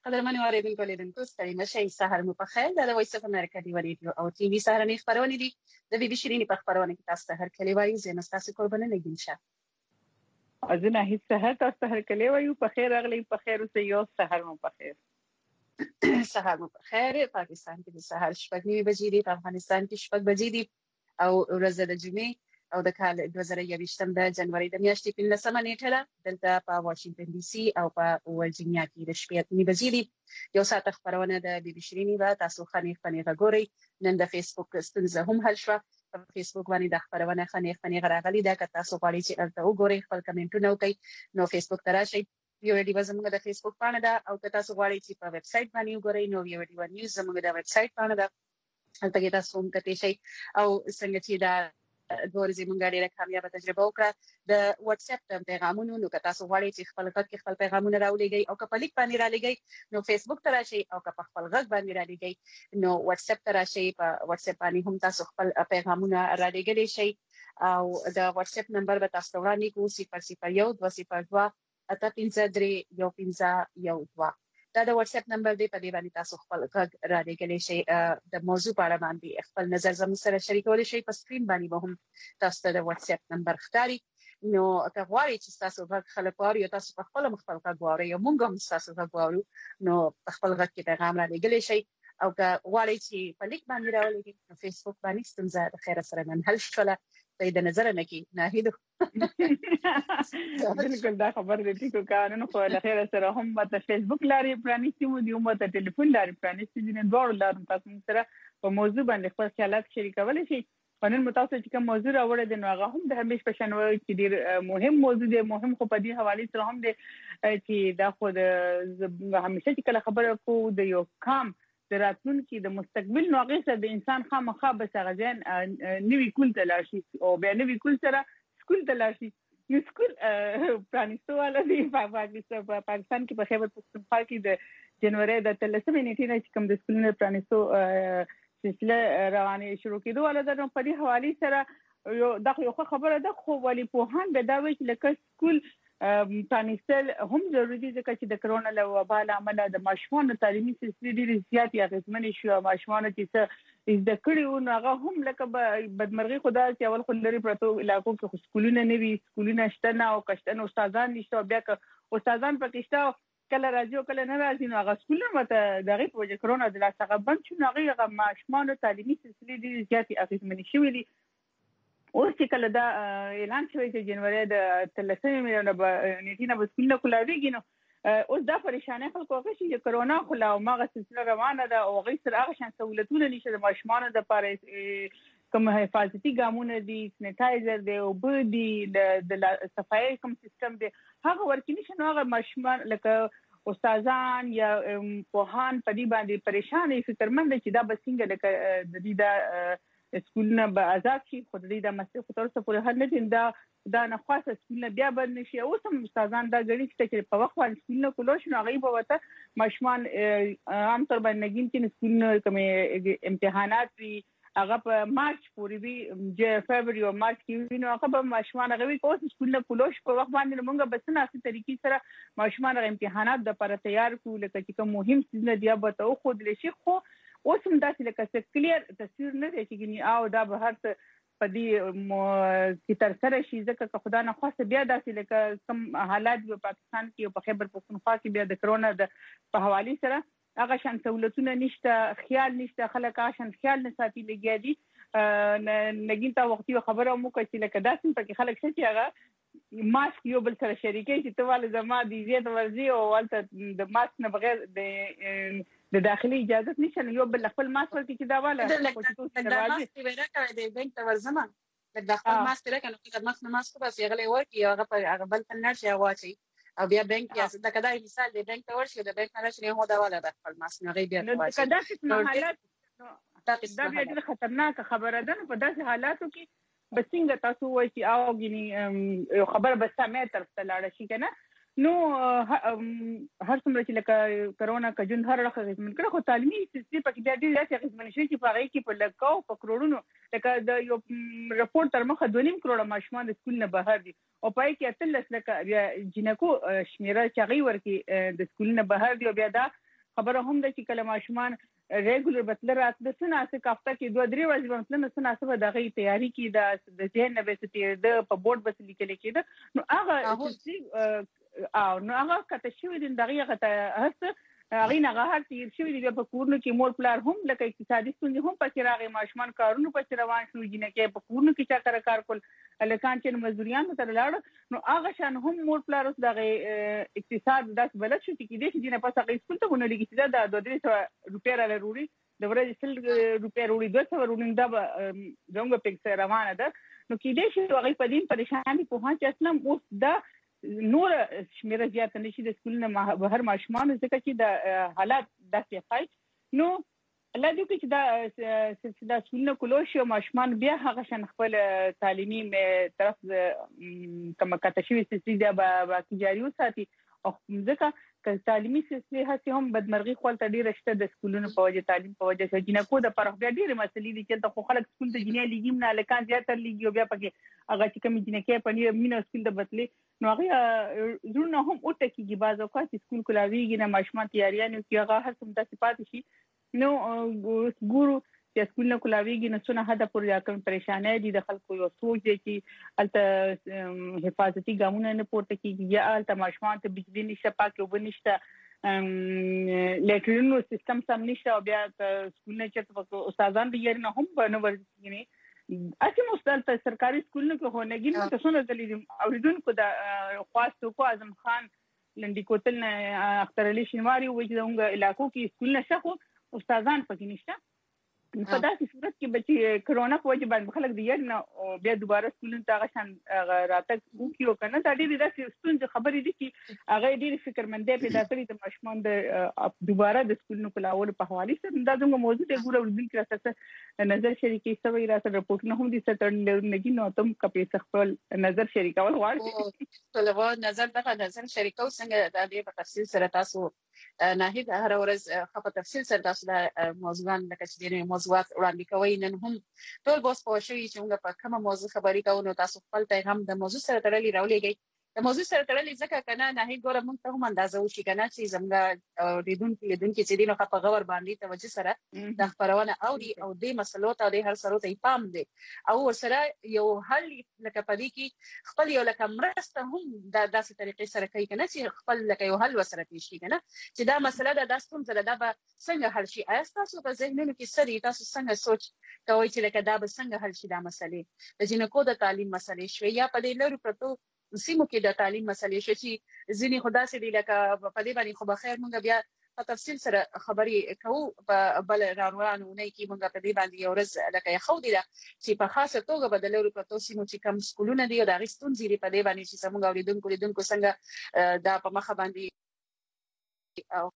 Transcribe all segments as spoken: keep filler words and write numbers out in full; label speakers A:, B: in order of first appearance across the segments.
A: قدرمن اوریدونکو لیدونکو ستړي مشئ سهار مو په خیر د وایس اف امریکا دی ریډیو او ټي وي سهارنۍ خبرونه دي د بي بي شيرینی په خبرونه کې تاسو ته هر کلی وایي زه نستاسو قربانه لګین شه
B: ازنه هیڅ سهار تاسو ته هر کلی وایو په خیر اغلی په خیر اوسه یو سهار مو په خیر
A: سهار مو په خیر پاکستان کې د سهار شپږ نیمې بجې دي په افغانستان کې شپږ بجې دي او ورځ د جمعې او د کال دوه زره یوویشتم د جنوري د میاشتې پنځلسمه نیټه ده دلته په واشنگټن ډي سي او په ورجینیا کې د شپې اتنې بجې دي یو ساعت خبرونه د بي بي شيرینی به تاسو خنیخ خنیغه ګورئ نن د فیسبوک ستونزه هم حل شوه په فیسبوک باندې د خبرونه خنیخ خنیغه راغلي ده که تاسو غواړئ چې البته وګورئ خپل کمنټونه وکړئ نو فیسبوک ته راشئ یو ډیو زموږ د فیسبوک پاڼه ده او که تاسو غواړئ چې په ویب سټ باندې وګورئ نو یو ډیو نیوز زموږ د ویب سټ پاڼه ده هلته تاسو هم کتئ شئ او څنګه چې دا دور زمونږ ډیره کامیابه تجربه وکړه د واتس اپ پیغامونو نو که تاسو غواړئ چې خپل غږ کې خپل پیغامونه راولېږئ او که په لیک باندې راولېږئ نو فیسبوک ته راشئ او که په خپل غږ باندې راولېږئ نو واتس اپ ته راشئ په واتس اپ باندې هم تاسو خپل پیغامونه راولېږلی شئ او د واتس اپ نمبر به تاسو وړاندې کوو صفر صفر یو دوه صفر دوه اته پنځه درې یو پنځه یو دوه دا د واتس اپ نمبر دی په دې باندې تاسو خپل غږ راولېږلی شئ د موضوع په اړه باندې خپل نظر زموږ سره شریکولی شئ په سکرین باندې به هم تاسو ته د واتس اپ نمبر ښکاري نو که غواړئ چې تاسو غږ خلک واوري او تاسو په خپل خپل غږ واورئ او موږ هم تاسو غږ واورو نو په خپل غږ کې پیغام راولېږلی شئ او که غواړئ چې په لیک باندې راولېږئ نو فیسبوک باندې ستونزه د خیره سره نن حل شوله ته د نظر نه کې ناهیدو
B: بالکل دا خبر دې ټیکو کارونه خو له خیره سره هم په فیسبوک لارې پرانیستي مو دي هم په ټلیفون لارې پرانیستي دي نه ډول لارې تاسو سره په موضوع باندې خپل خیالات شریکولی شئ قانون متاسف چې کوم موضوع راوړی دی نو هغه هم د همیش په شان وایي چې ډېر مهم موضوع دی مهم خو په دې حوالې سره هم دی چې دا خو د همیشه چې کله خبره کوو د یو کام د راتلونکي د مستقبل نو هغې سره د انسان خامخا بس هغه ځان نوي کول ته لاړ شي او بیا نوي کول سره سکول ته لاړ شي یو سکول پرانیستو والا دی په پاکستان کې په خیبر پختونخوا کې د جنوري د اتلسمې نیټې نه چې کوم د سکولونو پرانیستو سلسله روانې شروع کېدو والا ده نو په دې حوالې سره یو دا یو خبره ده خو ولې پوهان به دا وایي چې لکه سکول پرانیستل هم ضروري دي ځکه چې د کرونا له وبا له امله د ماشومانو تعلیمي سلسلې ډېرې زیاتې اغېزمنې شوې او ماشومانو چې څه زده کړي وو نو هغه هم لکه بدمرغي خو دا چې اول خو لرې پرتو علاقو کې خو سکولونه نه وي سکولونه شته نه او که شته نو استادان نشته او بیا که استادان پکې شته کله راځي او کله نه راځي نو هغه سکولونه ورته د هغې په وجه کرونا د لاسه هغه بند شو نو هغې هغه ماشومانو تعلیمي سلسلې ډېرې زیاتې اغېزمنې شوې دي اوس چې کله دا اعلان شوی چې جنوري د اتلسمې نیټې نه به سکولونه کلاویږي نو اوس دا پریشانۍ خلکو هغه شي چې کرونا خو لا هماغه سلسله روانه ده او هغوی سره هغه شان سهولتونه نشته د ماشومانو دپاره کوم حفاظتي ګامونه دي سینیټایزر دی اوبه دي د صفایي کوم سیستم دی هغه ورکې نشي نو هغه ماشومان لکه استادان یا پوهان په دې باندې پریشان وي فکرمند دي چې دا به څنګه لکه د دې دا سکولونه به آزاد شي خو د دې دا مسئله خو تر اوسه پورې حل نه دي دا دا نخواسته سکولونه بیا بند نه شي اوس هم استادان دا ګڼي چې په وخت باندې سکولونه کلوز شي نو هغوی به ورته ماشومان عام طور باندې نګین چې سکولونه کومې امتحانات وي هغه په مارچ پورې وي فبروري او مارچ کې وي نو هغه به ماشومان هغه وي که اوس سکولونه کلوز په وخت باندې نو موږ به څه ناسې طریقې سره ماشومان هغه امتحانات دپاره تیار کړو لکه چې کوم مهم څیزونه دي به ورته وښودلی شي خو اوس هم داسې لکه څه کلیر تصویر نه دی چې ګینې او دا به هر څه په دې کې ترسره شي ځکه که خدا نخواسته بیا داسې لکه کوم حالات په پاکستان کې او په خیبر پختونخوا کې بیا د کرونا د په حوالې سره هغه شان سهولتونه نشته خیال نشته خلک هغه شان خیال نه ساتي لګیا دي نګین ته وختي خبره هم وکړه چې لکه داسې پکې خلک شته چې هغه ماسک یو بل سره شریکوي چې ته واله زما د زیات ورځي او هلته د ماسک نه بغیر د د داخلي اجازه نشته یو بل خپل ماسک ورکړي چې دا واله
A: دا ماسک ویره کوي د بینک ته ورځم د خپل ماسک راکړه نو د ماسک نه ماسک بس یغلې ورکړي هغه په هغه بل ته نه شي واچي او بیا بینک کې دا کدا مثال دی بینک ته ورشي د بینک نه شي هو دا واله د خپل ماسک نه غي بیا واچي
B: کدا چې حالات دا ډېر خطرناک خبره ده نو په داسې حالاتو کې به څنګه تاسو وایي چې او ګینې یو خبره به سمې طرف ته لاړه شي که نه نو هر څومره چې لکه کرونا که ژوند هر اړخ اغېزمن کړی خو تعلیمي سلسلې پکې بیا ډېرې داسې اغېزمنې شوي چې په هغې کې په لکاو په کروړونو لکه د یو رپورټ تر مخه دوه نیم کروړه ماشومان د سکول نه بهر دي او په هغې کې اتلس لکه بیا جینکو شمېره چې هغوی ورکړي د سکول نه بهر دي او بیا دا خبره هم ده چې کله ماشومان ریګولر بتل راتله سنه څه کافته کې دوه درې ورځې بتل نه سنه څه د غي تیاری کې د د ذهن به ستې د په بورډ بس لیکل کېده نو هغه چې او نو هغه کته شوی د دغه غته هڅه هغه نه هر تیر شوی دی په کورونو کې مور پلار هم لکه اقتصادي ستونزې هم پکې راغی ماشومان کارونو پکې روان شو جنکه په کورونو کې چا کار کار کول لکان چې مزدوریان تر لاړ نو هغه شان هم مور پلار اوس دغه اقتصاد داس بلد شو چې دې چې نه پاسه هغه سکول ته ونه لګی چې دا د دوه سوه روپیا لروري د ورځې سل روپیا وروړي دوه سوه وروړي دا زموږ پکې روانه ده نو کې دې چې هغه په دې پریشانی په هغه چې اصلا اوس دا نور شمیره زیات نشي د سکولونو بهر ماشومان ځکه چې د حالات داسې ښایي نو الله دې وکړي چې دا دا سکولونو کلو شي او ماشومان بیا هغه شان خپل تعلیمي طرف کومه کته شوي سلسله به جاري وساتي او ځکه که تعلیمي سلسله هسې هم بدمرغي خپل ته ډېره شته د سکولونو په وجه تعلیم په وجه چې جنکو د پرخ بیا ډېرې مسلې دي چې خو خلک سکول ته جنې لګي نه لکان زیاتره لګي او بیا پکې هغه چې کوم جنکې په مینه سکول ته بتلې نو هغه زړونه هم اوټه کېږي بعض اوقات چې سکول کولاویږي نه ماشومان تیاریانې کوي هغه هر څه داسې پاتې شي نو ګورو چې سکول نه کولاویږي نو څونه حد پورې کوم پریشانې دي د خلکو یو سوچ دی چې الته حفاظتي ګامونه نه پورته کېږي یا الته ماشومان ته بجلی نشته پاک اوبه نشته لیټرینو سیستم سم نشته او بیا سکول نه چېرته استادان به یې نه هم به نه ورځي اته مستل ته سرکاري سکولونو کې هونګین نو تاسو نه دلې اوریدونکو د خواستو کو اعظم خان لنډی کوتل نه اختر علي شینواری وایي چې موږ علاقو کې سکول نشته خو استادان پکې نشته په داسې صورت کې بچي کرونا په وجه باندې خلک دی نه بیا دوباره سکولونو ته غشن راتګ وکيو کنه دا ډېری داسې ستونزې خبرې دي چې هغه ډېری فکرمندې پیدا کړې د ماشومان د دوباره د سکولونو کلاول په حواله سره دا زموږ موضوع دی ګوره ورځل کې راځه نظر شریکي سوي راځه رپورټونه هم دي ستر لږی نو تم کپې خپل نظر شریکول غواړي
A: طلبه نظر دغه نظر شریکو څنګه د دې په تفصیل سره تاسو ناهید هر ورځ خپل تفصیل سره تاسو د موضوعان لکه چې د موضوعات وړاندې کوي نن هم ټول بوس په شوي چې موږ په کومه موضوع خبرې کوو نو تاسو خپل پیغام د موضوع سره تړلې راولېږئ د موضوع سره تړلې ځکه کنه ناهید ګوره موږ ته هم اندازه وشي کنه چې زموږ لیدونکي لیدونکي چې دینو په غور باندې توجه سره د خبرونه اوري او د مسلو ته د هر سره ته پام دی او ورسره یو حل لکه پدې کې خپل یو لکه مرسته هم د داسې طریقې سره کوي کنه چې خپل لکه یو حل وسره پیش کی کنه چې دا مسله د داستون زره دا به څنګه حل شي تاسو په ذهنونو کې سړي تاسو څنګه سوچ کوي چې لکه دا به څنګه حل شي دا مسلې د جنکو د تعلیم مسلې شوي یا په دې لوري پرتو سیمو کې د تعلیم مسلې شي چې ځینی خدا سي دی لکه په دې باندې خو بخیر مونږ بیا په تفصیل سره خبرې کوو په بل روانونه کې مونږ په دې باندې یو ورځ لکه خو دی چې په خاصه توګه بدلوري پرتو سیمو چې کم سکولونه دی او د غستون زیری په دې باندې چې څنګه اوریدونکو لیدونکو څنګه دا په مخه باندې او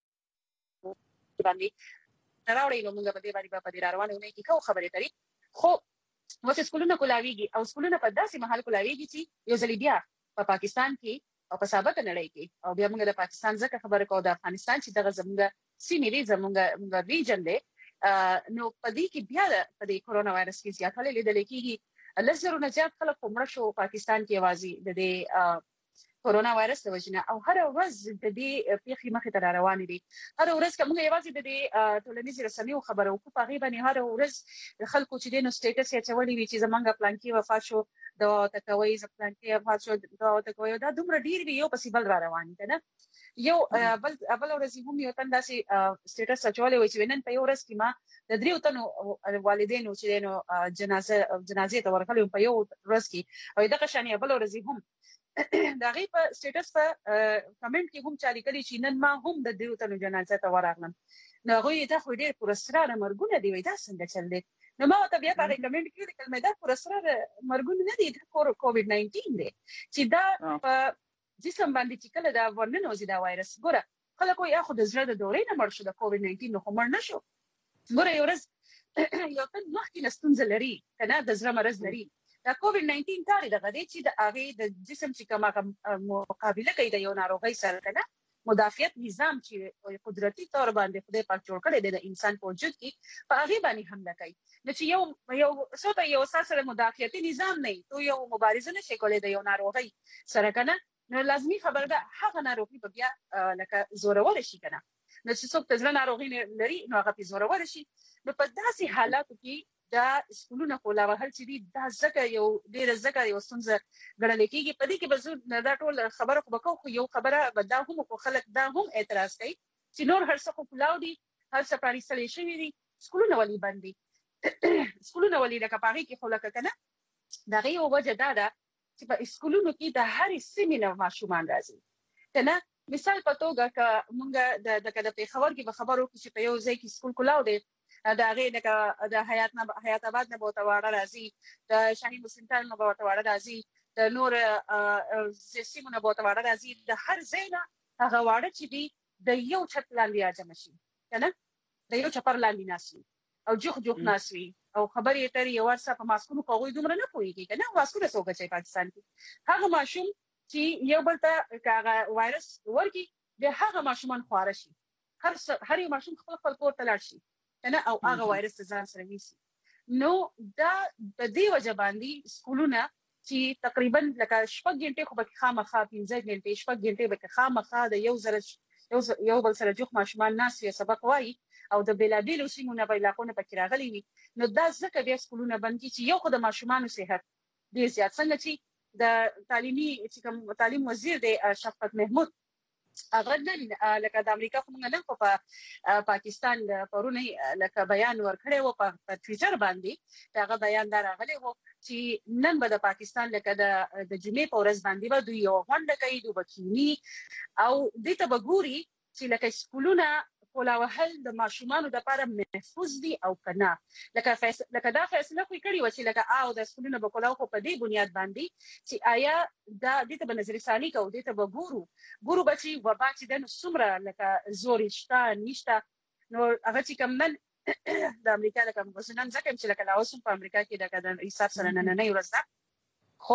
A: باندې راوړي نو موږ په دې باندې په دې روانونه کې کوو خبرې کوي خو وڅ سکولونه کولاویږي او سکولونه په داسې محل کولاویږي چې یو ځل بیا په پاکستان کې او په سابق نړۍ کې او بیا موږ د پاکستان ځکه خبره کوو د افغانستان چې دغه زموږ سیمې دي زموږ موږ ریجن دی نو په دې کې بیا په دې کورونا وایرس کې زیاتوالی لیدل کېږي لزرو نه زیات خلک مړه شو پاکستان کې اوازي د دې کورونا وایرس د وجنه او هر ورځ د دې پیښې مخې ته روان دي هر ورځ کوم یوازې د دې ټولنیز رسنیو خبرو کو په غیبه نه هر ورځ خلکو چې د نو سټیټس یې چولې وی چې زمونږ پلان کې وفات شو دا تکوي ز پلان کې وفات شو دا تکوي دا دومره ډیر وی یو پسیبل را روان دي نه یو بل اول ورځ هم یو تن داسي سټیټس چولې وی چې نن په یو ورځ کې ما د دریو تنو والدینو چې نو جنازه جنازې ته ورغلي په یو ورځ کې او دغه شانې بل ورځ هم دا غي په سټیټس په کمنټ کې هم چالي کړي چې نن ما هم د دریو تنو جنازه ته ورغلم نو غوي دا خو ډیر پرسراره مرګونه دی وای دا څنګه چل دي نو ما ته بیا په کمنټ کې کلمه دا پرسراره مرګونه نه دي د کووډ ناینټین دی چې دا په جسم باندې چې کله دا ورننه وزي دا وایرس ګوره خلکو یا خو د زړه د دورې نه مړ شو د کووډ ناینټین نو مړ نشو ګوره یو ورځ یو تن مخکې نستونزه لري کنه د زړه مرز لري دا کووډ ناینټین کار د غدې چې د هغه د جسم چې کومه مقابله کوي د یو ناروغي سره کنه مدافعت نظام چې قدرتي تور باندې خدای پاک جوړ کړی دی د انسان په وجود کې په هغه باندې حمله کوي نو چې یو یو څه ته یو سره مدافعتي نظام نه تو یو مبارزه نشي کولای د یو ناروغي سره کنه نو لازمي خبر ده هغه ناروغي په بیا لکه زورور شي کنه نو چې څوک ځل ناروغي لري نو هغه په زور ورشي. نو په داسې حالاتو کې دا سکولونه کولا وهل چې دي دا ځکه یو ډېر ځکه یو ستونزه ګڼل کېږي. په دې کې به زه دا ټول خبره خو وکړو، خو یو خبره به دا هم خو خلک دا هم اعتراض کوي چې نور هر څه خو کولاو دي، هر څه پرانیستل شوي دي، سکولونه ولې بند دي؟ سکولونه ولې لکه په هغې کې خو لکه که نه د هغې یوه وجه دا ده چې په سکولونو کې د هرې سیمې نه ماشومان راځي که نه. مثال په توګه که مونږ د د پېښور کې به خبر وکړو چې په یو ځای کې سکول کولاو دی، د هغې لکه د حیات نه حیات آباد نه به ورته واړه راځي، د شاهین مسلطان نه به ورته واړه راځي، د نور سیمو نه به ورته واړه راځي. د هر ځای نه هغه واړه چې دي د یو چت لاندې راجمع شي که نه، د یو چپر لاندې ناست وي او جوخ جوخ ناست وي او خبرې اترې یو ورسه په ماسکونو خو هغوی دومره نه پوهېږي که نه، ماسکونه څوک اچوي پاکستان کې. هغه ماشوم چې یو بل ته که هغه وایرس ورکړي بیا هغه ماشومان خواره شي، هر هر یو ماشوم خپل خپل کور ته لاړ شي که نه او هغه وایرس ځان سره نیسي. نو دا په دې وجه باندې سکولونه چې تقریبا لکه شپږ غنټې خو پکې خامخا پنځه غنټې شپږ غنټې پکې خامخا د یو زره یو یو بل سره جوخ ماشومان ناست وي سبق وایي او د بېلابېلو سیمو نه به علاقو نه پکې راغلي وي. نو دا ځکه بیا سکولونه بند کړي چې یو خو د ماشومانو صحت ډېر زیات څنګه چې د تعلیمي چې کوم تعلیم وزیر دی شفقت محمود هغه نن لکه د امریکا خو موږ نن خو په پاکستان پرونی لکه بیان ورکړی و په ټویټر باندې، هغه بیان دا راغلی و چې نن به د پاکستان لکه د د جمعې په ورځ باندې به دوی یوه غونډه کوي، دوی به کیني او دې ته به ګوري چې لکه سکولونه کولا وهل د ماشومانو دپاره محفوظ دي او که نه. لکه فیص... لکه دا فیصله خو یې کړې وه چې لکه او د سکولونه به کولاو خو په دې بنیاد باندې چې آیا دا دې ته به نظرثاني کوو، دې ته به ګورو ګورو به چې وبا چې دی نو څومره لکه زور یې شته نشته. نو هغه چې کوم نن د امریکا لکه اوس نن ځکه چې لکه لا اوس هم په امریکا کې لکه د حساب سره نننۍ ورځ ده، خو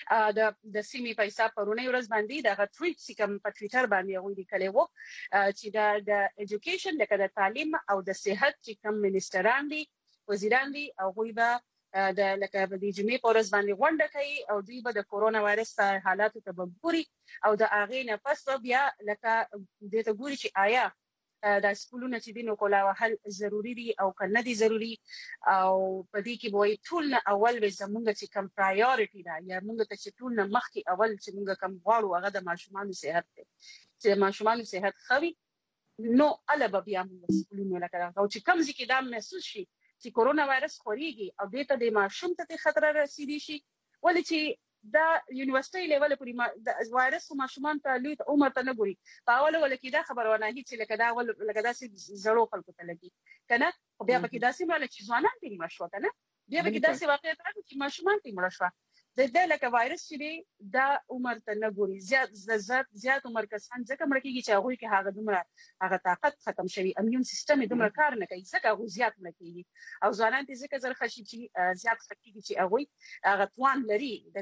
A: د د سیمې په حساب پرونی ورځ باندې دغه ټویټ چې کوم په ټویټر باندې هغوی لیکلی و چې د د ایجوکیشن لکه د تعلیم او د صحت چې کوم منسټران دي وزیران دي هغوی به د لکه د جمعې په ورځ باندې غونډه کوي او دوی به د کورونا وایرس حالاتو ته به ګوري او د هغې نه پس به بیا لکه دې ته ګوري چې آیا دا سکولونه چې دي نو کولا وهل ضروري دي او که نه دي ضروري. او په دې کې به وایي ټول نه اول به زموږ چې کوم پرایورټي ده یا موږ ته چې ټول نه مخکې اول چې موږ کوم غواړو هغه د ماشومانو صحت دی، چې د ماشومانو صحت ښه وي نو هله به بیا موږ سکولونه لکه او چې کوم ځای کې دا محسوس شي چې کورونا وایرس خورېږي او دې ته د ماشوم ته خطر رسیدي شي، ولې چې دا یونیورسيټي لیول پورې د وایرس خو ماشومان ته لوی عمر ته نه ګوري. په اوله وله کې دا خبره ونه هي چې لکه دا اول لکه داسې زړو خلکو ته لګي که نه، خو بیا پکې داسې ماله چې ځوانان پرې مړه شوه که نه، بیا پکې داسې واقعیت راغی چې ماشومان پرې مړه شوه. د دې لکه وایرس چې دی دا عمر ته نه ګوري، زیات زیات زیات عمر کسان ځکه مړه کېږي چې هغوی کې هغه دومره هغه طاقت ختم شوي، امیون سیستم یې دومره کار نه کوي ځکه هغوی زیات مړه کېږي او ځوانان ته ځکه زر ښه شي چې زیات ښه کېږي چې هغوی هغه توان لري د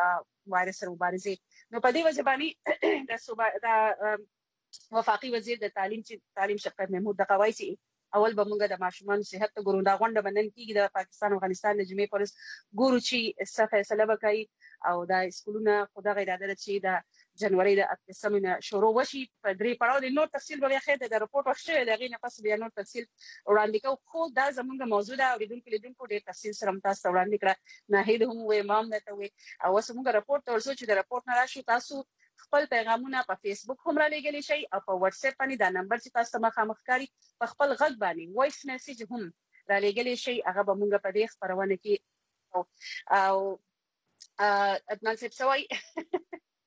A: دې وایرس سره مبارزې. نو په دې وجه باندې د صوبه د وفاقي وزیر د تعلیم چې تعلیم شفقت محمود دغه وایي چې اول به موږ د ماشومانو صحت ته ګورو. دا غونډه به نن کېږي د پاکستان او افغانستان د جمعې په ورځ ګورو چې څه فیصله به کوي او دا سکولونه خو دغه اراده ده چې د جنوري د اتلسمې نه شروع وشي. په درې پړاو د نور تفصیل به بیا خیر د رپورټ وخت شوی د هغې نه پس بیا نور تفصیل وړاندې کوو، خو دا زموږ موضوع ده اورېدونکو لیدونکو ډېر تفصیل سره هم تاسو ته وړاندې کړه. ناهید هم ووایي ما هم درته ووایي او اوس موږ رپورټ ته ورسو چې د رپورټ نه راشو تاسو خپل پیغامونه په فیسبوک هم را لېږلی شئ او په واتس اپ باندې دا نمبر چې تاسو ته مخامخ ښکاري په خپل غږ باندې وایس میسج هم را لېږلی شئ، هغه به موږ په دې خپرونه کې او عدنان صاحب څه وایي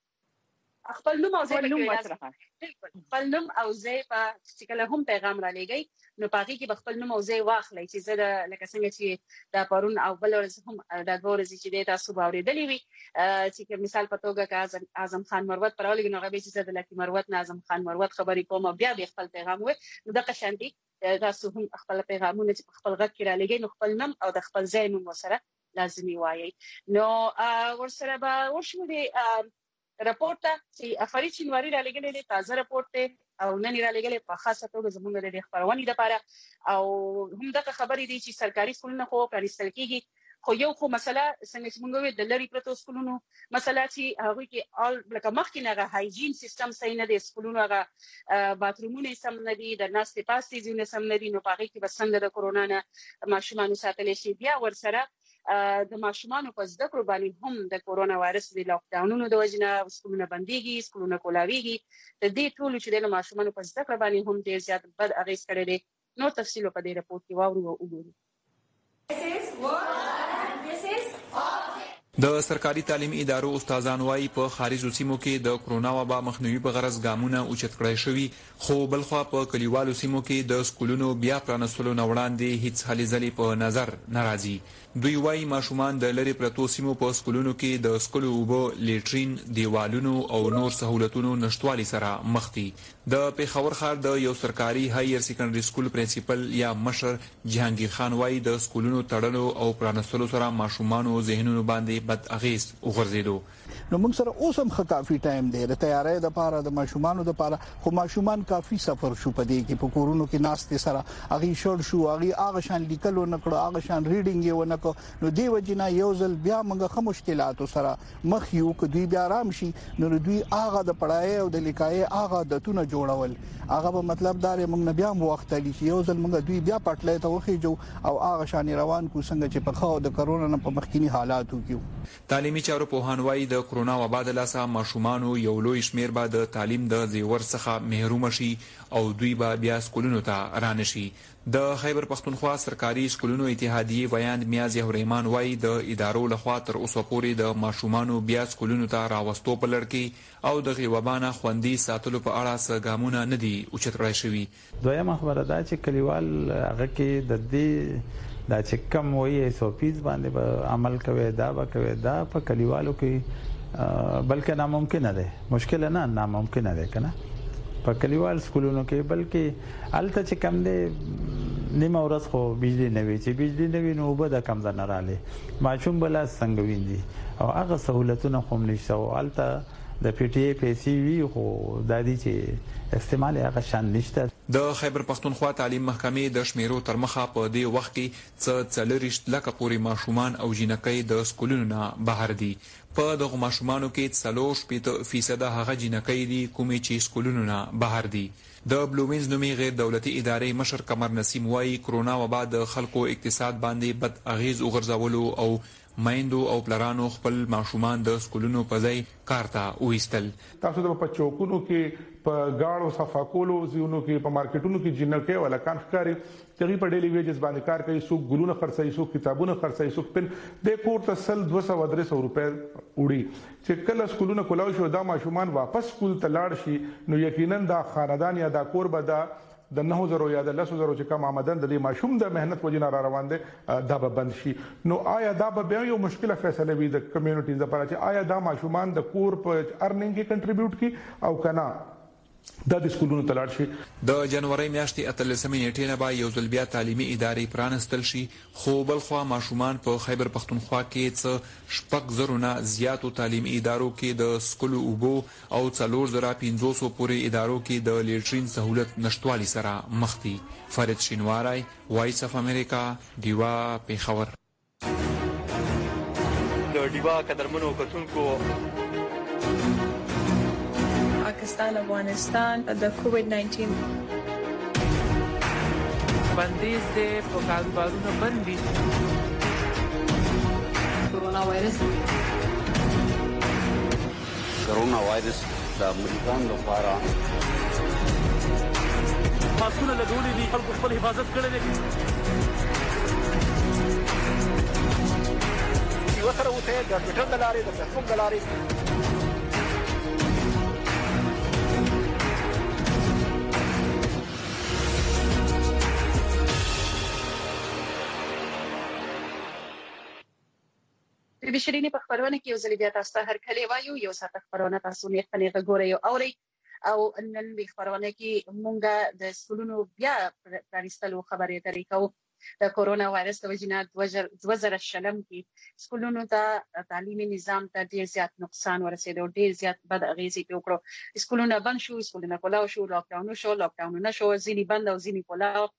A: خپل نوم او ځای خپل نوم او ځای په چې کله هم پیغام را لېږئ نو په هغې کې به خپل نوم او ځای واخلئ چې زه د لکه څنګه چې دا پرون او بل ورځ هم دا دوه ورځې چې دی تاسو به اورېدلې وي چې مثال په توګه که اعظم خان مروت په راولېږي نو هغه به چې زه د لکي مروت نه اعظم خان مروت خبرې کوم او بیا به خپل پیغام ووایي نو دغه شانتي تاسو هم خپل پیغامونه چې په خپل غږ کې را لېږئ نو خپل نوم او د خپل ځای نوم ورسره لازمي وایئ. نو ورسره به ورشو د رپورټ ته چې فرید شینواري را لېږلی دی، تازه رپورټ دی او نن یې را لېږلی په خاصه توګه زموږ د دې خپرونې دپاره او همدغه خبرې دي چې سرکاري سکولونه خو پرانیستل کېږي خو یو خو مسله څنګه چې موږ وې د لری پروتو سکولونو مسله چې هغه کې ال لکه مخکې نه هایجین سیستم صحیح نه دی سکولونو هغه باترومونه سم نه دي د ناس په پاستي ځینې سم نه دي نو پاره کې بسنګ د کورونا نه ماشومان ساتل شي بیا ورسره د ماشومان په زده کړو باندې هم د کورونا وایرس د لاک ډاونونو د وجنه سکولونه بنديږي سکولونه کولاویږي د دې ټول چې د ماشومان په زده کړو باندې هم ډیر زیات بد اغیز کړی دی نو تفصیل په دې رپورت کې واورو او وګورو
C: د سرکاري تعلیمي ادارو استادان وايي په خارجو سیمو کې د کرونا وبا مخنیوي په غرض ګامونه اوچت کړای شوي خو بلخوا په کلیوالو سیمو کې د سکولونو بیا پرانستلو نه وړاندې هیڅ هلې ځلې په نظر نه راځي دوی وايي ماشومان د لری پرتو سیمو په سکولونو کې د سکولو اوبو لیټرین دیوالونو او نور سہولتونو نشټوالي سره مخ دي د پیښور ښار د یو سرکاري هایر سیکنډري سکول پرنسپل یا مشر جهانگیر خان وايي د سکولونو تړلو او پرانستلو سره ماشومانو ذهنونو باندې بد اغیز وغورځیدو
D: نو موږ سره اوس هم کافي ټایم دی د تیارۍ د لپاره د ماشومانو د لپاره خو ماشومان کافي سفر شو پدې کې په کورونو کې ناستې سره اغي شړ شو اغي اغه شان لیکلو نکړو اغه شان ریډینګ یو نکړو نو دی وجینا یو ځل بیا موږ خه مشکلاتو سره مخ یو ک دوی بیا آرام شي نو دوی اغه د پړای او د لیکای اغه د تونه جوړول هغه په مطلب دار موږ بیا مو وخت لري چې یو ځل موږ دوی بیا پټلې ته وخیجو او اغه شان روان کو څنګه چې په خو د کرونا نه په مخکینی حالاتو کې
C: تعلیمي چارو په هانوای د کرونا وبا د لاسه ماشومانو یو لوی شمیر به د تعلیم د زیور څخه محروم شي او دوی به بیا سکولونو ته رانشي د خیبر پختونخوا سرکاري سکولونو اتحادیه ویاند میازی هریمان وای د ادارو لخوا تر اوسه پورې د ماشومانو بیا سکولونو ته راوستو په لړ کې او د غیوبانه خوندي ساتلو په اړه سګامونه نه دي اوچت کړی شوی
E: دویمه خبره ده چې کلیوال هغه کې د دې دا چې کم وایي سوپیز باندې به عمل کوي دا به کوي دا په کلیوالو کې بلکې ناممکن ده مشکل نه ناممکن ده کنه په کلیوال سکولونو کې بلکې الته چې کم ده نیمه ورځ خو بجلی نه وي چې بجلی نه وي نو به د کم ځنه رااله ماشوم بل څنګه ویندي او هغه سہولتونه خو نشته او الته د پی ټی ای پیسې وی خو د دې چې استعمال هغه شان نشته
C: د خیبر پختونخوا تعلیم محکمې د شمیرو تر مخه په دې وخت کې څه څلریشت لکه پورې ماشومان او جنکۍ د سکولونو نه بهر دي په دغه ماشومانو کې څلور شپږ فیصد هغه جنکۍ دي کومې چې سکولونو نه بهر دي د بلومینز نومي غیر دولتي ادارې مشر قمر نسیم وايي کرونا وبا د خلکو اقتصاد باندې بد اغیز وغورځولو او مایندو او پلرانو خپل ماشومان د سکولونو په ځای کار ته وېستل
F: تاسو د په چوکونو کې په گاړو صفا کولو ځینو کې په مارکیټونو کې جنکه ولا کان ښکاری چې په ډیلی ویجز باندې کار کوي سو ګلونه خرڅي سو کتابونه خرڅي سو پن د کور ته سل دوه سوه درې سوه روپے وړي چې کله سکولونه کولاو شو دا ماشومان واپس سکول ته لاړ شي نو یقینا دا خاندان یا دا کور به دا د نه زرو یا د لسو زرو چې کم آمدن د دې ماشوم د مهنت وجنه را روان دي دا به بند شي نو آیا دا به یو مشکله فیصله وي د کمیونټیز لپاره چې آیا دا ماشومان د کور په ارننګ کې کنټریبیوټ کی او کنه دا د سکولونو تلاړ شي
C: د جنوري میاشتې اتلسمې نیټې نه به یو ځل بیا تعلیمي ادارې پرانستل شي خو بلخوا ماشومان په خیبر پختونخوا کې څه شپږ زرو نه زیاتو تعلیمي ادارو کې د سکولو اوبو او څلور زره پنځوسو پورې ادارو کې د لیټرین سہولت نشټوالي سره مخ دي فرید شینواری وایس اف امریکا دیوا پیښور
G: د دیوا قدرمنو کتونکو
H: پاکستان افغانستان د کووډ ناینټین
I: بندیز دې په کاروبارونو بندي
J: کرونا وایرس
K: کرونا وایرس د امریکان لپاره
L: ماسونه لګولې دي خلکو خپل حفاظت کړی دی
M: یو سره اوسه د ټوټل د لارې د فیسبوک د لارې
A: د بشرینی په خبرونه کې یو ځل بیا تاسو ته هر کله وایو یو ساعت خبرونه تاسو نه خپلې غوړې او اوري او نن به خبرونه کې مونږه د سکولونو بیا پرانستلو خبرې طریقو د کورونا وایرس د وجنه دوه زره شلم کې سکولونو ته تعلیمي نظام ته ډیر زیات نقصان ورسېد او ډیر زیات بد اغیزې وکړو سکولونه بند شو سکولونه کولاو شو لاک ډاون شو لاک ډاون نه شو ځینی بند او ځینی کولاو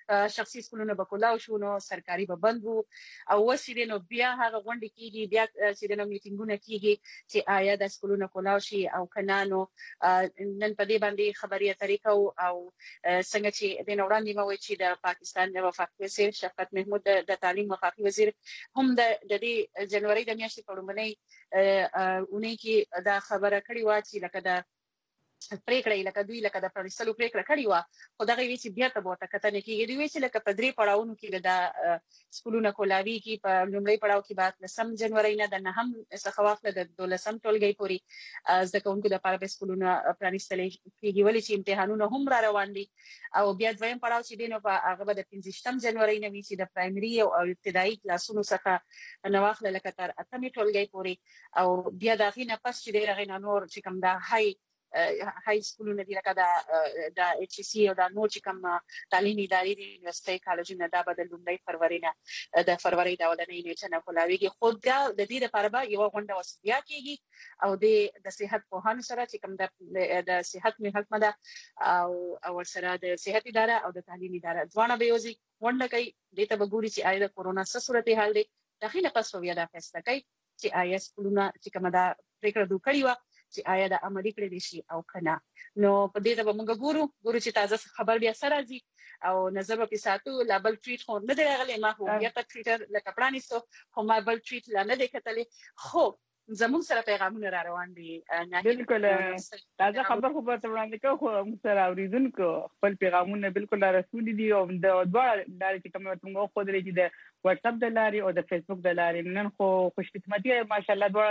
A: شخصي سکولونه به کولاو شو نو سرکاري به بند وو او وسیله نو بیا هغه غونډې کیږي بیا چې د میټینګونه کیږي چې آیا د سکولونه کولاو شي او کنانو نن په دې باندې خبري طریقه او څنګه چې د نوړاندې مو چې د پاکستان د وفاقي وزیر شفقت محمود د تعلیم وفاقي وزیر هم د دې جنوري د میاشتې په لومړنۍ اونۍ کې دا خبره کړې و چې لکه د پریکړې لکه دوی لکه د پرنسلو پریکړه کړې و خو دا غوي چې بیا ته بوته کتنې کېږي دوی چې لکه په درې پړاوونو کې د سکولونو کولاوي کې په لومړی پړاو کې بعد لسم جنوري نه د نهم څخه واخله د دولسم ټولګي پورې زده کوونکو د لپاره به سکولونو پرانیستل کېږي ولې چې امتحانونه هم را روان دي او بیا دویم پړاو چې دینو په هغه د پنځم جنوري نه وی چې د پرایمري او ابتدایي کلاسونو څخه نواخله لکه تر اتمې ټولګي پورې او بیا دا غینه پس چې دغه نور چې کوم دا هاي هاي سکولونه دي لکه دا د ایچ سی او دا نور چې کوم تعلیمي ادارې دي یونیورسيټي کالجونه دا به د لومړۍ فروری نه د فروری د اولنۍ نیټه نه کولاویږي خو دا د دې لپاره به یو غونډه وسبیا کیږي او د صحت په هان سره چې کوم د صحت محکمه ده او او سره د صحت اداره او د تعلیم اداره ځوانه به یوځي غونډه کوي د ته وګوري چې آیا د کورونا څه صورتحال دی دغه نه پس بیا دا فیصله کوي چې آیا سکولونه چې کوم دا پریکړه وکړي و چې آیا د عملي کړی دي شي او کنه نو په دې ته موږ ګورو ګورو چې تازه خبر بیا سره راځي او نظر په ساتو لابل ټریټ خو نه دی راغلی ما هو بیا ته ټریټر لکه پرانیستو خو ما بل ټریټ لا نه دی کتلی خو زموږ سره پیغامونه را روان دي
B: بالکل تازه خبر خو به وړاندې کوو خو موږ سره اوریدونکو خپل پیغامونه بالکل رسول دي او د دوه لارې چې کوم موږ خو درې چې د واتس اپ د لارې او د فیسبوک د لارې نن خو خوش قسمتي ماشاءالله دوه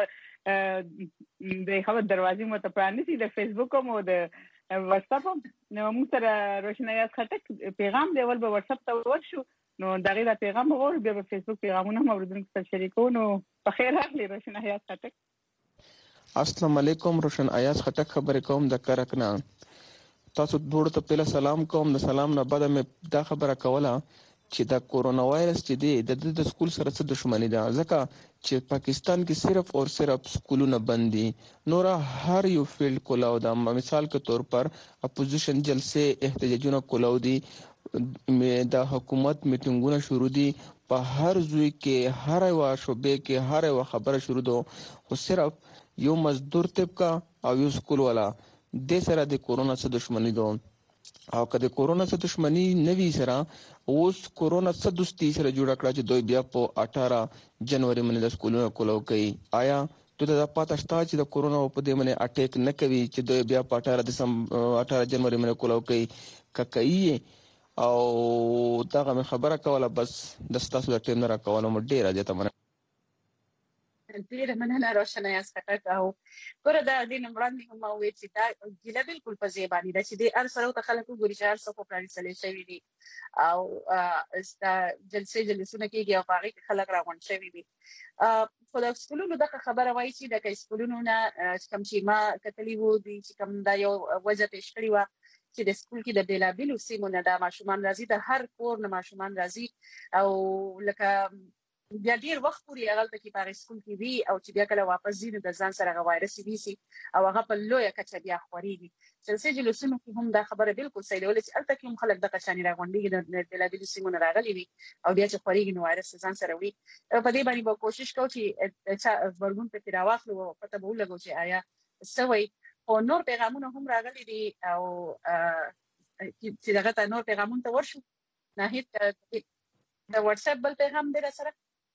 B: د خبر دروازې مو ته پرانیسي د فیسبوک او د واتس اپ نو موږ سره روشنايي خټک پیغام دی ول په واتس اپ ته ورشو نو دغه دا پیغام وګور بیا په فیسبوک پیغامونه هم اوریدونکو سره شریکو نو په خیر راغلی روشنايي خټک
J: السلام علیکم روشنايي خټک خبرې کوم د کرکنه تاسو دوړو ته پهله سلام کوم د سلام نه بعد مې دا خبره کوله چې دا کورونا وایرس چې دی د د سکول سره څه دښمنی ده ځکه چې پاکستان کې صرف اور صرف سکولونه بند دي نور هر یو فیلډ کولاو دا مثال کے طور پر اپوزیشن جلسه احتجاجونه کولاو دي د حکومت میټینګونه شروع دي په هر ځای کې هر یو شوبې کې هر یو خبره شروع ده خو صرف یو مزدور طبقه او یو سکول والا د سره د کورونا څخه دښمنی ده او کله کورونا څخه دښمنی نوي سره اوس کورونا څخه دوستي سره جوړ کړه چې دوی بیا په اٹھارہ جنوري باندې د سکولونو کولاو کوي آیا ته دا پاتہ شته چې د کورونا په دې باندې اٹیک نه کوي چې دوی بیا په اٹھارہ دسمبر اٹھارہ جنوري باندې کولاو کوي ککایي او دا غو خبره کوله بس د ستاسو د ټیم نه راکوله مو ډیره جته مننه
A: ډیره مننه روشنايي خټک او ګوره دا د نمبران هم وې چې دا ګله بالکل په ځبانی دا چې د ار سره ته خلکو ګوري چې ار څه په پرانیستل شوی دي او استا جلسه جلسونه کېږي او هغه خلک راغون شوی دي خو د سکولونو د خبره وایي چې د سکولونو نه کوم چې ما کتلی وو دي چې کوم دا یو وجه پیش کړی و چې د سکول کې د بیلابیلو سیمو نه د ماشومان راځي د هر کور نه ماشومان راځي او لکه بیا ډیر وخت پورې هغه ته کې په سکول کې وی او چې بیا کله واپس ځي د ځان سره وایرس وی سي او هغه په لوی کچه بیا خوريږي چې جلوسونو کې هم دا خبره بالکل صحیح ولې چې الته کوم خلک د قشانی راغونډي د بیلابیلو سیمو نه راغلي وي او بیا چې خوريږي نو وایرس ځان سره وی په دې باندې به کوشش کوو چې ورګون په تیراواخلو پته به ولګو چې آیا سوي او نور پیغامونه هم راغلي دي او چې دغه ته نور پیغامونه ته ورشو نه هیڅ د واتس اپ بل پیغام دی سره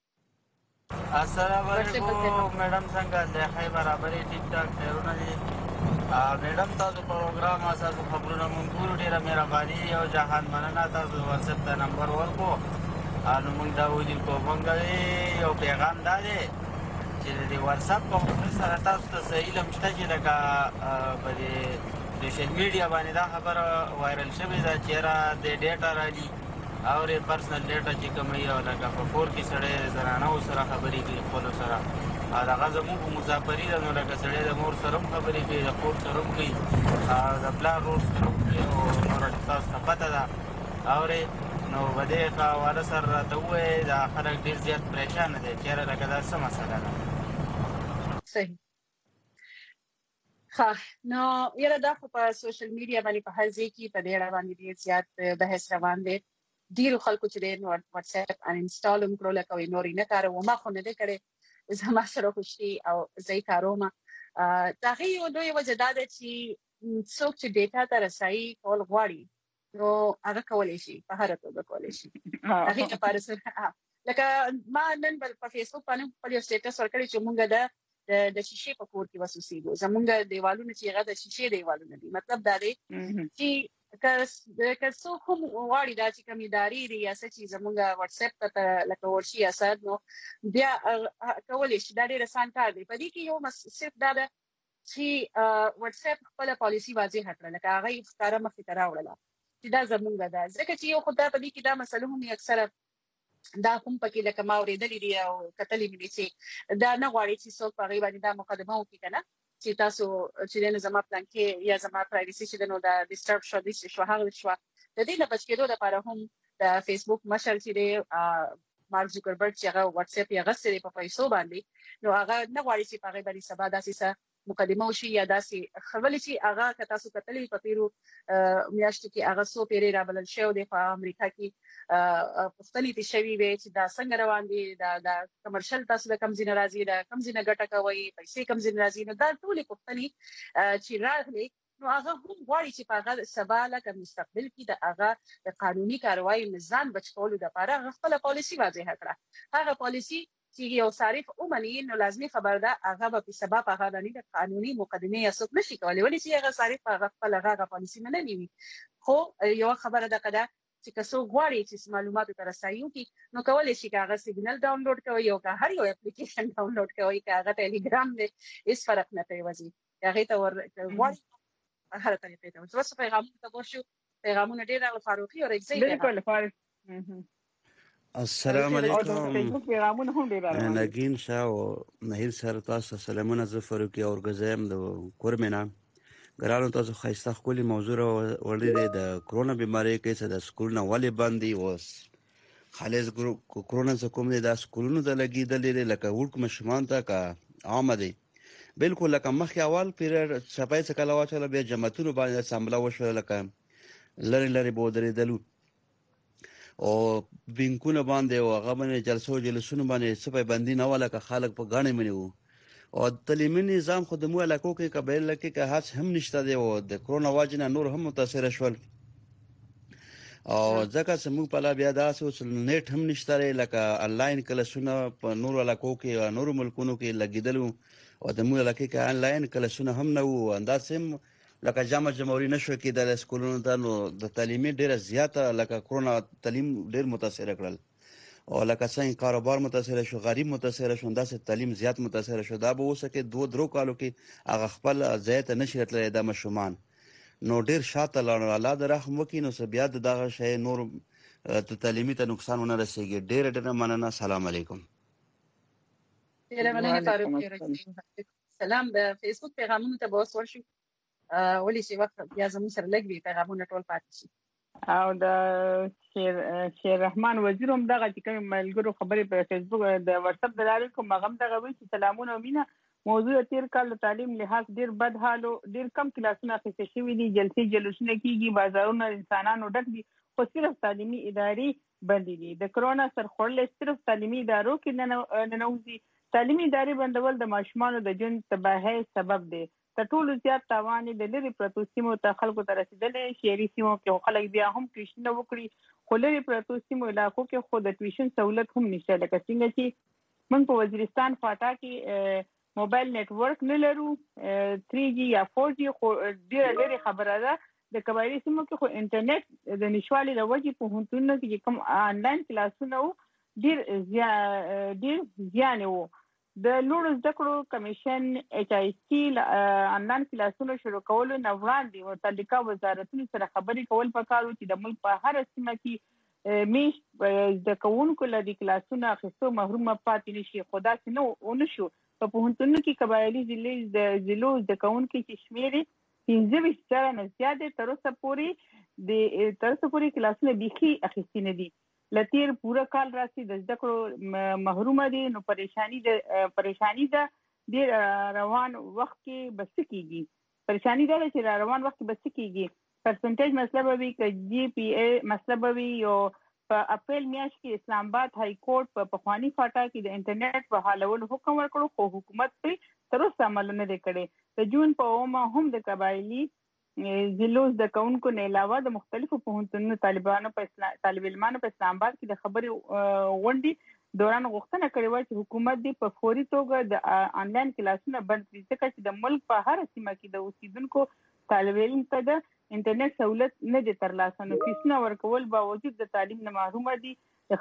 N: السلام علیکم میډم څنګه ده خیر برابرې ټیک ټاک خیرونه دي میډم تاسو پروګرام اساسو خبرونه مونږ ګورو ډیره مهرباني او جهان مننه تاسو واتس اپ ته نمبر ورکو انو مونږ دا وایي کو مونږ یو پیغام دادې چې د واتس اپ په سره تاسو ته صحیح لمشته چې لکه په سوشل میډیا باندې دا خبره وایرل شوې ده چې را د ډیټا راځي او ری پرسنل ډیټا چې کوم یو لکه په کور کې سره زنانه سره خبرې کوي خپل سره دا غزمو په مسافرۍ نو لکه سره د مور سره خبرې کوي د کور سره کوي د پلان روډ سره کوي او نور تاسو ته پته ده او نو بده کا والا سره ته وې دا خلک ډیر زیات پریشان دي چې لکه دا څه مسله ده
A: صحیح ها نو یره دا په سوشل میډیا باندې په هر ځای کې په ډیر باندې ډیر زیات بحث روان دي ډیرو خلکو چې د واتس اپ ان انسټال هم کړو لکه نورې نه کاروم ما خو نه دې کړې زما سره خوشتي او زه یې کاروم. دا غي یو لوی وجه دا ده چې څوک چې ډیټا ته رسایي کول غواړي نو هغه کولی شي په هر توګه کولی شي. هغه لپاره سره لکه ما نن په فیسبوک باندې خپل یو سټیټس ورکړی چې مونږ د د شیشې په کور کې وسوسېږو زمونږ دیوالونه چې هغه د شیشې دیوالونه دي. مطلب دا دی چې که څوک هم غواړي دا چې کوم ادارې دي یا څه چې زمونږ واتس اپ ته لکه ورشي یا څه نو بیا کولی شي. دا ډېر آسان کار دی. په دې کې یو صرف دا ده چې واتس اپ خپله پالیسي واضح کړه لکه هغه یې ښکاره مخې ته راوړله چې دا زمونږ ده. ځکه چې یو خو دا په دې کې دا مسله هم اکثره دا هم پکې لکه ما اورېدلې دي او کتلې مې دي چې دا نه غواړي چې څوک په هغې باندې دا مقدمه وکړي که نه چې تاسو چې دی نو زما پلان کې یا زما پرایوسي چې دی نو دا ډسټرب شوه داسې شوه هغه شوه. د دې نه بچ کېدو دپاره هم د فیسبوک مشر چې دی مارک زوکربرګ چې هغه واتس اپ یې اخیستی دی په پیسو باندې نو هغه نه غواړي چې په هغې باندې سبا داسې څه مقدمه وشي یا داسې خبرې چې هغه که تاسو کتلې په تېرو میاشتو کې هغه څو پیرې رابلل شوی دی په امریکا کې پوښتنې ترې شوي وې چې دا څنګه روان دي دا دا کمرشل تاسو د کوم ځای نه راځي دا کوم ځای نه ګټه کوئ پیسې کوم ځای نه راځي. نو دا ټولې پوښتنې چې راغلې نو هغه هم غواړي چې په هغه سبا لکه مستقبل کې د هغه د قانوني کاروایي نه ځان بچ کولو دپاره هغه خپله پالیسي واضح کړه. هغه پالیسي چې یو صارف ومني نو لازمي خبر ده هغه به په سبا په هغه باندې د قانوني مقدمې یا څوک نشي کولی ولې چې هغه صارف هغه خپل هغه پالیسي نه نیوي. خو یو خبره ده که ده چې که څوک غواړي چې معلوماتو ته رسایي وکړي نو کولی شي که هغه سیګنل ډاونلوډ کوي او که هر یو اپلیکیشن ډاونلوډ کوي که هغه ټیلیګرام دی هېڅ فرق نه کوي وځي هغې ته ور غواړي هره طریقې ته اوس پیغامونو ته ورشو. پیغامونه ډېر راغله فاروقي او رګزۍ
B: بالکل فاروق.
O: السلام علیکم نگین شاه و نهیر سر تاسو سلامونه. زه فاروقي اورګزی یم د کورمې نه. ګرانو تاسو ښایسته ښکلې موضوع راوړې دی د کرونا بیمارۍ کې چې د سکولونه ولې بند دي. اوس خالص کرونا څه کوم دی دا سکولونو ته لګېدلې دی لکه وړکو ماشومانو ته که عامه دی بالکل لکه مخکې اول پیریډ چپی څه کله واچوله بیا جماعتونو باندې څمله وشوه لکه لرې لرې به ودرېدلو او بینکونه باندې او هغه باندې جلسو جلسونو باندې څه پابندي نه وه لکه خلک په ګڼې منې وو او تعلیمي نظام خو زموږ علاقو کې قبایلو کې که هڅ هم نشته دی او د کرونا وجې نه نور هم متاثره شول او ځکه چې موږ په لا بیا داسې و چې نیټ هم نشته دی لکه انلاین کلاسونه په نورو علاقو کې او نورو ملکونو کې لګېدلو او د موږ علاقې کې انلاین کلاسونه هم نه وو همداسې هم لکه جامع جمهوري نشو کېدلی سکولونو ته نو د تعلیمي ډېره زیاته لکه کرونا تعلیم ډېر متاثره کړل او لکه څنګه کاروبار متاثره شو غریب متاثره شو همداسې تعلیم زیات متاثره شو. دا به اوسه کې دوه درو کالو کې هغه خپل ځای ته نشي راتللی دا ماشومان نو ډېر شاته لاړل. الله د رحم وکړي نو څه بیا د دغه شی نور ته تعلیمي ته نقصان ونه رسېږي. ډېره ډېره مننه. سلام علیکم.
A: ډېره مننه فاروق. سلام. د فیسبوک پیغامونو ته به اوس ورشو ولې چې وخت بیا زموږ سره لږ وي پیغامونه ټول پاتې شي.
B: او د شیر شیر رحمان وزیر هم دغه چې کوم ملګرو خبرې په فیسبوک د واتس اپ د لارې کوم هغه هم دغه وایي چې سلامونه او مینه موضوع تیر کال د تعلیم لحاظ ډېر بد حال او ډېر کم کلاسونه اخیستل شوي دي جلسې جلوسونه کېږي بازارونه انسانانو ډک دي خو صرف تعلیمي ادارې بندې دي. د کرونا سرخوړلی صرف تعلیمي ادارو کې ننوځي. تعلیمي ادارې بندول د ماشومانو د ژوند تباهۍ سبب دی. تر ټولو زیات تاوان د لرې پرتو سیمو ته خلکو ته رسېدلی. شهري سیمو کې خلک بیا هم ټیوشنونه وکړي خو لرې پرتو سیمو علاقو کې خو د ټیوشن سهولت هم نشته لکه څنګه چې موږ په وزیرستان خواټا کې موبایل نیټورک نه لرو تھری جی یا فور جی خو ډېره لرې خبره ده. د قبایلي سیمو کې خو انټرنیټ د نشوالي له وجې پوهنتونونو کې کوم آنلاین کلاسونه وو ډېر ډېر زیان وو. د لوړو زده کړو کمیشن ایچ آی سي آنلاین کلاسونو شروع کولو نه وړاندې متعلقه وزارتونو سره خبرې کول پکار وو چې د ملک په هره سیمه کې میاشت زده کوونکو له دې کلاسونو اخیستو محرومه پاتې نه شي. خو داسې نه ونه شو. په پوهنتونونو کې قبایلي ضلعو زده کوونکي چې شمېر یې پنځه ویشت زره نه زیات دی تر اوسه پورې د تر اوسه پورې کلاسونه بیخي اخیستي نه دي. له تیر پوره کال راځي د زده کړو محرومه دي نو پریشانی ده پریشانی ده ډېر روان وخت کې بس کېږي. پریشانی ده چې روان وخت کې بس کېږي. پرسنټیج مسله به وي که جی پی ای مسله به وي یو په اپریل میاشت کې اسلام آباد های کورټ په پخوانی فاټا کې د انټرنیټ په حالولو حکم ورکړ، خو حکومت پرې تر اوسه عمل نه دی کړی. د جون په اومه هم د قبایلي ضلعو زده کوونکو نه علاوه د مختلفو پوهنتونونو طالبانو په طالب علمانو په اسلام آباد کې د خبرې غونډې دوران غوښتنه کړې وه چې حکومت دې په فوري توګه د آنلاین کلاسونه بند کړي، ځکه چې د ملک په هره سیمه کې د اوسیدونکو طالب علم ته د انټرنیټ سہولت نه دی ترلاسه. نو فیسونه ورکول باوجود د تعلیم نه محرومه دي. د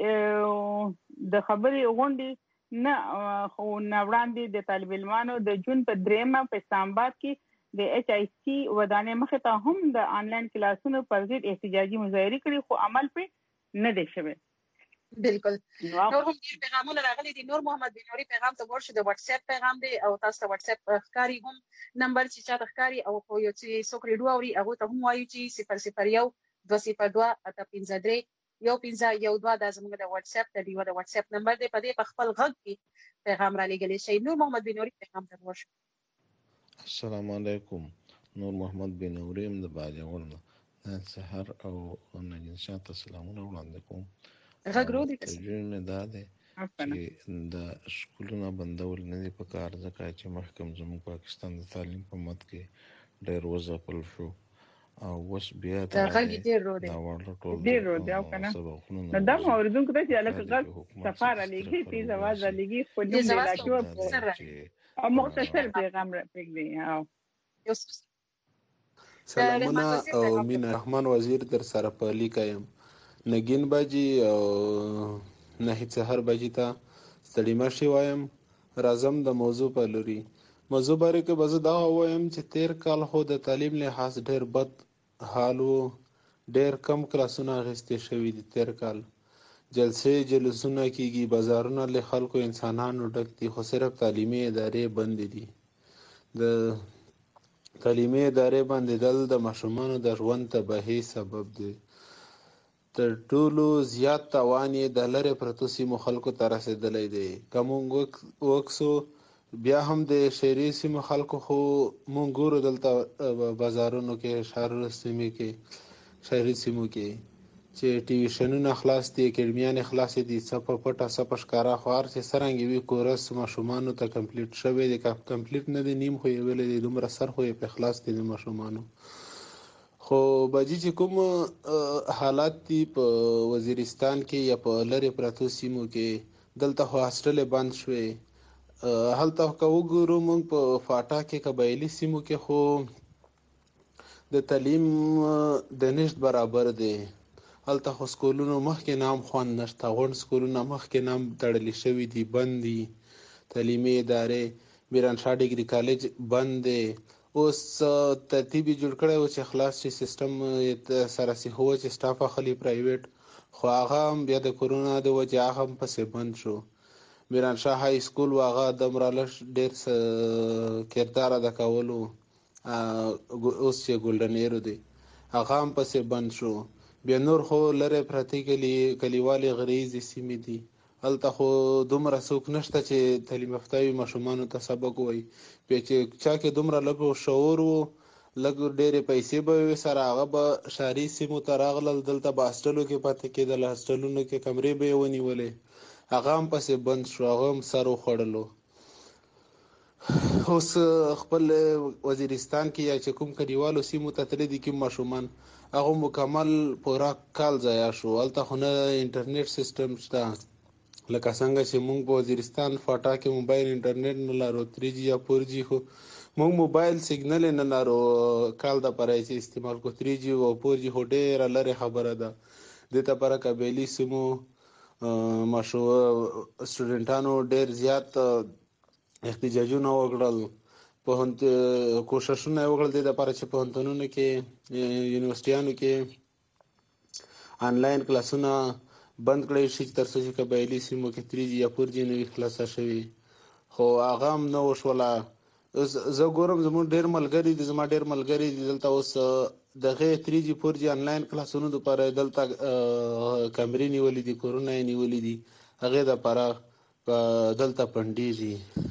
B: خبرې د خبرې غونډې نه خو نه وړاندې د طالب علمانو د جون په دریمه په اسلام آباد کې د ایچ آی سی ودانې مخې ته هم د آنلاین کلاسونو پر ضد احتجاجي مظاهرې کړي، خو عمل پرې نه دی شوی.
A: بالکل. نور هم ډیر پیغامونه راغلي دي. نور محمد بنوري پیغام ته ورشي، د واتس اپ پیغام دی او تاسو ته واتس اپ ښکاری هم نمبر چې چاته ښکاری او خو یو چې څوک ریډیو اوري هغه ته هم وایي چې صفر صفر یو دوه صفر دوه اته پنځه درې یو پنځه یو دوه دا زموږ د واتس اپ د دیو د واتس اپ نمبر دی. په دې په خپل غږ کې پیغام را لګلی شي. نور محمد بنوري پیغام ته ورشي.
P: السلام علیکم. نور محمد بنوري ام د باجوړ نن سحر او نن شاته سلامونه وړاندې کوم.
A: غږ رو دي
P: تجربه مې دا ده چې د سکولونو بندول نه دي په کار، ځکه چې محکم زموږ پاکستان د تعلیم په مد کې ډېر وځپل شو او اوس بیا
A: دا غږ ډېر رو دی
B: ډېر رو دی او کنه نو دا مو اوریدونکو ته چې الګ غږ سفاره لګي تیز आवाज لګي خو دې لا شو سره او مختصر پیغام راپېږي. او
Q: سلامونه او مين رحمان وزیر در سره په لیکایم نگین باجی او نه سحر باجی ته ستړي مشي وایم. راځم د موضوع په لوري. موضوع باره کې بزه دا وایم چې تیر کال خو د تعلیم لحاظ ډېر بد حال وو، ډېر کم کلاسونه اخیستې شوي دي. تیر کال جلسې جلسونه کېږي، بازارونه له خلکو انسانانو ډک دي، خو صرف تعلیمي ادارې بند دي. د تعلیمي ادارې بندېدل د ماشومانو د ژوند تباهي سبب دی. تر ټولو زیات تاوان یې د لرې پرتو سیمو خلکو ته رسېدلی دی. که موږ وکسو بیا هم د شهري سیمو خلکو خو موږ ګورو دلته بازارونو کې، ښارونو سیمې کې، شهري سیمو کې چې ټیویشنونه خلاص دي، اکیډمیانې خلاصې دي، څه په پټه څه په ښکاره، خو هر چې څرنګه وي کورس ماشومانو ته کمپلیټ شوی دی. کمپلیټ نه دی، نیم خو یې ویلی دی، دومره سر خو یې پرې خلاص دی د ماشومانو. خو باجي چې کوم حالات دي په وزیرستان کې یا په لرې پرتو سیمو کې، دلته خو هاسټلې بند شوې. هلته که وګورو موږ په فاټا کې قبایلي سیمو کې خو د تعلیم د نشت برابر دی. هلته خو سکولونو مخکې نام خوند نشته، غونډ سکولونه مخکې نام تړلي شوي دي، بند دي. تعلیمي ادارې میرانشاه ډیګري کالج بند دی. اوس ترتیب یې جوړ کړی و چې خلاص شي، سیسټم یې سره سیخ و چې سټاف اخلي پرایویټ، خو هغه هم بیا د کورونا د وجې هغه هم پسې بند شو. میرانشاه های سکول و هغه دومره لږ ډېر کردار ادا کولو، اوس چې ګولډن ایرو دی هغه هم پسې بند شو. بیا نور خو لرې پرتې کلي کلیوالې غریزې سیمې دي، هلته خو دومره څوک نشته چې تعلیم یافته وي ماشومانو ته سبق ووایي. بیا چې چا کې دومره لږ شعور و، لږ ډېرې پیسې به وي سره، هغه به ښاري سیمو ته راغلل، دلته به هاسټلو کې پاتې کېدل، هاسټلونو کې کمرې به یې ونیولې، هغه هم پسې بند شو، هغه هم سر وخوړلو. اوس خپل وزیرستان کې یا چې کوم کلیوالو سیمو ته تللي دي کوم ماشومان، هغه مکمل پوره کال ضایع شو. هلته خو نه انټرنیټ سیسټم شته، لکه څنګه چې موږ په وزیرستان فاټا کې موبایل انټرنیټ نه لرو، تھری جی یا فور جی، خو موږ موبایل سیګنل نه لرو کال د پاره چې استعمال کو. تھری جی او فور جی خو ډېره لرې خبره ده. دې ته پره قبایلي سیمو ماشو سټوډنټانو ډېر زیات احتجاجونه وکړل، په کوششونه یې وکړل دې دپاره چې پوهنتونونو کې یونیورسټیانو کې آنلاین کلاسونه بند کړی شي تر څو چې قبایلي سیمو کې تھری جی یا فور جی نه وي خلاصه شوي، خو هغه هم نه وشوله. زه ګورم زموږ ډېر ملګري دي، زما ډېر ملګري دي دلته اوس دغې تھری جی فور جی آنلاین کلاسونو دپاره دلته کمرې نیولې دي، کورونه یې نیولي دي، هغې دپاره دلته پنډېږي.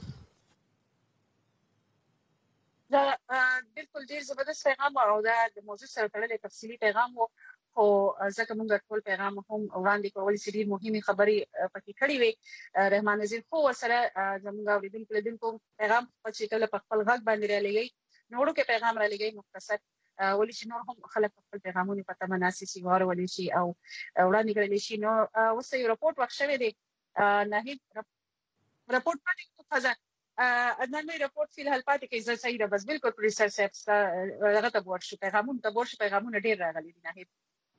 A: دا بالکل ډیر زبردست پیغام او دا د موضوع سره تړلی تفصیلي پیغام و. خو ځکه موږ ټول پیغام هم وړاندې کول چې ډېر مهمه خبرې پکې کړې وي رحمان نذیر خو سره زموږ اوریدونکو لیدونکو پیغام چې کله په خپل غږ باندې را لګي نورو کې پیغام را لګي مختصر ولې چې نور هم خلک خپل پیغامونه په تمه ناسي سي واره ولې شي او وړاندې کړل شي نو اوس یو راپورټ وخت شوی دی ناهید راپورټ پاتې فضا عدنان مې راپورټ فی الحال پاتې کې زه صحیح ده بس بالکل پروډوسر صاحب هغه ته ورشو پیغامونه ته ورشو پیغامونه ډیر راغلي دي ناهید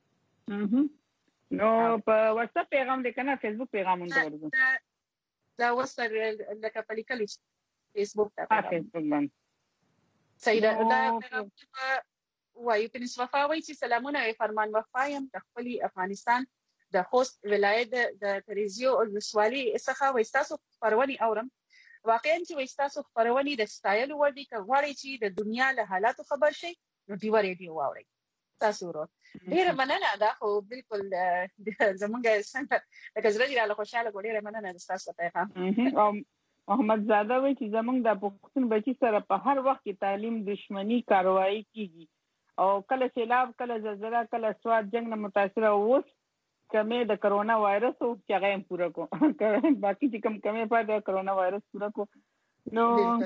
B: نو په واتس اپ پیغام لیکنه فیسبوک پیغامونه ته ورغو
A: دا وسر لکه په لیکل فیسبوک ته
B: فیسبوک باندې
A: صحیح ده دا پیغام وایي په نسوفا وایي چې سلامونه فرمان وفایم د خپل افغانستان د خوست ولایت د تریزیو او وسوالي څخه وستاسو خبرونی اورم واقعا چې وستاسو خبرونی د سټایل وردی کوي چې د دنیا له حالاتو خبر شي نو دیو ریډیو واوري تاسو ورو ډیر مننه دا خو بالکل زمونږ څنګه لکه زړه دی له خوشاله ګورې مننه تاسو ته
B: ښه محمد زاده وایي چې زمونږ د پښتون بچی سره په هر وخت کې تعلیم دشمنی کاروایی کیږي او کله سیلاب کله زلزلہ کله سواد جنگ نه متاثر اوس کمې د کرونا وایرس او چې هغه هم پوره کو باقي چې کم کمې پاتې کرونا وایرس پوره کو نو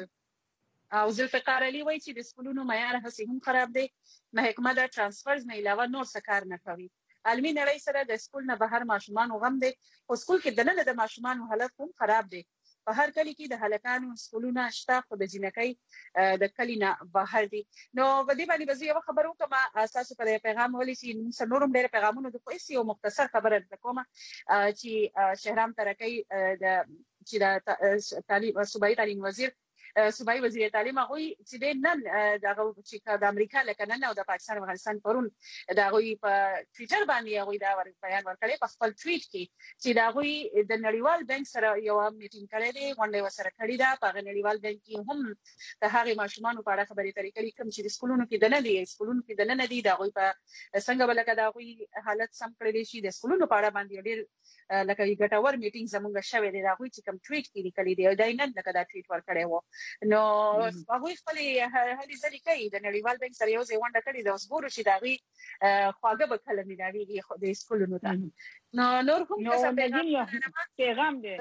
A: او ذوالفقار علي وایي چې د سکولونو معیار هسې هم خراب دی محکمه د ترانسفرز نه علاوه نور څه کار نه کوي عالمي نړۍ سره د سکول نه بهر ماشومان غم دی او سکول کې دننه د ماشومان حالت هم خراب دی په هر کلی کې د هلکانو سکولونه شته خو د جنکۍ د کلی نه بهر دي نو په دې باندې به یو خبر وکم اساسو پر پیغام ولې چې سنورم ډېر پیغامونه د کویسي او مختصر خبره کوم چې شهرام ترکی د چې د تعلیم صوبایي تعلیم وزیر صوبایي وزیر تعلیم هغه چې نن دغه چې د امریکا لکه نن او د پاکستان او افغانستان پرون دغه په ټوئیټر باندې هغه دا بیان ورکړی په خپل ټویټ کې چې دغه د نړیوال بانک سره یو میټینګ کړی دی غونډه وسره کړی دا په نړیوال بانک کې هم د هغه ماشومان په اړه خبرې اترې کړي کوم چې د سکولونو کې دنه دي سکولونو کې دنه دي دغه په څنګه بلکې دغه حالت سم کړی شي د سکولونو په اړه باندې ډېر لکه یو ګټور میټینګ زموږ شوی دی دغه چې کوم ټویټ کې لیکلی دی دا نه لکه دا ټویټ ورکړی وو نو هغه خپل هلي ځلې کوي د نړیوال بانک سره یو ځای ونډه کړې د وسګورو چې داغي خواږه به کله ملاويږي د سکولونو ته نو نور کوم څه
B: پیغام دی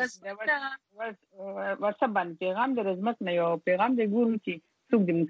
B: واتس اپ باندې پیغام د رزمت نه یو پیغام دی ګورو چې څوک دې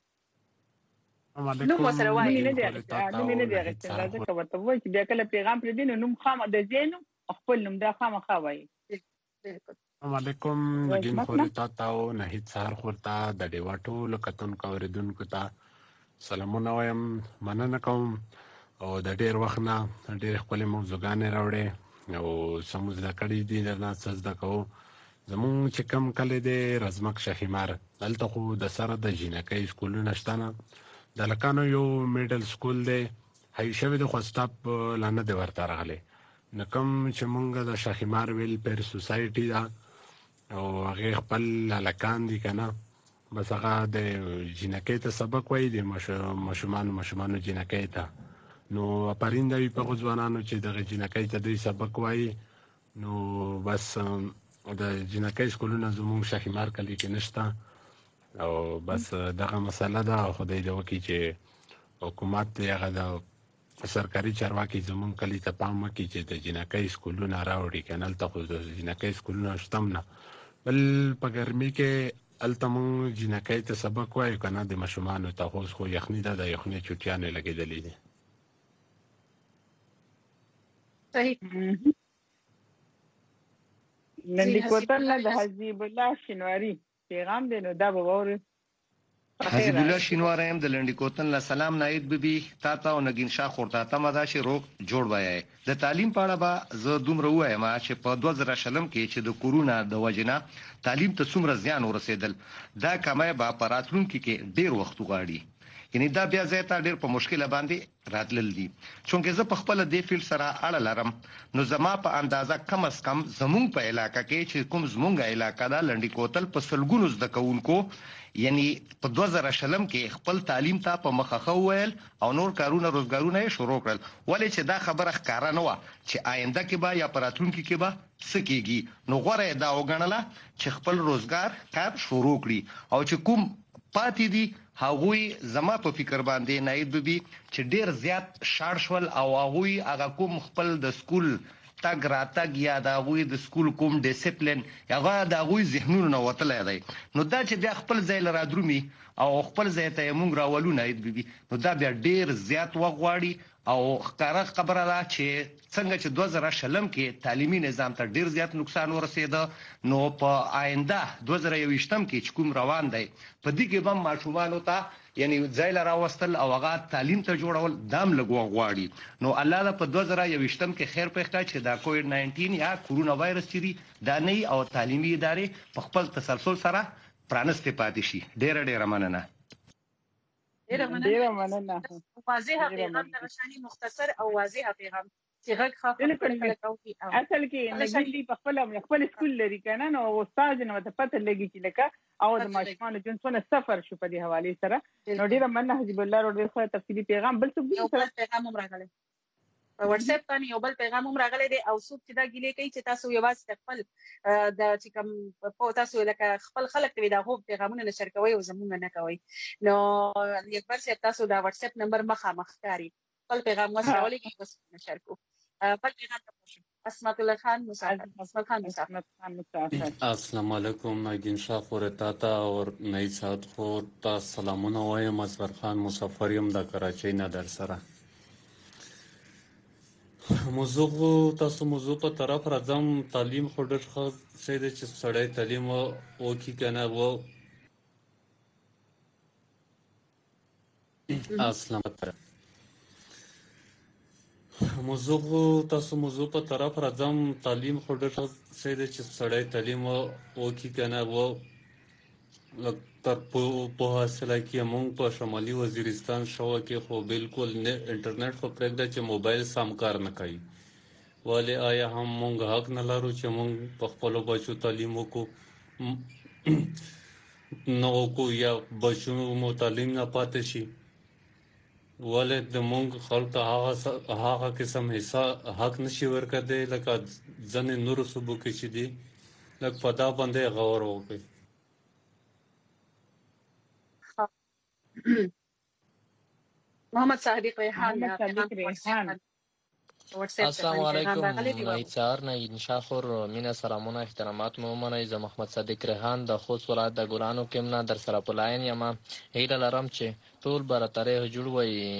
B: سره نو سره وایي نه دی نو نه دی راځي راځي کومه ته وایي چې بیا کله پیغام پر دین نوم خامہ د زینو خپل نوم دا خامہ خوایي
R: السلام علیکم نگین خوري تا او نهید سهار خورتا د ډیوا ټول کتونکو اوریدونکو ته سلامونه وایم مننه کوم او د ډیر وخت نه ډیر خپل موضوعګانې راوړې او سموز د کړي دي نه څه د کو زمون چې کم کله د رزمک شهیمار دلته خو د سره د جنکۍ سکولونه شتنه د لکانو یو میډل سکول دی هي شوی د خوستاب لانه دی ورته راغلی نکم چې مونږ د شهیمار ویل پر سوسایټي دا او هغه خپل لکان دي کنه بس هغه د جنکۍ ته سبق وایي د ماشومان ماشومان جنکۍ ته نو پرینده وي په ځوانانو چې د جنکۍ ته دوی سبق وایي نو بس د جنکۍ سکولونه زموږ شهیمار کلی کې نشته او بس دغه مسله ده خدای دې وکړي چې حکومت هغه د سرکاري چارواکي زموږ کلی ته پام وکړي چې د جنکۍ سکولونه راوړي کنه هلته خو د جنکۍ سکولونه شته هم نه بل په ګرمي کې هلته مونږ جنکۍ ته سبق وایو که نه د ماشومانو ته خو اوس خو یخني ده د یخنۍ چوټیانې لګېدلې دي
B: صحیح لنډي کوتل نه د حزب الله شینواري پیغام دی نو دا به واورو
S: حزب الله شینواری هم د لنډي کوتل نه سلام نایب بیبي تا ته او نگین شاه خورتا ته مدا شي روغ جوړ وایي د تعلیم په اړه به زه دومره وایم چې په دوه زره شلم کې چې د کورونا د وجنه تعلیم ته څومره زیان ورسېدل دا کمای به په راتلونکي کې ډیر وخت وغواړي یعنی دا بیا زیاته ډیر په مشکله باندې راتلل دي چونکه زه په خپل د فیلډ سره اړه لرم نو زما په اندازه کم از کم زمونږ په علاقې کې چې کوم زمونږ علاقې دا لنډي کوتل په سلګونو زده کوونکو یعنی په دوه زره شلم کې خپل تعلیم ته په مخه خو ویل او نور کارونه روزګارونه یې شروع کړل ولې چې دا خبره ښکارا نه و چې آینده کې به یا پراتونکو کې به سکیږي نو غوړې دا وګڼله چې خپل روزګار کار شروع کړي او چې کوم پاتې دي هغوی زما په فکر باندې ناید بي چې ډیر زیات شاړ شول او هغوی هغه کوم خپل د سکول تګ راتګ یا د هغوی د سکول کوم ډیسپلین هغه د هغوی ذهنونو نه وتلی دی نو دا چې بیا خپل ځای له رادرومي او خپل ځای ته یې مونږ راولو ناید بي نو دا بیا ډیر زیات وخت غواړي او ښکاره خبره ده چې څنګه چې دوه زره شلم کې تعلیمي نظام ته ډیر زیات نقصان ورسېده نو په آینده دوه زره یوویشتم کې چې کوم روان دی په دې کې به هم ماشومانو ته یعنی ځای له راوستل او هغه تعلیم ته جوړول دام لږ وخت غواړي نو الله ده په دوه زره یوویشتم کې خیر پېښه چې دا کووډ ناینټین یا کورونا وایرس چې دی دا نه او تعلیمي ادارې په خپل تسلسل سره پرانستې پاتې شي ډېره ډېره مننه
B: ډېره مننه
A: واضح پیغام د غشاني مختصر او واضح پیغام چې غږ خاطر
B: اصل کې نګلی په خپل خپل سکول لري کنه نو استاد نو ته پته لګی چې لکه او د ماشومان جون څونه سفر شو په دې حواله سره نو ډیره مننه حزب الله رو ډیر ښه تفصیلی پیغام بل څه
A: یو بل پیغام هم راغلی په واتس اپ باندې یو بل پیغام هم راغلی دی او څوک چې دا ګیلې کوي چې تاسو یوازې خپل د چې کوم په تاسو لکه خپل خلک ته دا هو پیغامونه نشر کوي او زمونږ نه کوي نو یک بار چې تاسو دا واتس اپ نمبر مخامخ کاری خپل پیغام وسولې کې تاسو نشر کو بل پیغام تاسو اسمت الله خان مسافر اسمت خان مسافر
T: السلام علیکم نگین شاه خورتا تا اور نئی سات خور تا سلامونه وایم اسمت خان مسافر یم د کراچۍ نه در سره موضوع تاسو موضوع په طرف راځم تعلیم خو ډېر ښه شی دی چې سړی تعلیم وکړي کنه و السلام علیکم موضوع تاسو موضوع په طرف راځم تعلیم خو ډېر ښه شی دی چې سړی تعلیم وکړي کنه و تر په حاصله کې موږ په شمالي وزیرستان شوه کې خو بالکل انټرنیټ خو پرېږده چې موبایل سم کار نه کوي ولې آیا هم موږ حق نه لرو چې موږ په خپلو بچو تعلیم وکړو نه وکړو یا بچو مو تعلیم نه پاتې شي ولې د موږ خلکو ته هغه هغه قسم حصه حق نشي ورکړی لکه ځینې نورو صوبو کې چې دي لږ په دا باندې غور وکړئ
A: محمد صادق ریحان
U: السلام علیکم نایڅار نه انشاخور مینا سلامونه احترامات مو منئ زه محمد صادق ریحان د خوست ولایت د ګلانو کېم نه در سره په لاین یم هیله لرم چې ټول برترې جوړ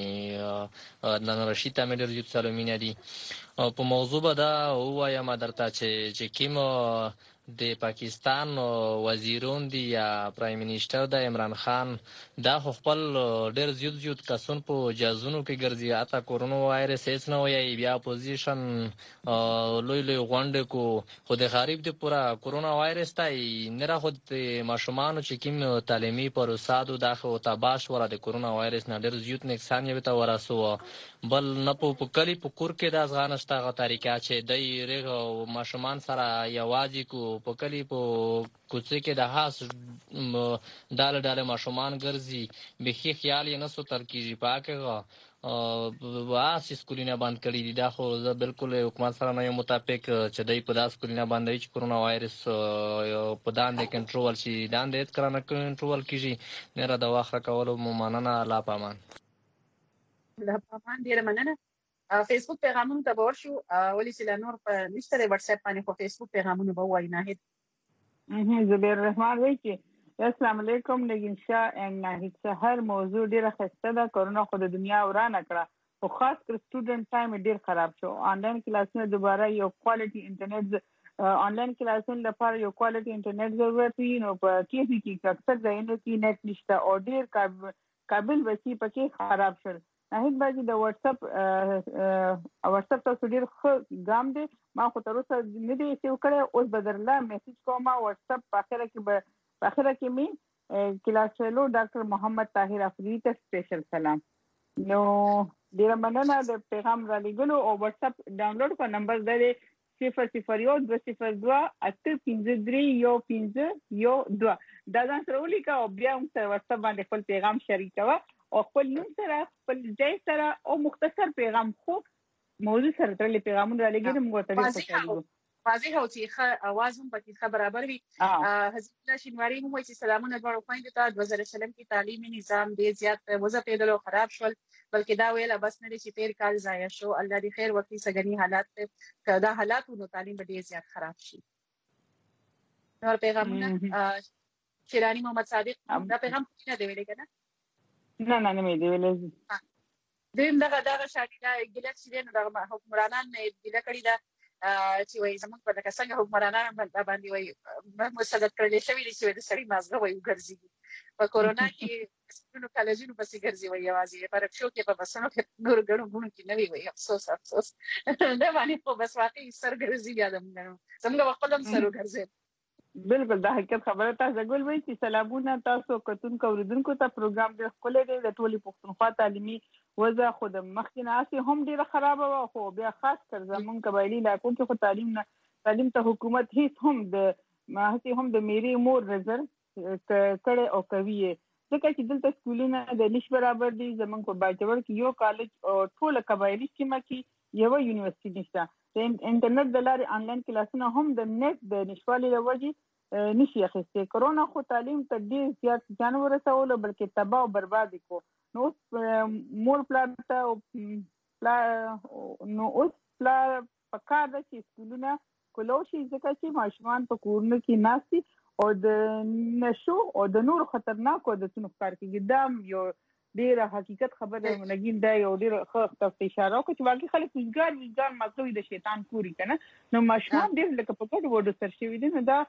U: وي نن رشید ته مې ډېر زیات سلامونه دي په موضوع به دا ووایم درته چې چې کوم د پاکستان وزیرون دی یا پرایم منیسټر د عمران خان دا خپل ډېر زیات زیات کسون په جازونو کې ګرځي اته کورونا وایرس هیڅ نه وایي بیا اپوزیشن لوی لوی غونډې کو خو د غریب د پورا کورونا وایرس ته نه را خود ماشومان چې کوم تعلیمي پروسادو داخه او تباش ولا د کورونا وایرس نه ډېر زیات نقصان یې ته ورسو بل نه په کلی په کور کې د افغانستان طریقه چې د ریغ ماشومان سره یوازې کو په کلی په کوڅه کې د هاس ډاله ډاله ماشومان ګرځي بخي خیال یې نه سوتل کېږي پاکه واس سکولونه بند کړي دي دا خو زه بالکل حکومت سره نه یم مطابق چې دوی په داس سکولونه باندې چې کورونا وایرس په داندې کنټرول شي داندې هېڅ کله نه کنټرول کېږي نه را د واخره کولو مو مننه الله پامان
A: الله پامان ډېره مننه فیسبوک پیغامونو ته به ورشو ولې چې لا نور په نشته دی واتس اپ باندې خو فیسبوک پیغامونه به ووایي ناهید
B: زبیر رحمان وایي چې السلام علیکم نگین شاه ان ناهید سحر موضوع ډېره ښایسته ده کورونا خو د دنیا ورانه کړه خو خاص کر سټوډنټ ټایم ډېر خراب شو آنلاین کلاسونه دوباره یو کوالټي انټرنیټ آنلاین کلاسونو لپاره یو کوالټي انټرنیټ ضرورت وي نو په کې کې اکثر ځایونو کې نت نشته او ډېر قابل بچي پکې خراب شول ناهید باجی د واتس اپ واتس اپ تاسو ډیر ښه ګام دی ما خو تر اوسه نه دی سیو کړی اوس به درله میسج کوم واتس اپ په اخره کې به په اخره کې می کلاس فیلو ډاکټر محمد طاهر افریدی ته سپیشل سلام نو ډیر مننه د پیغام را لګلو او واتس اپ ډاونلوډ کو نمبر دی صفر صفر یو دوه صفر دوه اته پنځه درې یو پنځه یو دوه دا ځان سره ولیکه او بیا هم سره واتس اپ باندې خپل پیغام شریکوه او خپل نوم سره خپل ځای سره او مختصر پیغام خو موضوع سره تړلې پیغامونه را لګېږي موږ ته ډېر خوشحالي
A: واضح او چې ښه اواز هم پکې ښه برابر وي. حضرت الله شینواری هم وایي چې سلامونه دواړو خویندو ته. دوه زره شلم کې تعلیمي نظام ډېر زیات وځپېدل او خراب شول، بلکې دا ویل بس نه دی چې تیر کال ضایع شو. الله دې خیر وکړي. سګنی حالات که دا حالات نو تعلیم به ډېر زیات خراب شي. نور پیغامونه شیرانی محمد صادق دا پیغام نه دی ویلې کنه؟
B: نه نه نه مې دی ویلې.
A: دویم دغه دغه شاګرد ګلکسي دی نو دغه حکمرانان نه ګیله کړې ده چې وایي زموږ په لکه څنګه حکمرانان باندې وایي مسلط کړل شوي دي چې د سړي مازغه وایي وګرځي. په کورونا کې سکولونو کالجونو پسې ګرځي وایي یوازې په رکشو کې په بسونو کې نور ګڼو ګڼو کې نه وي وایي. افسوس افسوس دا باندې خو بس واقعي سر ګرځي بیا د موږ زموږ خپل هم سر وګرځي.
B: بالکل دا حقیقت خبره. تاسو ګل وایي چې سلامونه تاسو کتونکو اوریدونکو ته. پروګرام ډېر ښکلی دی. د ټولې پښتونخوا تعلیمي وضع خو د مخکې نه هسې هم ډېره خرابه وه، خو بیا خاص کر زموږ قبایلي علاقو کې خو تعلیم نه تعلیم ته حکومت هېڅ هم د هسې هم د میرې مور نظر کړی او کوي یې، ځکه چې دلته سکولونه د نش برابر دي. زموږ په باجوړ کې یو کالج او ټوله قبایلي سیمه کې یوه یونیورسټي نشته. د انټرنیټ د لارې آنلاین کلاسونه هم د نیټ د نشوالي له وجې نشي اخیستی. کرونا خو تعلیم ته ډېر زیات زیان ورسولو، بلکې تباه او برباد کو. نو اوس مور پلار ته نو اوس پلار پکار ده چې سکولونه کلو شي، ځکه چې ماشومان په کورونو کې ناست دي او د نشو او د نورو خطرناکو عادتونو ښکار کېږي. دا یو ډېره حقیقت خبره ده. نګین دا یو ډېر ښه ته اشاره وکړه چې واقعي خلک وزګار وزګار مطلب د شیطان کوري که نه. نو ماشومان ډېر لکه په ګډو وډو سر شوي دي. نو دا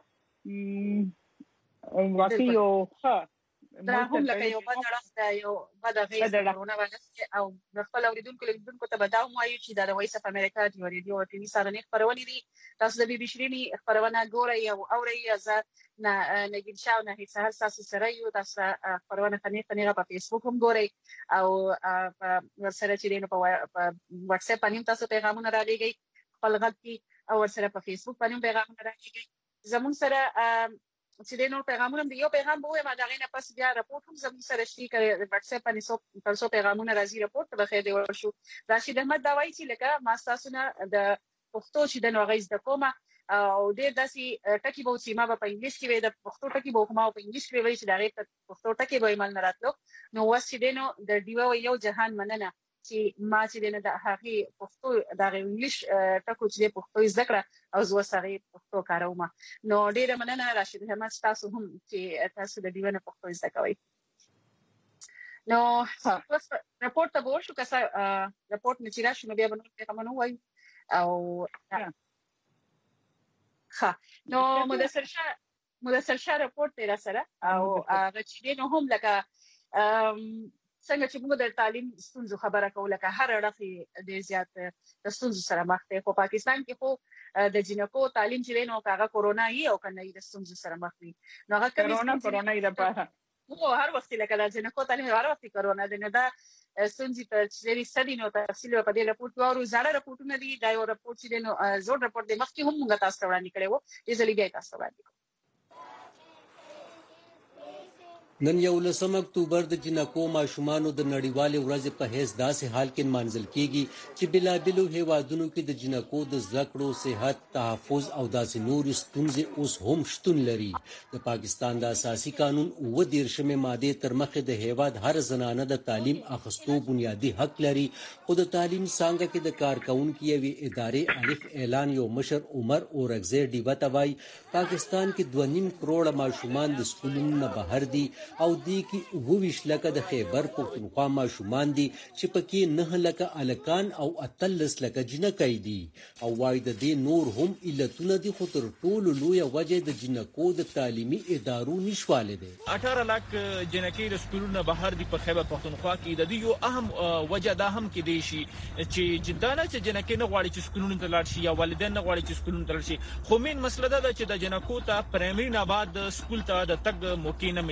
B: واقعي یو ښه
A: دا هم لکه یو بد اړخ ده، یو بد اغېز د کرونا وایرس او د خپل اورېدونکو لیدونکو ته به دا هم وایو چې دا د وایس اف امریکا د ریډیو او ټي وي سهارنۍ خپرونې دي. تاسو د بي بي شیرینې خپرونه ګورئ او اورئ. زه نګین شاه او نهید سهار ستاسو سره یو. تاسو خپرونه فنې فنېغه په فیسبوک هم ګورئ او ورسره چې دی نو په واټساپ باندې هم تاسو پیغامونه رالیږئ خپل غږ کې او ورسره په فیسبوک باندې هم پیغامونه رالیږئ. زموږ سره چې د نور پیغامونه د یو پیغام به وایم د هغې نه پس بیا رپورټ هم زموږ سره شته که واټساپ باندې پر څو پیغامونه راځي رپورټ ته به خیر دی ورشو. راشد احمد دا وایي چې لکه ما ستاسو نه د پښتو چې د نو هغه زده کومه او ډېر داسې ټکي به و چې ما به په انګلیس کې وی د پښتو ټکي به ما په انګلیس کې وی چې د هغې په پښتو ټکي به یې مال نه راتلو. نو اوس چې دی نو د ډیوه یو جهان مننه چې ما چې دی نه د هغې پښتو د هغې انګلیش ټکو چې دی پښتو زده کړه او زه اوس هغې پښتو کاروم. نو ډېره مننه راشد احمد ستاسو هم چې تاسو د ډیوه نه پښتو زده کوئ. نو اوس رپورټ ته به وشو. که څه رپورټ نه چې راشو نو بیا به نور پیغامونه ووایو. او ښه نو مدثر شاه مدثر شاه رپورټ دی را سره او هغه چې دی نو هم لکه څنګه چې موږ د تعلیم ستونزو خبره کوو، لکه هر اړخ یې ډېر زیات د ستونزو سره مخ دی. خو پاکستان کې خو د جنکو تعلیم چې دی نو که هغه کورونا یي او که نه یي د ستونزو سره مخ وي. نو هغه
B: کرونا کورونا یي دپاره
A: هو هر وخت لکه د جنکو تعلیم هر وخت کورونا دی. نو دا ستونزې په چې دی څه دي نو تفصیل به په دې رپورټ کې واورو. زاړه رپورټونه دي. دا یو رپورټ چې دی نو زوړ رپورټ دی. مخکې هم موږ تاسو ته وړاندې کړی و. دې ځلې بیا یې تاسو ته وړاندې کړو.
D: نن یولسم اکتوبر د جنکو ماشومانو د نړیوالې ورځې په حیث داسې حال کې نمانځل کیږي چې بېلابېلو هیوادونو کې د جنکو د زده کړو، صحت، تحفظ او داسې نورې ستونزې اوس هم شتون لري. د پاکستان د اساسي قانون اووه دېرشمې مادې تر مخې د هیواد هر زنانه د تعلیم اخیستو بنیادي حق لري. خو د تعلیم څانګه کې د کارکوونکي یوې ادارې الف اعلان یو مشر عمر اورکزی ډیوه ته وایي پاکستان کې دوه نیم کروړه ماشومان د سکولونو نه بهر دي او دې کې اووه ویشت لکه د خیبر پښتونخوا ماشومان دي چې پکې نه لکه الکان او اتلس لکه جنکۍ دي. او وایي د دې نور هم علتونه دي، خو تر ټولو لویه وجه د جنکو د تعلیمي ادارو نشوالی دی.
V: اټھارہ لاک جنکۍ د سکولونو بهر دي په خیبر پښتونخوا کې. د دې یو اهم وجه دا هم کې دی شي چې جدانه چې جنکۍ نه غواړي چې سکولونو ته لاړ شي یا والدین نه غواړي چې سکولونو ته لاړ شي. خو مین مسله دا ده چې د جنکو ته پرایمري نه بعد سکول ته د تګ موقع نه ملاويږي.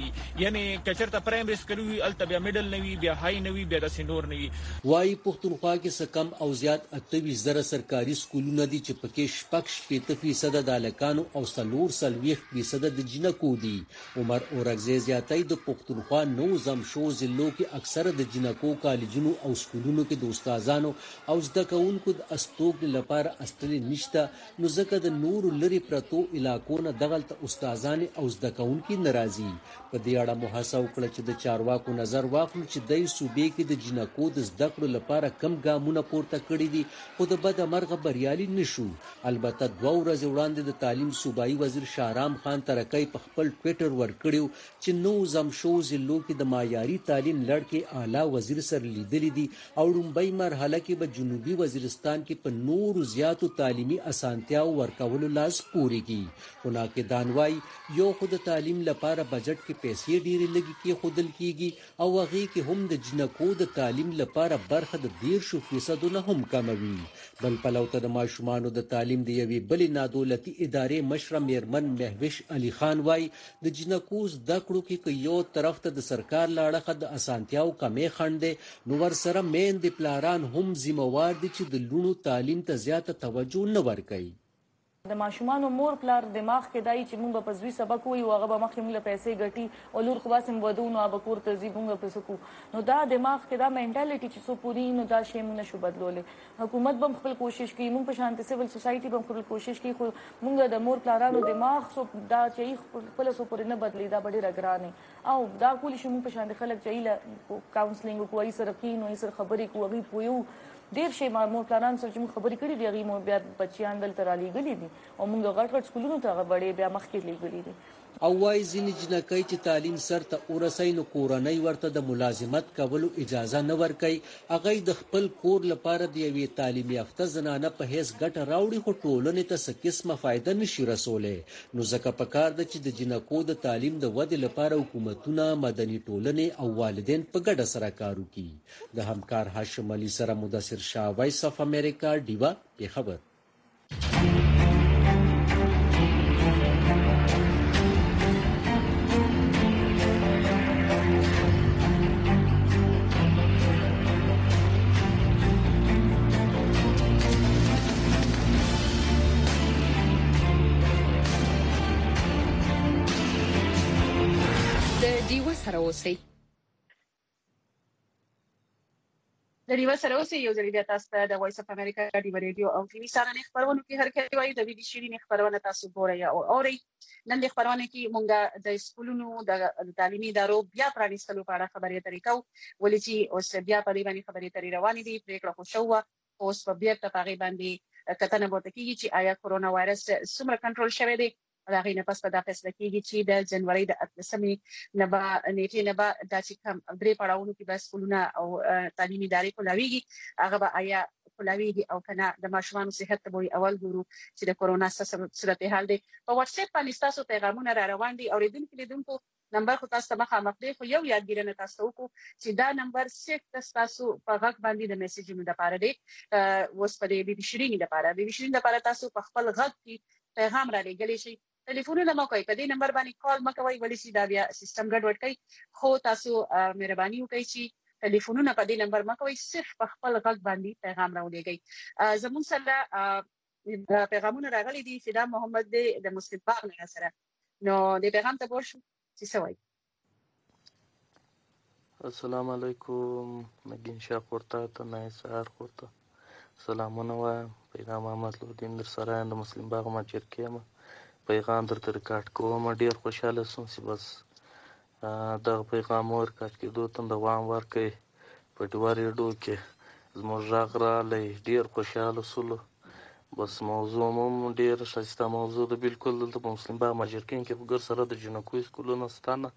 V: کیږي یعنی کچرته پرایمری سکول وي الته بیا میډل نه وي بیا های نه وي بیا د سینور نه وي.
D: وايي پښتونخوا کې څه کم او زیات اته زره سرکاري سکولونه دي چې پکې شپږ شپېته فیصده د هلکانو او څلور څلوېښت فیصده د جنکو دي. عمر اورکزی زیاتای د پښتونخوا نو زمشو ضلعو کې اکثره د جنکو کالجونو او سکولونو کې د استادانو او زده کوونکو د استوګنې لپاره استلې نشته، نو ځکه د نورو لرې پرتو علاقو نه دغلته استادانې او زده کوونکي ناراضي. په دې اړه مو هڅه وکړه چې د چارواکو نظر واخلو چې دای صوبې کې د جنکو د زده کړو لپاره کم ګامونه پورته کړي دي، خو د بده مرغه بریالي نشو. البته دوه ورځې وړاندې د تعلیم صوبایي وزیر شاهرام خان ترکی په خپل ټویټر ورکړیو چې نو زمشو ضلعو کې د معیاري تعلیم لړکې اعلی وزیر سره لیدلې دي او لومبۍ مرحله کې به جنوبي وزیرستان کې په نورو زیاتو تعلیمي اسانتیاو ورکولو لاس پورې کړي. خو ناقدان وایي یو خو د تعلیم لپاره بجټ کې پیسې ډېرې لږې کېښودل کېږي او هغې کې هم د جنکو د تعلیم لپاره برخه د دیرشو فیصدو نه هم کمه وي. بل پلو ته د ماشومانو د تعلیم د یوې بلې نادولتي ادارې مشره میرمن مهوش علي خان وایي د جنکو زده کړو کې که یو طرف ته د سرکار له اړخه د اسانتیاو کمې خنډ دی، نو ورسره میندې پلاران هم ذمهوار دي چې د لوڼو تعلیم ته زیاته توجه نه ورکوي.
E: د ماشومانو مور پلار دماغ کې دای چې مونږ په زوی سبق وایو هغه به مخکې مونږ له پیسې ګټي او لور خو باسم ودو نو به کور ته ځي مونږ په سکو، نو دا دماغ کې دا مینټالټي چې څو پوری نو دا شی مونږ نشو بدلولی. حکومت به خپل کوشش کوي، مونږ په شانتي سیول سوسایټي به خپل کوشش کوي، خو مونږ د مور پلارانو دماغ سو دا چې خپل سو پورې نه بدلی دا ډېره ګرانه او دا کولی شي مونږ په شانتي خلک چې کاونسلینګ کوي سره کینو یې سره خبرې کوي پویو ډېر شی مور پلانان سره چې موږ خبرې کړې دي هغې مو بیا بچیان دلته رالیږلي دي او موږ غټ غټ سکولونو ته هغه بړې بیا مخکې لیږلي دي.
D: او وایي ځینې جنکۍ چې تعلیم سر ته ورسوي نو کورنۍ ورته د ملازمت کولو اجازه نه ورکوي، هغوی د خپل کور لپاره د یوې تعلیم یافته زنانه په حیث ګټه راوړي خو ټولنې ته څه قسمه فایده نشي رسولی. نو ځکه پکار ده چې د جنکو د تعلیم د ودې لپاره حکومتونه، مدني ټولنې او والدین په ګډه سره کار وکړي. د همکار هاشم علي سره مدثر شاه، وایس اف امریکا، ډیوا، پیښور.
A: سره اوسئ. د ډیوا سره اوسئ. یو ځل بیا تاسو ته د وایس اف امریکا ډیوا ریډیو او ټي وي سره خبرونه کې هر کله وایي د ویډیو شیرین خبرونه تاسو ګورئ او اورئ. نن د خبرونه کې مونږ د سکولونو د تعلیمي ادارو بیا پرانیستلو په اړه خبرې اترې کوو، ولې چې اوس بیا په دې باندې خبرې اترې روانې دي. پریکړه خو شوه اوس په بیا په هغې باندې کتنه بوته کېږي چې آیا کورونا وایرس څومره کنټرول شوی دی. د هغې نه پس په دا فیصله کېږي چې د جنورۍ د اتلسمې نه به نیټې نه به دا چې کوم درې پړاوونو کې به سکولونه او تعلیمي ادارې کولاویږي هغه به آیا کولاویږي او که نه. د ماشومانو صحت ته به اول ګورو چې د کورونا څه صورتحال دی. په واتس اپ باندې ستاسو پیغامونه را روان دي. اورېدونکي لیدونکو نمبر خو تاسو ته مخامخ دی، خو یو یادګیرنه تاسو ته وکړو چې دا نمبر صرف ستاسو په غږ باندې د میسیجونو لپاره دی. اوس په دې بیبي شیرین لپاره بیبي شیرین لپاره تاسو په خپل غږ کې پیغام را لېږلی شئ. ټلیفونونه مو کوئ، په دې نمبر باندې کال مه کوئ ولې چې دا بیا سیستم ګډوډ کوي. خو تاسو مهرباني وکړئ چې ټلیفونونه په دې نمبر مه کوئ، صرف په خپل غږ باندې پیغام راولېږئ. زموږ سره پیغامونه راغلي دي. فدا محمد دی د مسجد باغ نه سره، نو د پیغام ته پوه شو چې څه وایي.
F: السلام علیکم. نگین شاه خورته ته نه سهار خورته سلامونه وایم. پیغام محمد لودین در سره د مسلم باغ ماچر کېم پیغام درته ریکارډ کوم. ډېر خوشحاله سوم چې بس دغه پیغام ورکارډ کېدو ته دوام ورکوي په ډیوا ریډیو کې زموږ غږ راغلی. ډېر خوشحاله سولو. بس موضوع هم ډېره ښایسته موضوع ده. بالکل دلته په مسلم باغ ماجرکین کې په ګر سره د جنکو سکولونه شته نه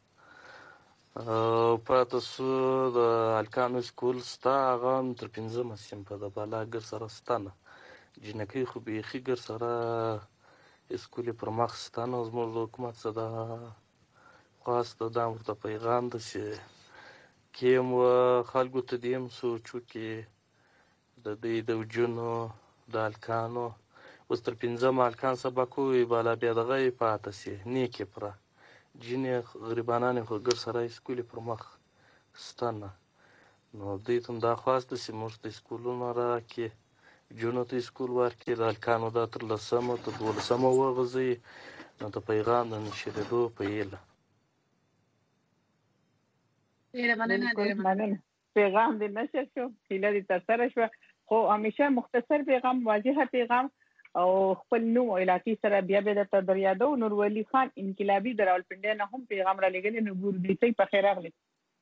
F: پاته سو. د هلکانو سکول شته، هغه هم تر پنځمه صنفه د بالا ګر سره شته نه. جنکۍ خو بیخي ګر سره سکول پر مخ شته نه. زموږ د حکومت څخه دا خواست ده، دا ورته پیغام ده چې کیم خلکو ته دې هم سوچ وکړي د دوی د وجونو د هلکانو. اوس تر پنځمه هلکان سبق ووایي بالا بیا دغه یې پاته سي نیکې پوره ځینې غریبانان خو ګډ سرای سکول پر مخ ستنه نو دوی ته دا خواسته چې موږ ته سکولونه راکړي جونو ته سکول ورکړي د هلکانو دا تر لسمه تر دولسمه وغځوي نو د پیغام د نشرېدو په هیله
A: ډېره مننه ډېره
B: مننه پیغام دې نشر شو هیله دې ترسره شوه خو همیشه مختصر پیغام واضح پیغام او خپل نوم او علاقې سره بیا بیا درته در یادو نورولي خان انقلابي د راولپنډۍ نه هم پیغام را لېږلی نو ګورو دوی په خیر راغلی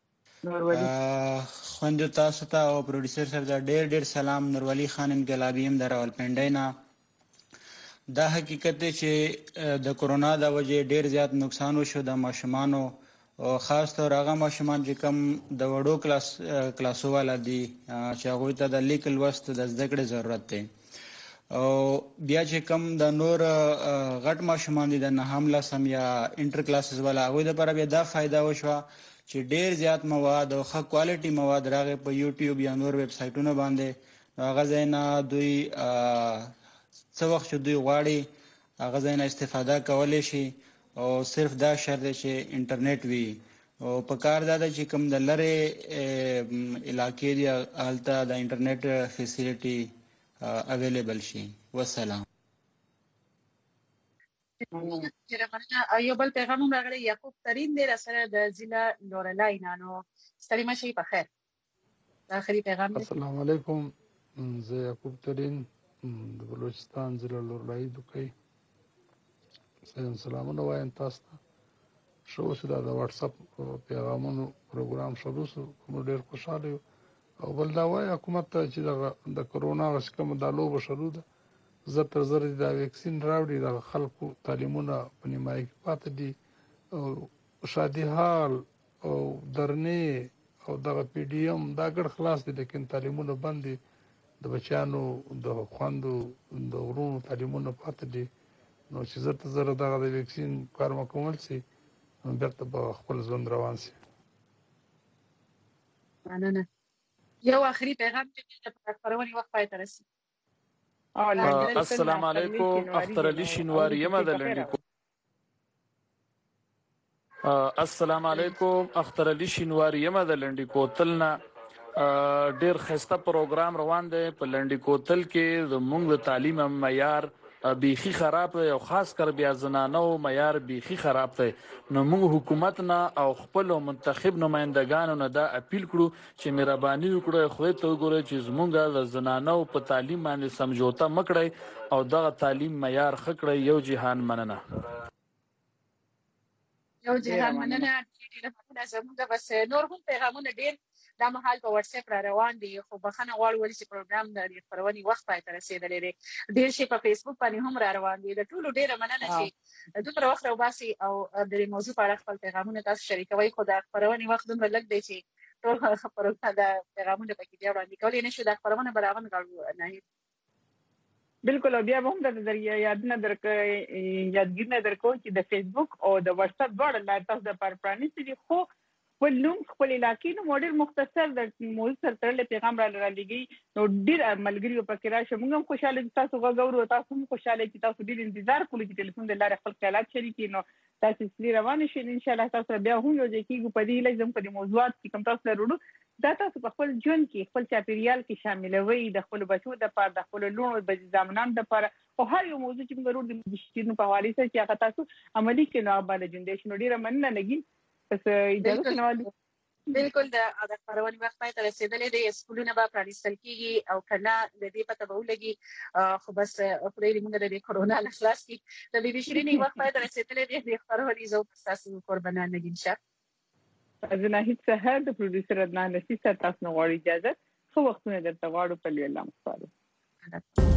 C: خوندو تاسو ته او پروډوسر صاحب ته ډېر ډېر سلام نورولي خان انقلابي یم د راولپنډۍ نه دا حقیقت دی چې د کرونا د وجې ډېر زیات نقصان وشو د ماشومانو او خاص طور هغه ماشومان چې کوم د وړو کلاس کلاسو والا دي چې هغوی ته د لیک لوست د زده کړې ضرورت دی او بیا چې کوم د نور غټ ماشومان دي د نهم لسم یا انټر کلاسز والا هغوی دپاره بیا دا فایده وشوه چې ډېر زیات مواد او ښه کوالټي مواد راغی په یوټیوب یا نور ویب سایټونو باندې نو هغه ځای نه دوی څه وخت چې دوی غواړي هغه ځای نه استفاده کولی شي او صرف دا شرط دی چې انټرنیټ وي او په کار دا ده چې کوم د لرې علاقې دي هلته د انټرنیټ فیسیلیټي اویلیبل شي والسلام
A: یو بل پیغام هم راغلی یعقوب ترین دی راسره د ضلع لورلای نه نو ستړي مه شئ په خیر دا آخري پیغام دی
G: السلام علیکم زه یعقوب ترین د بلوچستان ضلع لورلای دوکۍ سلامونه وایم تاسو ته ښه اوسو دا د واټساپ پیغامونو پروګرام شروع شو کوم ډېر خوشحاله یو او بل دا وایي حکومت ته چې د کرونا هغه چې کومه دا لوبه شروع ده زر تر زر دا ویکسین راوړي د خلکو تعلیمونه په نیمایي کې پاتې دي او شادي حال او درنې او دغه پی ډي ایم دا ګډ خلاص دي لیکن تعلیمونه بند دي د بچیانو د خویندو د ورونو تعلیمونه پاتې دي نو چې زر تر زر دغه د ویکسین کار مکمل شي نو بېرته به خپل ژوند روان شي
A: مننه یو آخري پیغام چې د خپرونې وخت پای ته رسي
V: السلام علیکم اختر علی شینواری یم د لنډی السلام علیکم اختر علی شینواری یم د لنډی کوتل نه ډیر خسته پروګرام روان دی په لنډی کوتل کې د مونږ د تعلیم معیار بیخي خراب دی او خاص کر بیا زنانو معیار بیخي خراب دی نو موږ حکومت نه او خپل منتخب نمائندگانو نه دا اپیل کړو چې مهرباني وکړي خو ته وګورئ چې زمونږ د زنانو په تعلیم باندې سمجوته مکړي او دغه تعلیم معیار ښه کړي یو جهان مننه
A: یو جهان مننه ډیره مننه زموږ بس نور هم پیغامونه ډیر دا مهال په واتس اپ را روان دي خو بخښنه غواړو ولې چې پروګرام د خپرونې وخت پای ته رسېدلی دی ډېر شي په فیسبوک باندې هم را روان دي د ټولو ډېره مننه چې دومره وخت راوباسي او د دې موضوع په اړه خپل پیغامونه تاسو شریکوئ خو د خپرونې وخت دومره لږ دی چې ټول خپرونه د پیغامونه پکې بیا وړاندې کولی نه شو دا خپرونه به راونغاړو نهید
B: بالکل بیا به هم درته یادونه درکړو یادګیرونه درکړو چې د فیسبوک او د واتس اپ دواړه لارې تاسو دپاره پرانیستي دي خو خپل نوم خپل علاقې نوم ډېر مختصر د موضوع سره تړلی پیغام را رالېږي نو ډېر ملګري به پکې راشي موږ هم خوشحاله چې تاسو غږ اورو تاسو هم خوشحاله چې تاسو ډېر انتظار کولو چې ټلیفون د لارې خپل خیالات شریکي نو دا سلسلې روانې شي انشاءالله تاسو سره بیا هم یو ځای کېږو په دې هیله چې زموږ په دې موضوعات کې کوم تاسو سره وړو دا تاسو په خپل ژوند کې خپل چاپېریال کې شاملوئ د خپلو بچو دپاره د خپلو لوڼو زامنانو دپاره او هر یو موضوع چې موږ وروړو د شیرینو په حوالې سره چې هغه تاسو عملي کړئ نو هغه باندې ژوندی شي نو ډېره مننه نګین بس اجازه شنوالي
A: بالکل د خپرونې وخت پای ته رسېدلی دی سکولونه به پرانیستل کېږي او که نه د دې پته به ولګي خو بس خدای دې موږ د دې کرونا نه خلاص کړي د بي بي شیرینې وخت پای ته رسېدلی دی د خپرونې زه ستاسو قربانه نګین شاه
B: زه ناهید سهر د پروډوسر عدنان رشید سره تاسو نه غواړو اجازه ښه وختونه درته غواړو په لوی الله مو سپارو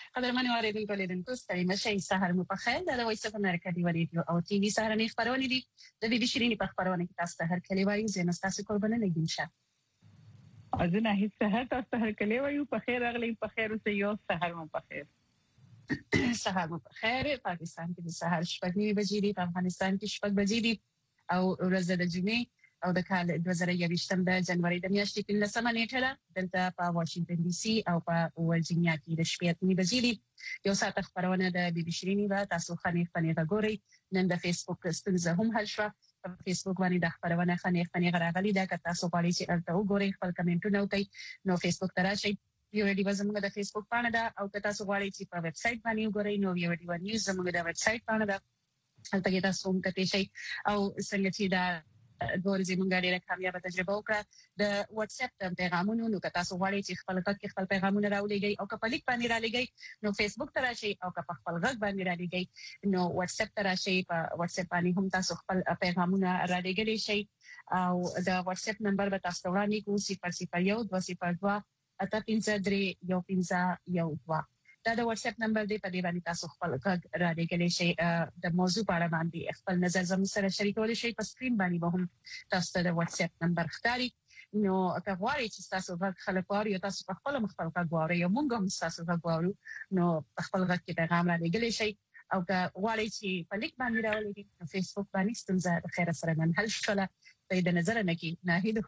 A: قدرمن اوریدونکو لیدونکو ستړي مشه سهار مو په خیر د وایس اف امریکا دی ریډیو او ټي وي سهارنی خبرونه دي د بي بي شيرینی په خبرونه کې تاسو ته هر کلی وایي زه تاسو قربانه نګین شه
B: ازنه هیڅ سهار تاسو ته هر کلی وایي په خیر اغلی په خیر اوسه یو سهار مو په خیر
A: سهار مو په خیر پاکستان کې د سهار شپږ نیمې بجې دي په افغانستان کې شپږ بجې دي او ورځ د جمعې او د کال دوه زره یوویشتم د جنوري د میاشتې په لسمه نیټه ده دلته په واشنگټن ډي سي او په ورجینیا کې د شپې اته بجې دي یو ساعت خبرونه د بي بي شيرینی به تاسو خنې خنې غوري نن د فیسبوک ستونزه هم حل شوه په فیسبوک باندې د خبرونه خنې خنې غراغلي دا که تاسو غواړئ چې الته وګورئ خپل کمنټونه وکړئ نو فیسبوک ته راشئ یو ډیو زموږ د فیسبوک پاڼه ده او که تاسو غواړئ چې په ویب سټ باندې وګورئ نو یو ډیو نیوز زموږ د ویب سټ پاڼه ده البته کې تاسو هم کتئ شئ او څنګه چې دا دوه زمونږ ډیره کامیابه تجربه وکړه د واتس اپ پیغامونو نو که تاسو غواړئ چې خپل غږ کې خپل پیغامونه راولېږئ او که په لیک باندې راولېږئ نو فیسبوک ته راشئ او که په خپل غږ باندې راولېږئ نو واتس اپ ته راشئ په واتس اپ باندې هم تاسو خپل پیغامونه راولېږئ شئ او د واتس اپ نمبر به تاسو وړاندې کوو صفر صفر یو دوه صفر دوه اته پنځه درې یو پنځه یو دوه دا د واتس اپ نمبر دی په دې باندې تاسو خپل غږ راولېږئ شئ د موضوع په اړه باندې خپل نظر زموږ سره شریکولی شئ په سکرین باندې به هم تاسو ته د واتس اپ نمبر ښکاري نو که غواړئ چې تاسو غږ خلک واوري او تاسو په خپل خپل غږ واورئ او موږ هم تاسو غږ واورو نو په خپل غږ کې پیغام راولېږئ شئ او که غواړئ چې په لیک باندې راولېږئ نو فیسبوک باندې ستونزه د خیر سره نن حل شوله په دې نظر نه کې ناهیدو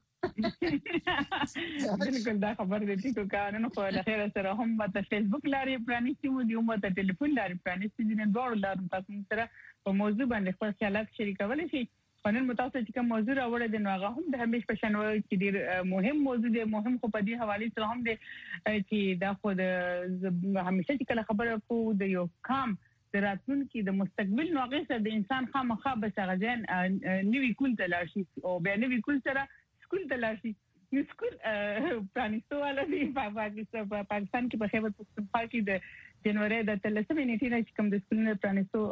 B: بالکل دا خبر دی چې قانون خو له خیر سره هم په فیسبوک لارې پرانیستي مو دی هم په ټلیفون لارې پرانیستي دي نن ډول لارم تاسو سره په موضوع باندې خپل خیالات شریکولی شئ قانون متاسف چې کوم موضوع راوړی دی نو هغه هم د همیش په شان چې ډیر مهم موضوع دی مهم خو په دې حواله سره هم دی چې دا خو د همیشه چې کله خبره کو د یو کام د راتلونکي د مستقبل نو هغه سره د انسان خامخا بس هغه ځان نوې کول ته لاړ شي او بیا نوې کول سره سکول ته لاړ شي نو سکول پرانیستو والا دی په پاکستان په پاکستان کې په خیبر پختونخوا کې د جنوري د تلسمې نیټې نه کوم د سکولونو پرانیستو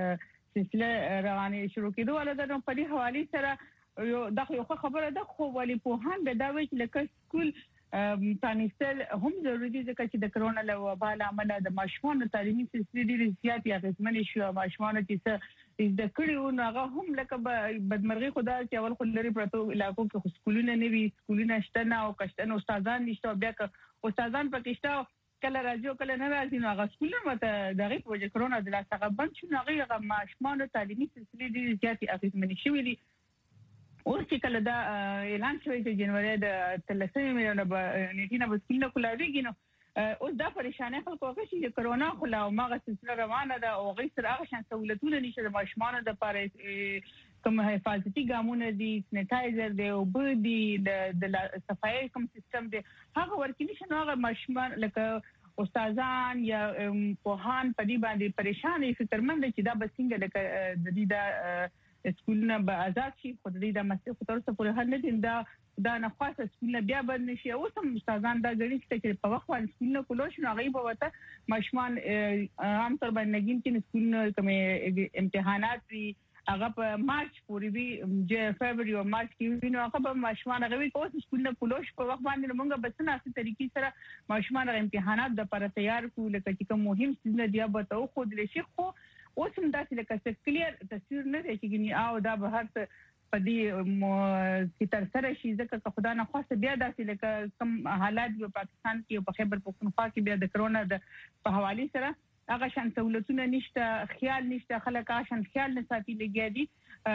B: سلسله روانه شروع کېدو والا د په دې حواله سره یو د یو خبره ده خو ولې په هان د دا وی چې لکه سکول پرانیستل هم ضروري دي ځکه چې د کرونا له وبا له امله د ماشومانو تعلیمي سلسله ډېرې زیاتې اغېزمنې شوې ماشومانو چې څه د کړیو نو هغه هم لکه بدمرغي خدا چې اول خو لري پرتو علاقو کې سکولونه نه وي سکولونه شته نه او کشتن استادان نشته بیا که استادان پکې شته کله راځي کله نه راځي نو هغه سکولونه مته دغه په کرونا د لاسه بند شو هغه هغه ماشومانو تعلیمي سلسله ډېرې زیاتې اغېزمنې شوې دي اوس چې کله دا اعلان شوی چې جنوري د تلسمې میلیونه نیټه به سکولونه کولاویږي نو اوس دا پریشانه خلکو هغه چې کرونا خو لا ماغه سلسله روانه ده او غي سره هغه شان سہولتونه نشته د ماشومانو د لپاره کوم حفاظتي ګامونه دي سنټایزر دی او بودی د صفایي کوم سیستم دی هغه ورکې نشي هغه ماشومان لکه استادان یا پوهان په دې باندې پریشان فکرمند چې دا بسنګ لکه د دې د سکولونه به آزاد شي خو د دې د مسئله په تور سره پورې حل نه دي دا دا نه خاصه سکولونه بیا بند نشي او سم استادان دا غړي چې په وخت باندې سکولونه کولو شنو هغه به وته ماشومان عام طور باندې نګین چې سکولونه کوم امتحانات وي هغه په مارچ پورې وي چې فبراير او مارچ کې وي نو هغه به ماشومان هغه وي کوم سکولونه کولو په وخت باندې موږ به څنګه ستاسو طریقې سره ماشومان امتحانات د لپاره تیار کو لکه چې کوم مهم څه دی به تو خو د شي خو اوس هم داسې لکه څه کلیر تصویر نه دی چې ګني او دا به هر څه په دې کې تر سره شي ځکه خدا نه خواسته بیا داسې لکه کوم حالات په پاکستان کې او په خیبر پختونخوا کې بیا د کرونا د په حواله سره هغه شان سہولتونه نشته خیال نشته خلک هغه شان خیال نه ساتي لګیا دي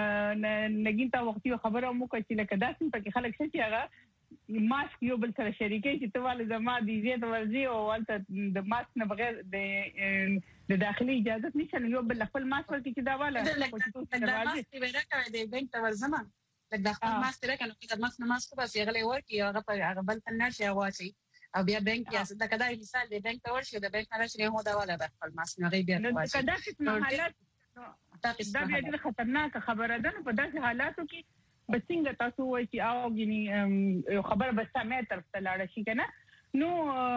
B: نګین تا وختي خبره مو کوي چې لکه داسې په خلک شي هغه ماسک یو بل سره شریکي چې تواله زما دي زیات ورزي او ولته د ماسک نه بغیر د د داخلي اجازه نشته یو بل خپل ماسک ورته چې دا والا
A: خو چې ته دا ماسک ویرا کوي د بنک ته ورزما د خپل ماسک لري کنه چې ماسک نه ماسک بس یې غلې ورکی هغه په هغه بل تل نشي واچي او بیا بنک یا دا کدا مثال د بنک ته ورشي د بنک نه شي هو دا والا د خپل ماسک نه غي بیا واچي
B: کدا چې حالات دا بیا ډېر خطرناک خبره ده په داسې حالاتو کې بسنګ تاسو وایي چې او غني خبر به سمه طرف ته لاړ شي کنه نو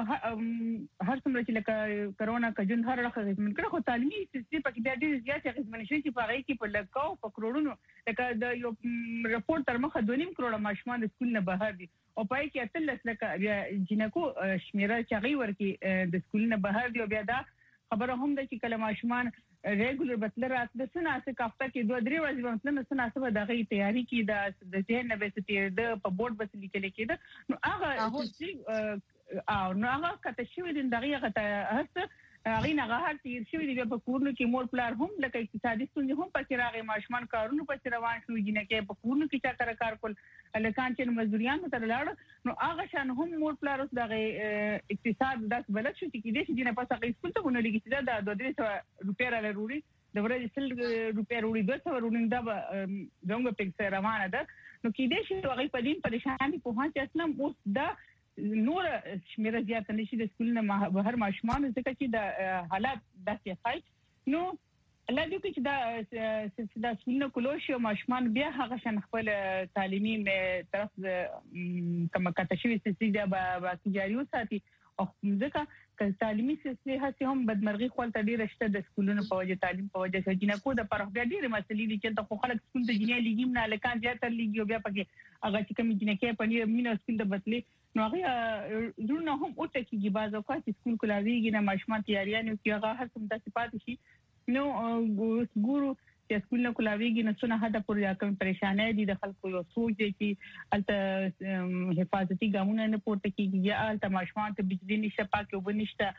B: هر څومره چې لکه کرونا کجن هر راخه من کړه خو تعلیمي سیستم په کې بیا ډېر زیات غزمن شي چې په هغه کې په لکاو په کروڑونو لکه د یو رپورت تر مخه دوه نیم کروڑه ماشومان د سکول نه بهر دي او پای کې اتلس لکه بیا جنکو شمیره چې غي ورکی د سکول نه بهر دي او بیا دا خبره هم ده چې کله ماشومان ریګولر بتل رات د سنا څخه کافته کې دوه درې ورځې ورته نه سنا څه د غي تیاری کې د د ذهن به ستې د په بورډ بس لیکل کېده نو هغه او نو هغه کته شوی د دغه ته هڅه هغه نه هر تیر شوی دی په کورونو کې مور پلار هم لکه اقتصادي ستونزې هم پکې راغی ماشومان کارونو پکې روان شو جنکه په کورونو کې چا کار کار کول لکان چې مزدوریان تر لاړ نو هغه شان هم مور پلار اوس دغه اقتصاد داس بلد شو چې دې چې نه پاسه کې سکول ته ونه لګی چې دا د دوه سوه روپیا لروري د ورځې سل روپیا وروړي دوه سوه وروړي دا دغه پکې روانه ده نو کې دې چې هغه په دې پریشانی په هان چې اصلا اوس دا نور شمیره زیات نشي د سکول نه بهر ماشومان ځکه چې د حالات داسې ښایي نو الله دې کې چې دا د سکول نه کولو شي ماشومان بیا هغه شان خپل تعلیمي طرف کومه کته شوی سیستم دی با جاری وساتي او ځکه ک تعلیمي سیستم هڅه هم بدمرغي خپل تدیر شته د سکولونو په وجه تعلیم په وجه چې جنکو د پرخ بیا ډېر مسلې دي چې د خلک سکول ته جنیا لګیم نه لکان زیاتره لګي بیا پکې هغه چې کوم جنکه په مینه سکول د بدلې نو هغه زړه هم او ته کېږي باز اوقات سکول کولاویږي نه ماشومان تیاریانو کې هغه هر څه د صفات شي نو ګورو چې سکول نه کولاویږي نو څنګه هدا پر یا کوم پریشانې دي د خلکو یو سوچ دي چې الته حفاظتي ګامونه نه پورته کېږي یا الته ماشومان ته بجلی نشته پاکه وبنشته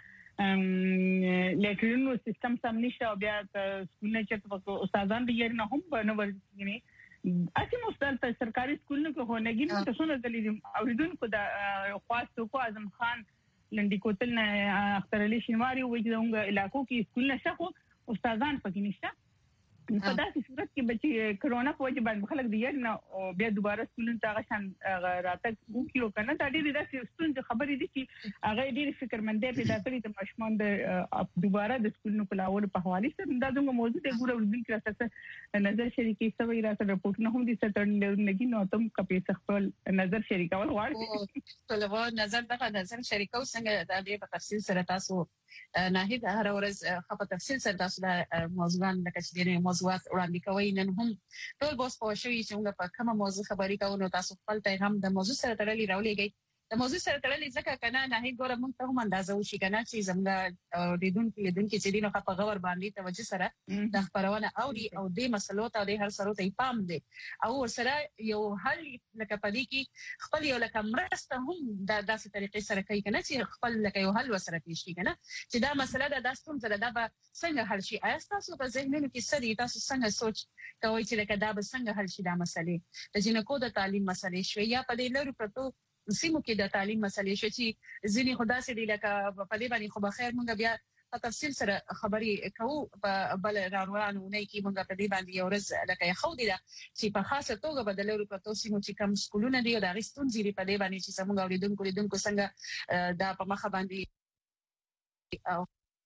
B: لیټرینو سیستم سم نشته او بیا سکول نه چې استادان دی نه هم نه ورځي اته مستقل سرکاري سکولونو کې هونګي نو تاسو نه دلې اوریدونکو د خاص کو اعظم خان لنډی کوتل نه اختر علي شینواری وایي چې موږ علاقو کې سکول نشته خو استادان پکې نشته په داسې صورت کې بچي کرونا په وجه باندې خلک دی نه بیا دوباره سکولونو ته غشن راتګ وکيو کنه دا ډېر داسې ستونزې خبرې دي چې هغه ډېر فکرمندې پیدا کړې د ماشومان د دوباره د سکولونو په لاول په حواله سره دا زموږ موضوع ته ګورو ورځ کې راځه نظر شریکي سوي راځه رپورټ نه هم دي ستړي نګي نو تم کپې خپل نظر شریکول غواړي
A: ټولو نظر دغه نظر شریکو څنګه د دې په تفصیل سره تاسو ناهید هر ورځ خپل تفصیل سره تاسو د موضوعان لکه چې د موضوعات وړاندې کوي نن هم ټول بوس په شوي چې موږ په کومه موضوع خبرې کوو نو تاسو خپل پیغام د موضوع سره تړلې راولېږئ د موضوع سره تړلې ځکه کنه ناهید ګوره موږ ته هم اندازه وشي کنه چې زموږ د دون کې دون کې چې دینو په غور باندې توجه سره د خبرونه اوري او د مسلو ته د هر سره ته پام دی او سره یو حل لکه پدې کې خپل یو لکه مرسته هم د داسې طریقې سره کوي کنه چې خپل لکه یو حل وسره پیش کی کنه چې دا مسله د داستون سره دا به څنګه حل شي تاسو په ذهنونو کې سړي تاسو څنګه سوچ کوي چې لکه دا به څنګه حل شي دا مسلې د جنکو د تعلیم مسلې شوي یا په دې لوري پرتو سیمو کې د تعلیم مسلې شوي چې ځینی خدا سي دی لکه په دې باندې خو بخیر مونږ بیا په تفصیل سره خبرې کوو په بل روانو نه کې مونږ په دې باندې یو ورځ لکه خو دی چې په خاصه توګه بدلوري پرتو سیمو چې کوم سکولونه دی او د غستون زیری په دې باندې چې څنګه اوریدونکو لیدونکو څنګه دا په مخه باندې او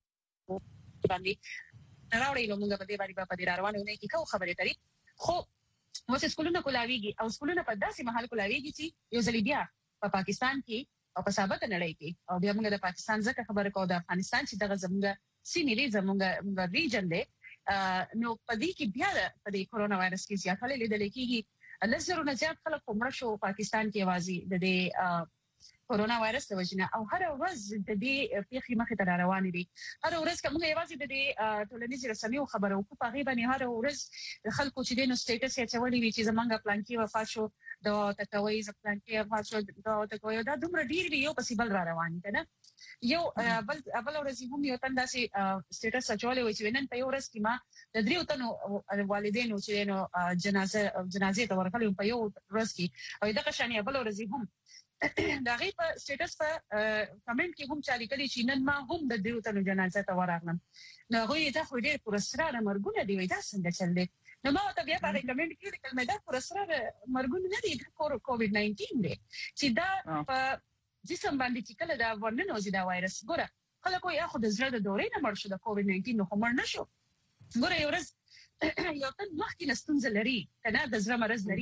A: باندې راوړي نو موږ په دې باندې په دې روانو نه کې کوو خبرې ترې خو مو سکولونه کولاویږي او سکولونه په داسې محل کولاویږي چې یو ځل بیا په پاکستان کې او په سابق نړۍ کې او بیا موږ د پاکستان ځکه خبره کوو د افغانستان چې دغه زموږ سیمې دي زموږ ریجن دی نو په دې کې بیا په دې کورونا وایرس کې زیاتوالی لیدل کېږي لزرو نه زیات خلک عمر شو پاکستان کې وازي د دې کورونا وایرس د وجنه او هر ورځ د دې پیښې مخې ته روان دي هر ورځ کومه یوازې د دې ټولنیز رسنیو خبرو کو په غیبه نه هر ورځ خلکو چې د نو سټیټس یې چولې وی چې زمونږ پلان کې وفات شو دا تکوي ز پلان کې وفات شو دا تکوي دا دومره ډیر وی یو پسیبل را روان دي نه یو بل اول ورځ هم یو تند داسي سټیټس چولې وی چې نن په یو ورځ کې ما د دریو تنو والدینو چې نو جنازه جنازې ته ورغلي په یو ورځ کې او دغه شانې بل ورځ هم دا غي په سټیټس په کمنټ کې هم چالي کړي چې نن ما هم د دریو تنو جنازه ته ورغلم نو غوي ته خو دې پرسراره مرګونه دی وای دا څنګه چل دی نو ما ته بیا په کمنټ کې کلمه دا پرسراره مرګونه نه دي د کووډ ناینټین دی چې دا په جسم باندې چې کله دا ورننه وزي دا وایرس ګوره خلکو یا خو د زړه د دورې نه مړ شو د کووډ ناینټین نو هم مړ نشو ګوره یو ورځ یو تن مخکې نستونزه لري کنه د زړه مرز لري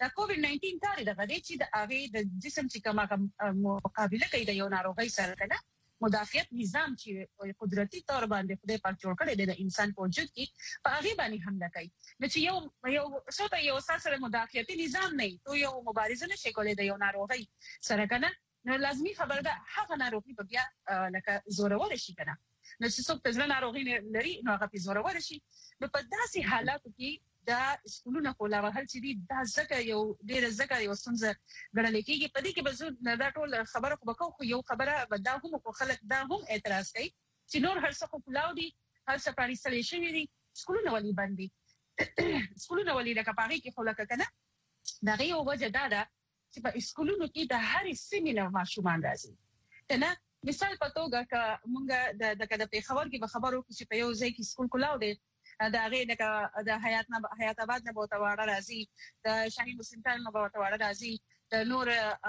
A: دا کووډ ناینټین کار دی غوډه چې د هغه د جسم چې کومه مقابله کوي د یو ناروغي سره کنه مدافعت نظام چې قدرتي تور باندې خدای پاک جوړ کړی دی د انسان په وجود کې په هغه باندې حمله کوي نو چې یو یو څه یو سره مدافعتي نظام نه تو یو مبارزه نشي کولای د یو ناروغي سره کنه نو لازمي خبر ده هغه ناروغي په بیا لکه زورور شي کنه نو چې څوک ځل ناروغي لري نو هغه په زورور شي نو په داسې حالاتو کې دا سکولونه کولاوه هل چې دا ځکه یو ډېر ځکه یو څنګه غړل کېږي په دې کې به زه دا ټول خبره خو بکو خو یو خبره دا هم خو خلک دا هم اعتراض کوي چې نور هر څه خو کولاو دي هر څه پاریسلې شوی دي سکولونه ولې باندې سکولونه ولې لکه پاره کې خو لکه کنه دا یو وجه دا ده چې په سکولونو کې د هر سیمینار ماشومان راځي کنه مثال په توګه ک مونږ د د پیښور کې به خبرو کې چې په یو ځای کې سکول کولاو دي دا غي د حیات نه حیات آباد نه بوته واړه راځي د شاهین حسین نه بوته واړه راځي د نور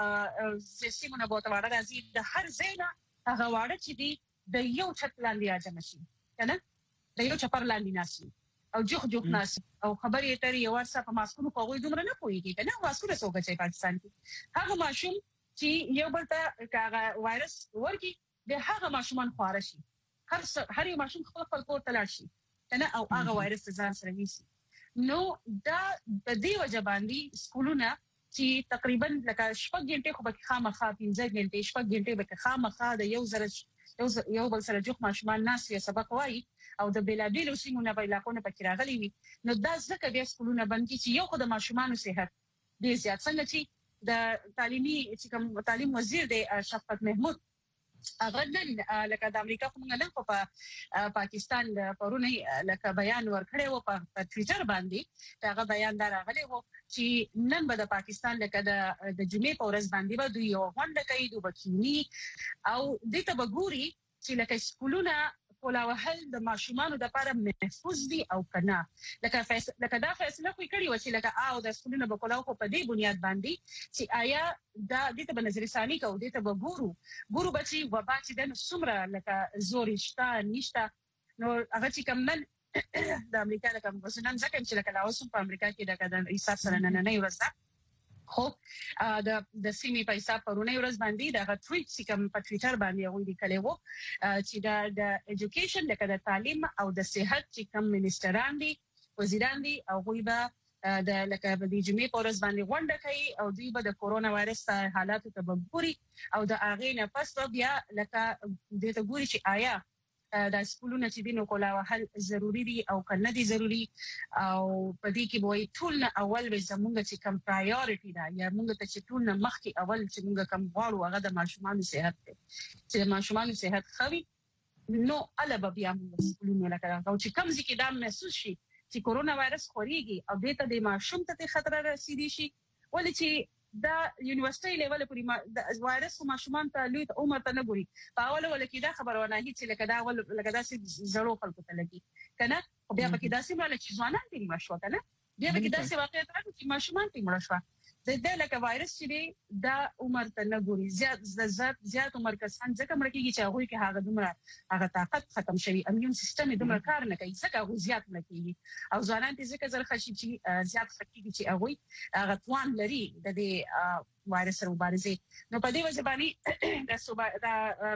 A: سیمونه بوته واړه راځي د هر ځای نه هغه واړه چې دی د یو چت لاندې راځي شي کنه د یو چپر لاندې ناسي او جوخ جوخ ناسي او خبرې ترې یو ورسره په ماسکونو په غوي دومره نه پويږي کنه ماسکونه څوک چې پاکستان کې هغه ماشوم چې یو بل ته هغه وایرس ورکی د هغه ماشومان خواره شي هر هر یو ماشوم خپل خپل کور ته لاړ شي کنه او هغه وایرس ځان سره نیسي نو دا د دې وجه باندې سکولونه چې تقریبا لکه شپږ غنټې خو به خامخا پنځه غنټې شپږ غنټې به خامخا د یو زره یو بل سره جوخ ماشومان ناس یې سبق وایي او د بلابیلو سیمونه په علاقونو په کې راغلي وي نو دا ځکه بیا سکولونه باندې چې یو خو د ماشومانو صحت ډیر زیات څنګه چې د تعلیمي چې کوم تعلیم وزیر دی شفقت محمود هغه نن لکه د امریکا کومه نه په پاکستان د پرونی لکه بیان ورکړی و په ټوئیټر باندې هغه بیان دا راغلی و چې نن به د پاکستان لکه د د جمعې په ورځ باندې به دوی یو غونډه کوي دوی بکینی او د تبګوري چې لکه سکولونه کولاوهل د ماشومانو د لپاره محفوظ دي او کنه لکه فیصله لکه دا فیصله کوي کړی و چې لکه او د سکولونو به کولاو په دې بنیاد باندې چې آیا دا د ته بنظر ثاني کو د ته ګورو ګورو بچي وبا چې د سمره لکه زورشتا نشتا نو هغه چې کوم نن د امریکا لکه مسلمان ځکه چې لکه لاوس په امریکا کې د کډن حساب سره نه نه ورسته خو د د سیمې په حساب پرونه ورځ باندې د ټویټ چې کوم په ټوئیټر باندې وې لیکلی وو چې د د ایجوکیشن لکه د تعلیم او د صحت چې کوم منیسټران دي وزیران دي او غوی به د لکه د جمعې په ورځ باندې غونډه کوي او دوی به د کورونا وایرس حالاتو ته وګوري او د اغې نه پس بیا لکه د ته ګوري چې آیا د سکولونو چې دینو کولاوه هل ضروری دي او کنه دي ضروری او په دې کې به ټول نه اول به زموږ چې کم پرایورټي ده یا موږ ته چې ټول نه مخکې اول چې موږ کم غواړو هغه د ماشومان صحت دی چې د ماشومان صحت خوي نو اله به بیا موږ سکولونو لکه او چې کم ځکه دا محسوس شي چې کورونا وایرس خوريږي او دې ته د ماشوم ته خطر رسیدي شي ولې چې دا یونیورسيټي لیول پورې د وایرس ماشومان ته لوی عمر ته نه ګوري په اول ول کې دا خبرونه هیڅ لکه دا ول لکه دا سي زړو خلکو ته لګي کنه بیا به کې دا سي مال چې ځوانان دي مشو کنه بیا به کې دا سي واقعیت راځي چې ماشومان ته مړ شو د دې لکه وایرس چې دا عمر ته نه ګوري زیات زیات زیات عمر کسان ځکه مړ کېږي چې هغه کې هغه دومره هغه طاقت ختم شوی امیون سیستم یې دومره کار نه کوي ځکه هغه زیات مړ کېږي او ځوانان ته ځکه زر خشي چې زیات خکېږي چې هغه هغه توان لري د دې وایرس سره مبارزه نو په دې وجه باندې د صوبا د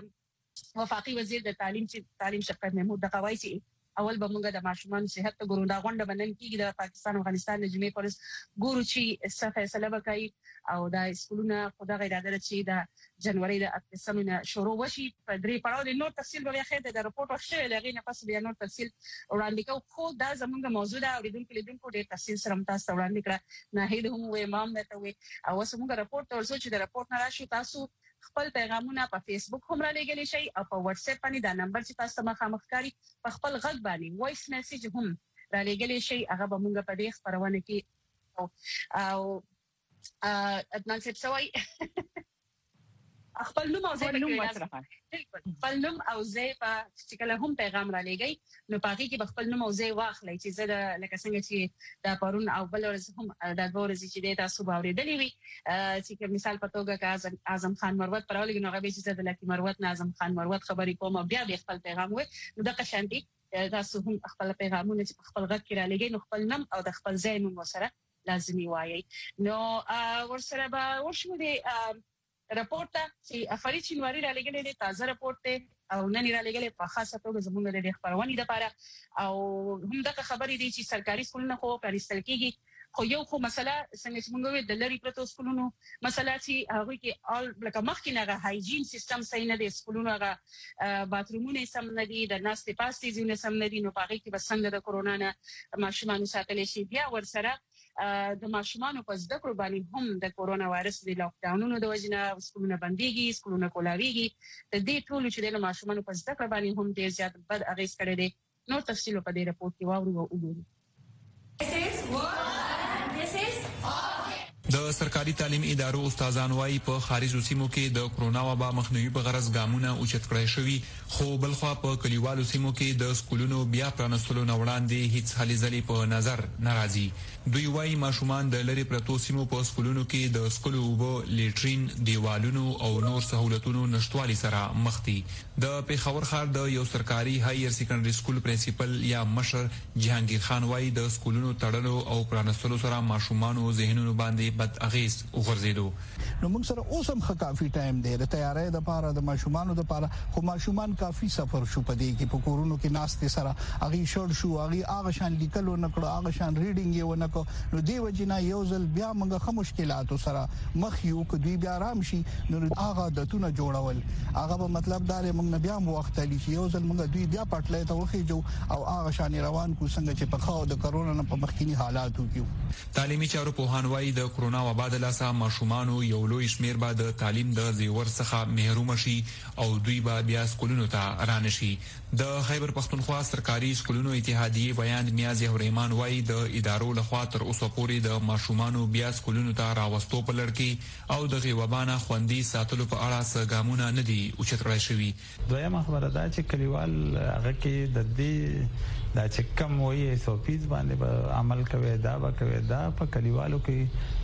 A: وفاقي وزیر د تعلیم چې تعلیم شفقت محمود د قواعد اول به موږ د ماشومان صحت ته ګورو دا غونډه بنن کیږي د پاکستان او افغانستان د جمعې پرس ګورو چې څه فیصله وکړي او د سکولونو خدای غیر عدالت چې د جنوري د اتمه شروع وشي په درې پړاو د نور تفصیل به خیر د رپورت واخښه لغې نه پس بیا نور تفصیل وړاندې کوو خو دا زموږ موضوع ده او د دې لیدونکو ډېر تفصیل سره تاسو وړاندې کړه نه هیڅ هم وې امام نه ته وې او زموږ رپورت ورسو چې د رپورت نه راشي تاسو خپل پیغامونه په فیسبوک هم را لګلی شي او په واتس اپ باندې دا نمبر چې تاسو مخامخ کاری په خپل غږ باندې وایس میسج هم را لګلی شي هغه به موږ په دې خبرونه کې او او ادنان څه سوي خپل نوم او ځای خپل نوم او ځای په چې کله هم پیغام را لګي نو پاږي کې خپل نوم او ځای واخلي چې زه لکه څنګه چې دا پرون او بل ورځ هم دا ورځ چې تاسو باورېدلې وي چې مثال په توګه اعظم خان مروت پرولګي نو غوښتي چې د لکی مروت اعظم خان مروت خبرې کوم بیا به خپل پیغام وي نو د قشانتي تاسو هم خپل پیغامونه چې خپل غږ کې را لګي نو خپل نوم او د خپل ځای نوم سره لازمي وایي. نو ورسره به وشو د راپورټ چې فرید شینواری را لګلې د تازه راپورټ او نن را لګلې په خاصه توګه زموږ د خبرونې لپاره او هم دغه خبرې دي چې سرکاري سکولونه خو پرېستل کېږي خو یو خو مسله څنګه چې موږ وې د لری پروتو سکولونو مسله چې هغه کې آل لکه مخکې نه هایجین سیستم صحیح نه دی سکولونو هغه باترومونه سم نه دي د ناستې پاستې ځینې سم نه دي نو په هغه کې بس څنګه د کورونا نه ماشومان ساتل شي بیا ورسره د ماشومان په زده کړو باندې هم د کورونا وایرس د لاک ډاونونو د وجنه سکولونه بنديږي سکولونه کولاویږي د دې ټولو چې د ماشومان په زده کړو باندې هم ډیر زیات بد اغیز کړی دی نو تفصیل په دې راپور کې واورو او وګورو.
H: د سرکاري تعلیم ادارو استادان وايي په خارجو سیمو کې د کرونا وبا مخنیوي په غرض ګامونه اوچت کړی شوی خو بلخوا په کلیوالو سیمو کې د سکولونو بیا پرانستلو نه وړاندې هیڅ هلې ځلې په نظر ناراضي. دوی وايي ماشومان د لری پرتو سیمو په سکولونو کې د سکولو اوبه لیټرین دیوالونو او نور سہولتونو نشټوالي سره مخ دي. د پیښور ښار د یو سرکاري هایر سیکنډري سکول پرنسپل یا مشر جهانگیر خان وايي د سکولونو تړلو او پرانستلو سره ماشومانو ذهنونو باندې بد اغیز وغورځیدو.
I: نو موږ سره اوس هم کافي ټایم دی د تیارۍ د لپاره د ماشومانو د لپاره خو ماشومان کافي سفر شو پدې کې په کورونو کې ناشته سره اغي شړ شو اغي اغه شان لیکلو نکړو اغه شان ریډینګ یو نکړو نو دی وجینا یو ځل بیا موږ خه مشکلاتو سره مخ یو ک دوی بیا آرام شي نو اغه د تونه جوړول اغه په مطلب دار موږ نه بیا مو وخت لې یو ځل موږ دوی بیا پټلې ته وخیجو او اغه شان روان کو څنګه چې په خاو د کرونا په مخکینی حالاتو کې
H: تعلیمي چارو په هانوای د کرونا وبا د لاسه ماشومانو یو لوی شمیر به د تعلیم د زیور څخه محروم شي او دوی به بیا سکولونو ته رانشي. د خیبر پختونخوا سرکاري سکولونو اتحادیه بیان میاز هریمان وای د ادارو لخوا تر اوسه پورې د ماشومانو بیا سکولونو ته راوستو په لړ کې او د غیبانه خوندي ساتلو په اړه څرګامونه نه دي اوچت راځي شوی.
W: دویمه خبره ده چې کلیوال هغه کې د دې دا چې کم وایي سو پیز باندې به عمل کوي دا به کوي دا په کلیوالو کې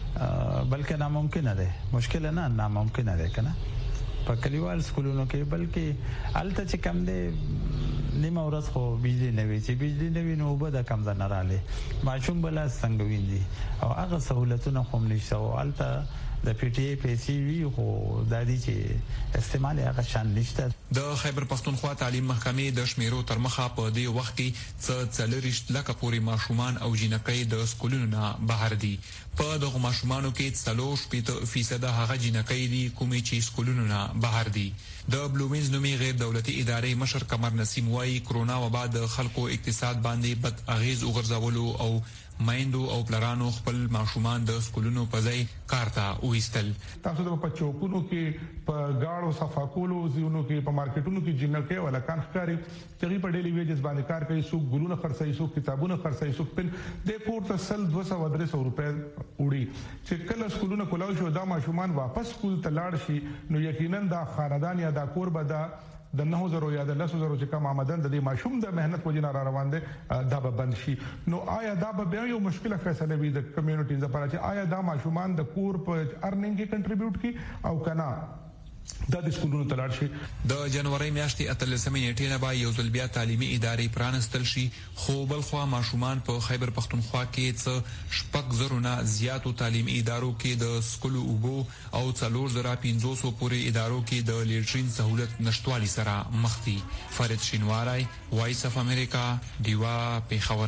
W: بلکې ناممکن ده مشکل نه ناممکن ده کنه په کلیوال سکولونو کې بلکې الته چې کم ده نیمه ورځ خو بجلی نه وي چې بجلی نه وي نو به د کم ځنه رااله ماشوم بل څنګه ویندي او هغه سہولتونه هم نشته او الته د پی ټی ای پیسې وی خو د دې چې استعمال هغه شان نشته.
H: د خیبر پختونخوا تعلیم محکمې د شمیرو تر مخه په دې وخت کې څه څلریش لکه پورې ماشومان او جنکۍ د سکولونو نه بهر دي. په دغه ماشومانو کې څلور شپږ فیصد هغه جنکۍ دي کومې چې سکولونو نه بهر دي. د بلومینز نومي غیر دولتي ادارې مشر قمر نسیم وايي کرونا وبا د خلکو اقتصاد باندې بد اغیز وګرځولو او مایندو او پلرانو خپل ماشومان د سکولونو په ځای کارته وېستل.
X: تاسو د په چوکونو کې په گاړو صفاکولو زیونو کې په مارکیټونو کې جنکه ولا کان ښکاری چې په ډیلی ویجز باندې کار کوي سو ګلونه خرڅي سو کتابونه خرڅي سو پن د کوړه سل دوه سوه درې سوه روپے وړي چې کله سکولونه کولاو شو دا ماشومان واپس سکول ته لاړ شي نو یقینا دا خاندان یا دا کور به دا د نه زرو یا د لسو زرو چې کوم آمدن د دې ماشوم د مهنت وجنه را روان دي دا به بند شي. نو آیا دا به یو مشکله فیصله وي د کمیونټیز لپاره چې آیا دا ماشومان د کور په ارننګ کې کنټریبیوټ کی او کنه دا د سکولونو تلاړ شي.
H: د جنوري میاشتې اتلسمې نیټې نه به یو ځل بیا تعلیمي ادارې پرانستل شي خو بلخوا ماشومان په خیبر پختونخوا کې څه شپږ زرو نه زیاتو تعلیمي ادارو کې د سکولو اوبو او څلور زره پنځوس پورې ادارو کې د لیټرین سہولت نشټوالي سره مخ دي. فرید شینواری وایس اف امریکا دیوا پیښور.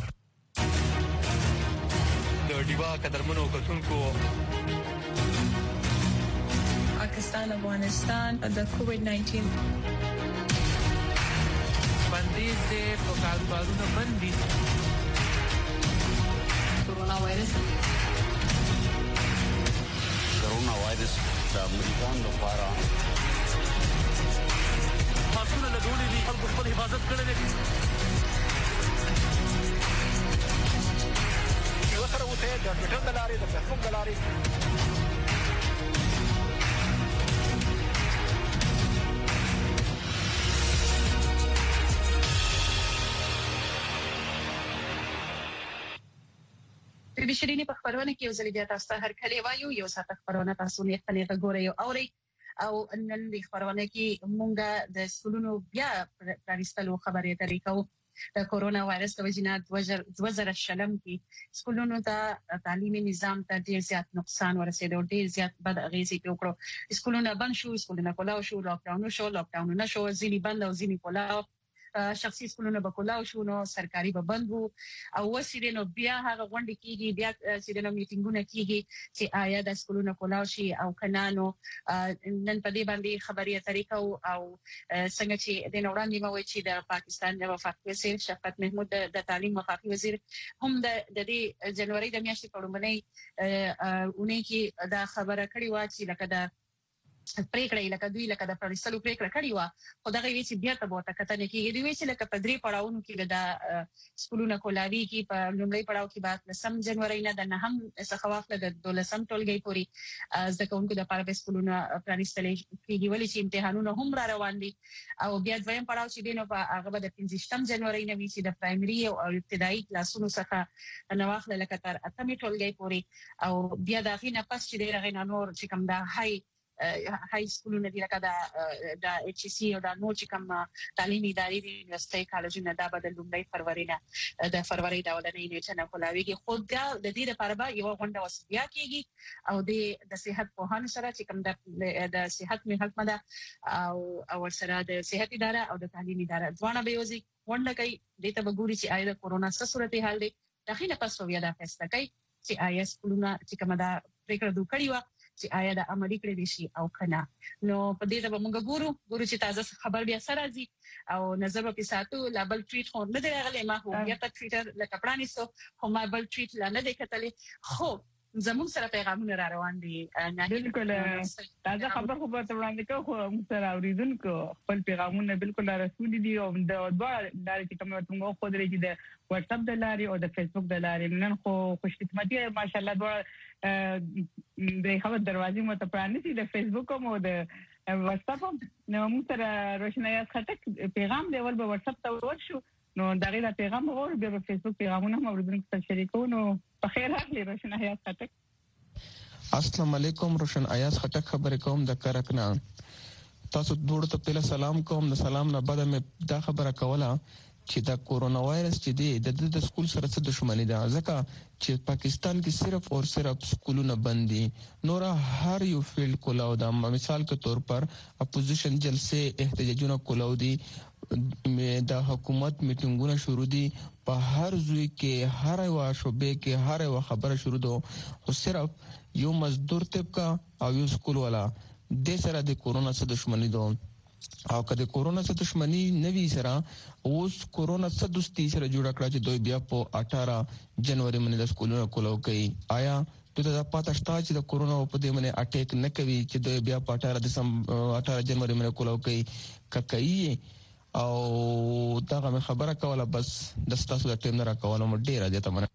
Y: د دیوا قدرمنو کتونکو
Z: پاکستان افغانستان د کووډ نایټین
Y: بندیز دې په کاروبارونو بندي
Z: کورونا وایرس
K: کورونا وایرس د امریکا لپاره
L: ماسونه لګولې دي خلکو خپل حفاظت کړی دی
M: یو سره وته د ټوټل دلاري د فیسبوک دلاري
A: د شریینې په خبرونه کې یو ځل بیا تاسو ته هر کله وایو یو ساعت خبرونه تاسو نه پنه غوړی او اوري او نن د خبرونه کې مونږه د سکولونو بیا پرانستلو خبرې طریقو د کورونا وایرس د وجې دوه زره شلم کې سکولونو ته تعلیمي نظام ته ډیر زیات نقصان ورسېد او ډیر زیات بد اغیزې په وکړو. سکولونه بند شو، سکولونه کولاو شو، لاک ډاون شو، لاک ډاون نه شو، ځینې بند او ځینې کولاو. شخصي سکولونه به کولاو شو نو سرکاري به بند وو او وسیله نو بیا هغه غونډې کیږي، بیا چې د میټینګونه کیږي چې آیا د سکولونه کولاو شي او کنه. نو نن په دې باندې خبري طریقه او څنګه چې د نوړاندې مو چې د پاکستان د وفاقي وزیر شفقت محمود د تعلیم وفاقي وزیر هم د دې جنوري د میاشتې په لومړنۍ اونۍ کې دا خبره کړې و چې لکه د پریکړه لکه دوی لکه د پرېستلو پریکړه کړې و، خو دغه وی چې بیا ته بوته کتنه کېږي. دوی چې لکه په درې پړاوونو کې د سکولونو کولاوي کې په لومړی پړاو کې بعد لسم جنوري نه د نهم څخه واخله د دولسم ټولګي پورې زده کوونکو د پاره سکولونو پرانیستل کېږي، ولې چې امتحانونه هم را روان دي. او بیا دویم پړاو چې دینو په هغه د پنځم جنوري نه وی چې د پرایمري او ابتدایي کلاسونو څخه نو واخله لکه تر اتمې ټولګي پورې. او بیا دا غینه پس چې د رغې نور چې کوم دا هاي های سکولونه دي لکه د د ایچ سی او د نور چې کوم تعلیمي ادارې دي، یونیورسيټي کالجونه دا به د لومړی فروری نه د فروری د اولنۍ نیټه نه کولاویږي. خو دا د دې لپاره به یو غونډه وسبیا کیږي او د د صحت په هان سره چې کوم د د صحت محکمه ده او او سره د صحت اداره او د تعلیم اداره ځوانه به یوځي غونډه کوي. دې ته به ګوري چې آیا د کورونا څه صورتحال دی، دغه پس بیا دا فیصله کوي چې آیا سکولونه چې کومه دا پریکړه وکړي و چې آیا د عملي کړی دي شي او کنه. نو په دې ته موږ ګورو ګورو چې تازه خبر بیا سره راځي او نظر په ساتو لا بل ټویټ خو نه دی راغلی. ما هو بیا ته ټویټر لکه پرانیستو خو ما بل ټویټ لا نه دی کتلی، خو زموږ سره پیغامونه را روان دي.
B: بالکل تازه خبر خو به وړاندې کوو، خو موږ سره اوریدونکو خپل پیغامونه بالکل رسولي دي او د دوه لارې چې کوم موږ خو درې چې د واتس اپ د لارې او د فیسبوک د لارې نن خو خوش قسمتي ماشاءالله دوه د خبر دروازې مو ته پرانیستي د فیسبوک او د واتس اپ. نو موږ سره روشنايي خټک پیغام دی ول په واتس اپ ته ورشو نو دغه د پیغام اور بیا په فیسبوک پیغامونه هم اوریدونکو سره شریکو. نو په خیر راغلی روشن حیات خټک.
J: السلام علیکم، روشن حیات خټک خبرې کوم د کرکنا. تاسو دوړ ته په سلام کوم. د سلام نه بعد مې دا خبره کوله چې دا کورونا وایرس چې دی د د سکول سره څه دښمنی ده، ځکه چې پاکستان کې صرف او صرف سکولونه بند دي، نور هر یو فیلډ کولاو ده. مثال کے طور پر اپوزیشن جلسه احتجاجونه کولاو دي، د حکومت میټینګونه شروع دي، په هر ځای کې هر یو شوبې کې هر یو خبره شروع ده، خو صرف یو مزدور طبقه او یو سکول والا د سره د کورونا څخه دښمنی ده. او کله کورونا څخه دښمنی نوي سره اوس کورونا څخه دوستي سره جوړ کړه چې دوی بیا په اٹھارہ جنوري باندې د سکولونو کولاو کوي. آیا ته دا پاتہ شته چې د کورونا په دې باندې اٹیک نه کوي چې دوی بیا په اٹھارہ دسمبر اٹھارہ جنوري باندې کولاو کوي ککې؟ او دا خبره کوله بس د ستاسو د ټیم نه راکوله مو ډیره زیاته مننه.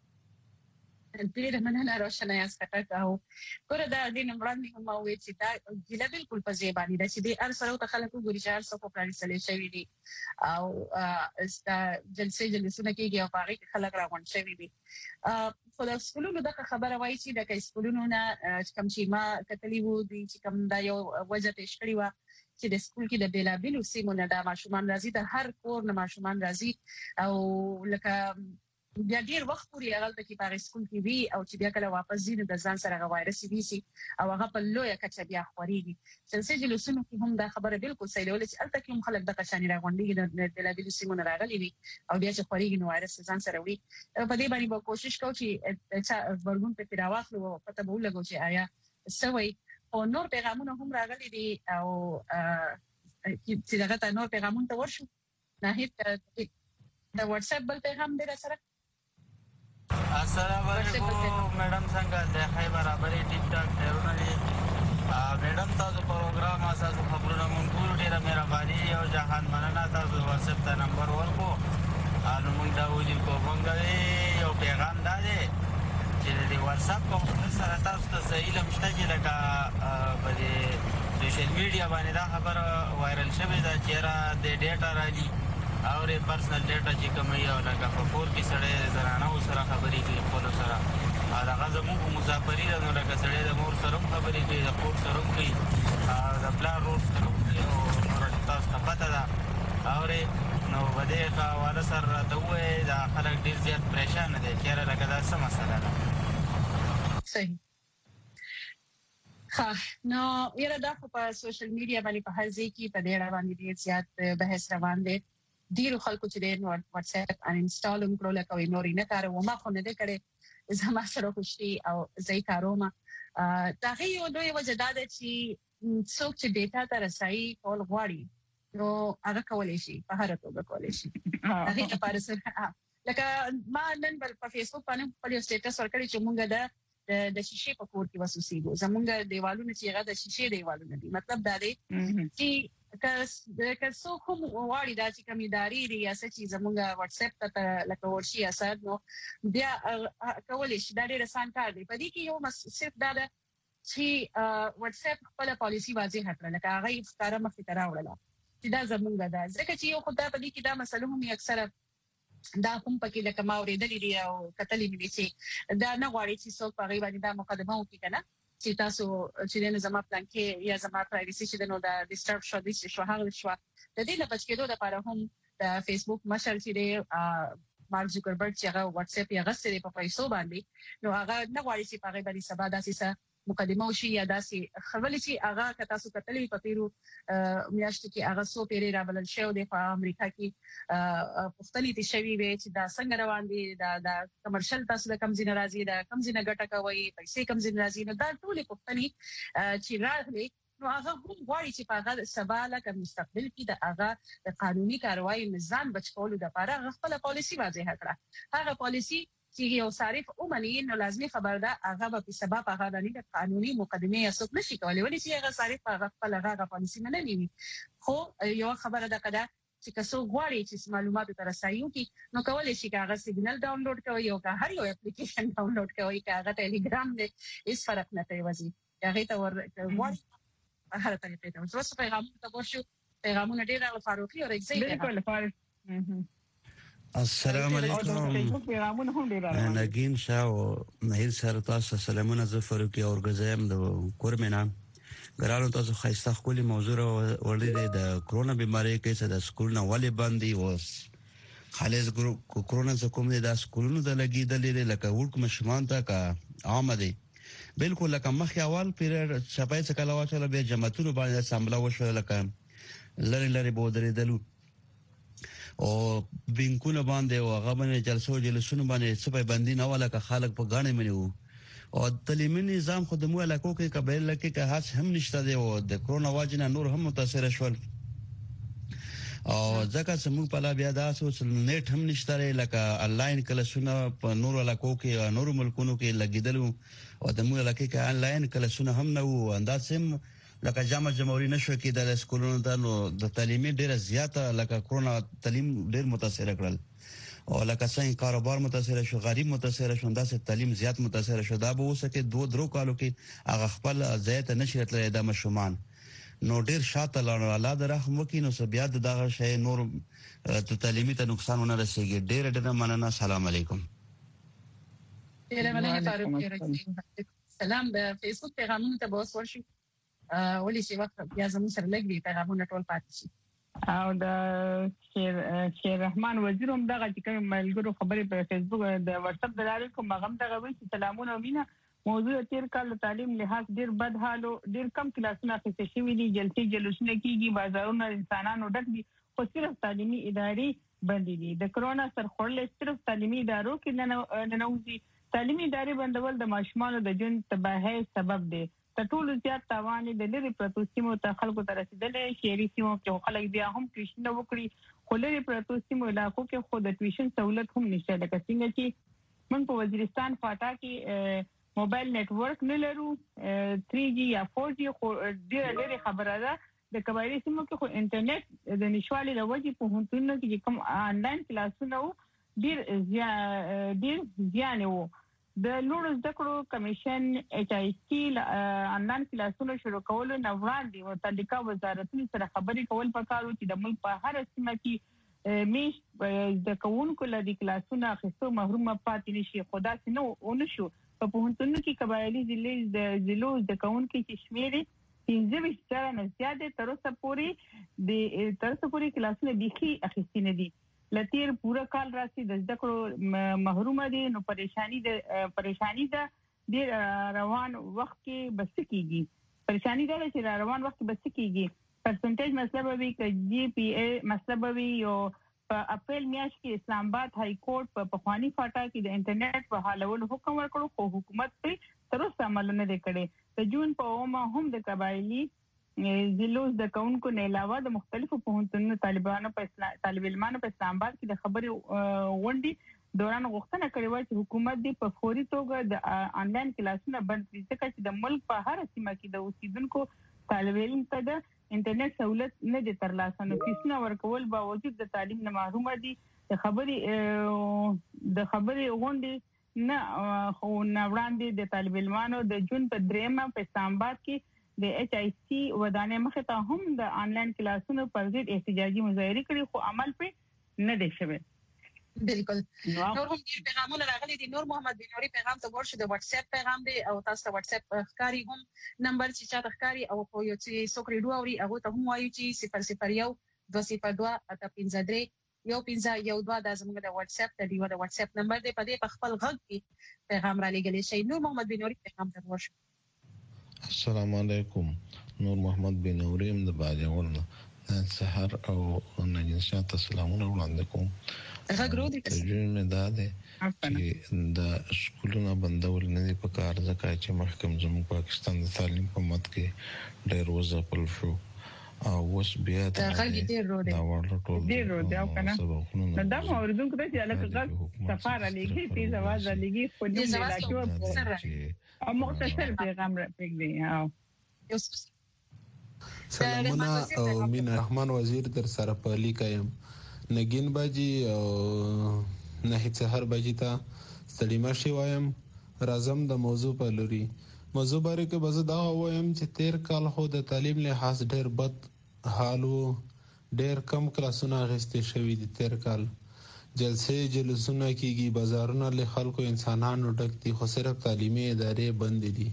A: ډیره مننه روشن حیات خټک. او ګوره دا د دې وړاندې هم وایي چې دا ګیله بالکل په ځای باندې ده چې د هر سره ته خلک وګوري چې هر څه په پرانیستل شوي دي او ستا جلسې جلسونه کېږي او په هغې کې خلک راغونډ شوي دي. خو د سکولونو دغه خبره وایي چې د سکولونو نه کوم چې ما کتلي وو دوی چې کوم دا یو وجه پیش کړې وه چې د سکول کې د بیلابیلو سیمو نه دا ماشومان راځي، د هر کور نه ماشومان راځي او لکه بیا ډیر وخت پورې هغه کې په سکول کې وی او چې بیا کله واپس ځي د ځان سره غو وایرس وی سي او هغه په لوی کچه بیا خوريږي. چې جلسونو کې هم دا خبره بالکل صحیح ده چې الته کوم خلک د قشانی راغونډي د بلابل سیمون راغلي وي او بیا چې خوريږي نو وایرس ځان سره وي. په دې باندې به کوشش کوو چې ورګون په پیراواخلو او پته به ولګو چې آیا سوي او نور پیغامونه هم راغلي دي او چې دغه ته نور پیغامونه ته ورشو نه هیڅ د واتس اپ بل پیغام دی سره.
N: السلام علیکم میډم، څنګه د خیر برابرۍ ټیک ټاک خیرونه دي میډم؟ تاسو پروګرام تاسو خبرونه مونږ ګورو، ډیره مهرباني او جهان مننه. تاسو واتس اپ ته نمبر ورکو نو مونږ دا وایو کو مونږ یو پیغام دا دی چې د واتس اپ په سره تاسو ته صحیح علم شته چې لکه په دې سوشل میډیا باندې دا خبره وایرل شوې ده چې را د ډیټا رالي او ری پرسنل ډیټا چې کوم یو لکه په کور کې سړی زنانه سره خبرې کوي خپل سره او هغه زموږ مسافري نو لکه سړی د مور سره خبرې کوي، د کور سره کوي، د پلار رور سره کوي او نور تاسو ته پته ده او ری نو بده کا والا سر ته وې دا خلک ډیر زیات پریشان دي چې راګه دا څه مسله ده.
A: صحیح. ها نو یره دا په سوشل میډیا باندې په هر ځای کې په ډیر باندې ډیر زیات بحث روان دي. ډیرو خلکو چې د واتس اپ ان انسټال کړو لکه وی نوري نه کار و ما خو نه دې کړې زما سره خوشتي او زې کاروما دا یو دوی وجه دا چې څوک چې ډیټا ته رسایي کول غواړي نو هغه کولای شي په هر توګه کولای شي. هغه لپاره سره لکه ما نن په فیسبوک باندې په سټیټس ورکړی چې مونږ د د شیشې په کور کې وسوسېږو زمونږ دیوالونه چې هغه د شیشې دیوالونه دي مطلب دا دی چې که څوک هم غواړي دا چې کمیداري دی یا څه چې زمونږ واتس اپ ته لکه ورشي اساس نو بیا کولای شي دا ډېر آسان کار دی. په دې کې یو صرف دا ده چې واتس اپ خپل پالیسی واضح کړه لکه هغه ښکارا مخې ته راوړله چې دا زمونږ ده ځکه چې یو خدای په دې کې دا مسله هم اکثره دا هم پکې لکه ما اورېدلې دي او کتلې مې چې دا نه غواړي چې څوک په غي باندې دا مقدمه وکړي کنه چې تاسو چې نه زما پلان کې یا زما پرایویسي چې نو دا ډیسټرب شو دي شو هغه شو د دې نه بچ کېدو لپاره هم د فیسبوک مشر چې دی مارک زوکربرګ چې هغه واتس اپ یې غسرې په پیسو باندې نو هغه نه غواړي چې په غي باندې سبا داسې مقدمه وشي یا داسې خبرې چې هغه که تاسو کتلې په تیرو میاشتو کې هغه سو پیری رابلل شو د امریکا کې پښتني دي شوی وي چې دا څنګه روان دي دا د کمرشل تاسو د کم زین راځي دا کم زین ګټه کوي پیسې کم زین راځي نو دا ټول پښتني چې راغلي نو هغه هم غواړي چې په هغه سباله کې مستقبل کې د هغه د قانوني کاروایی نظام بچولو لپاره هغه خپل پالیسی واضح کړه. هغه پالیسی چې یو صارف اومني نو لازمي خبر ده هغه په سبب هغه باندې د قانوني مقدمه یا څوک نشي کولای ولې چې هغه صارف هغه خپل هغه پالیسی نه نیوي. خو یو خبره ده کده چې کسو غواړي چې معلوماتو ته رسایي وکړي نو کولای شي هغه سیګنل ډاونلوډ کوي او که هر یو اپلیکیشن ډاونلوډ کوي که هغه ټیلیګرام دی هیڅ فرق نه کوي وځي هغه ته ور غواړي هر طریقې ته اوس پیغام ته ورشو پیغامونه ډیر غو فاروقي او رګزي
B: بالکل فارغ.
O: السلام علیکم نگین شاه او نهیل سره تاسو سلامونه زفر کی اور غزایم د کورمنا ګرانو تاسو خاصه خولي موضوع ورلې د کرونا بیماری کې څه د سکول نه ولې باندې وس خالص ګروپ کرونا څخه کوم د سکولونو د لګیدلې لکه ورک مشمان ته کا آمده بالکل لکه مخ اول پیریډ شپای څخه لا واچل به جماعتونو باندې ساملا وشو لکه لری لری بودرې دلو او بینکونه باندې او هغه باندې جلسو جلسونه باندې سپای باندې نه ولا که خلک په غاڼه منو او تعلیمي نظام خدمو علاقو کې قبایل لکه که هاڅ هم نشته دی او د کرونا واجنه نور هم متاثر شول او ځکه چې موږ په لا بیا دا سوچ نیټ هم نشته لکه انلاین کلاسونه په نور علاقو کې نور ملکونو کې لګیدل او د موږ علاقې کې انلاین کلاسونه هم نه وو انداسم لکه جامع جمهوریت نشو کې د سکولونو ته نو د تعلیمي ډیره زیاته لکه کرونا تعلیم ډیر متاثر کړل او لکه څنګه کاروبار متاثر شو غریب متاثر شو داسې تعلیم زیات متاثر شو دا به وسه کې دوه درو کالو کې هغه خپل زیات نشریت لري د مشومان نو ډیر شاته لاړ الله د رحم وکینو سو بیا دغه شی نور ته تعلیمي ته نقصانونه رسیږي ډیر ډیر مننه السلام علیکم.
A: سلام د فیسبوک پیغامونو ته به ورشي ولې چې وخت بیا زموږ سره لګوي پیغامونه ټول پاتې شي
B: او د شیر شیر رحمان وزیر هم دغه چې کوم ملګرو خبرې په فیسبوک د واتس اپ د لارې کوم هغه دغه وی چې سلامونه وینه موضوع تیر کال تعلیم لحاظ ډیر بد حالو ډیر کم کلاسونه اخیستل شوي دي جلسې جلوسونه کیږي بازارونه انسانانو ډک دي خو صرف تعلیمي ادارې بندې دي د کرونا سر خورل صرف تعلیمي ادارو کې نه نوځي تعلیمي ادارې بندول د ماشومانو د جون تباہي سبب دی د ټولو زیات تاوان د لری پروتو سیمو ته خلکو ته رسیدلې شهري سیمو کې خلک بیا هم ټیوشن وکړي خو لری پروتو سیمو علاقو کې خو د ټیوشن سہولت هم نشته لکه څنګه چې من په وزیرستان فاټا کې موبایل نتورک نه لرو تھری جی یا فور جی خو ډېر ډېر خبره ده د کبایری سیمو کې خو انټرنیټ د نشوالي لوجې په هونتونو کې کوم آنلاین کلاسونه ډېر ډېر ځان وو د لوړ زده کړو کمیشن ایچ آی سی انلاین کلاسونو شروع کولو نه وړاندې متعلقه وزارتونو سره خبرې کول پکارو چې د ملک په هر سیمه کې میش د کوونکو لدی کلاسونه اخیستو محروم پاتې نشي خدا سينو اونشو په پوهنتونو کې قبایلی ضلع د ضلعو د کوونکو چې شمیرې پنځه ویشت زره نه زیات تر اوسه پورې د تر اوسه پورې کلاسونه بيخي اخیستنه دي لتیر پورا کال راسي د زده کړو محروم دي نو پریشانی د پریشانی ده د روان وخت کې بس کیږي پریشانی ده چې روان وخت بس کیږي پرسنټیج مسله به وي ک جی پی ای مسله به وي او په اپریل میاشت کې اسلام آباد های کورټ په پخوانی فاټا کې د انټرنیټ په حالولو حکم ورکړو خو حکومت په تر اوسه عمل نه کړي د جون په اومه هم د قبایلی ضلعو د کونکو نه علاوه د مختلفو پوهنتونونو طالبانو په طالب علمانو په اسلام آباد کې د خبري غونډې دوران غوښتنه کړې و چې حکومت دې په فوري توګه د انلاین کلاسونو بند کړي ځکه چې د ملک په هر سیمه کې د اوسیدونکو طالب علم ته د انټرنیټ سہولت نه دي ترلاسه نو فیسونه ورکول باوجود د تعلیم نه محروم دي د خبري د خبري غونډې نه خو نه وړاندې د طالب علمانو د جون په دریمه په اسلام آباد کې د ایچ آی سی ودانې مخه ته هم د انلاین کلاسونو پر ضد احتجاجي مظاهره کړي خو عمل په نه دی شوی
A: بالکل نور هم ډیر پیغامونه راغلي دي نور محمد بنوري پیغام ته ورشه د واتس اپ پیغام دی او تاسو ته واتس اپ ښکاری هم نمبر چې چاته ښکاری او په یو چې سوکري دوه اوري هغه ته هم وایو چې صفر صفر یو دوه صفر دوه اته پنځه درې یو پنځه یو دوه د زموږ د واتس اپ د دیو د واتس اپ نمبر دی په دې په خپل غږ کې پیغام را لګلی شي نور محمد بنوري پیغام ته ورشه
P: السلام علیکم نور محمد بنوري هم د باجوړ نن سحر او نجنشات سلامونه وړاندې کوم
A: غږ رو دي
P: تجربه مې دا ده چې د سکولونو بندول نه دي په کار ځکه چې محکم زموږ پاکستان د تعلیم په مت کې ډېر وځپل شو او اوس بیا
A: دا غږ ډېر رو دي
P: دا ورته ټول
B: ډېر رو دی او کنه نو دا موردونکو ته چې الګ غږ سفاره لګي تیز आवाज لګي خو دې لا کې سره او مختصر پیغام راپېږي او
Q: سلامونه او مين رحمان وزیر در سره پالي کایم نگین باجی او نه سحر باجی ته ستړي ماشي وایم راځم د موضوع په لوري موضوع باره کې بز دا وایم چې تیر کال خو د تعلیم له خاص ډېر بد حالو ډېر کم کلاسونه غستې شوې دي تیر کال جلسې جلسونه کیږي بازارونه له خلکو انسانانو ډک دي خو صرف تعلیمي ادارې بند دي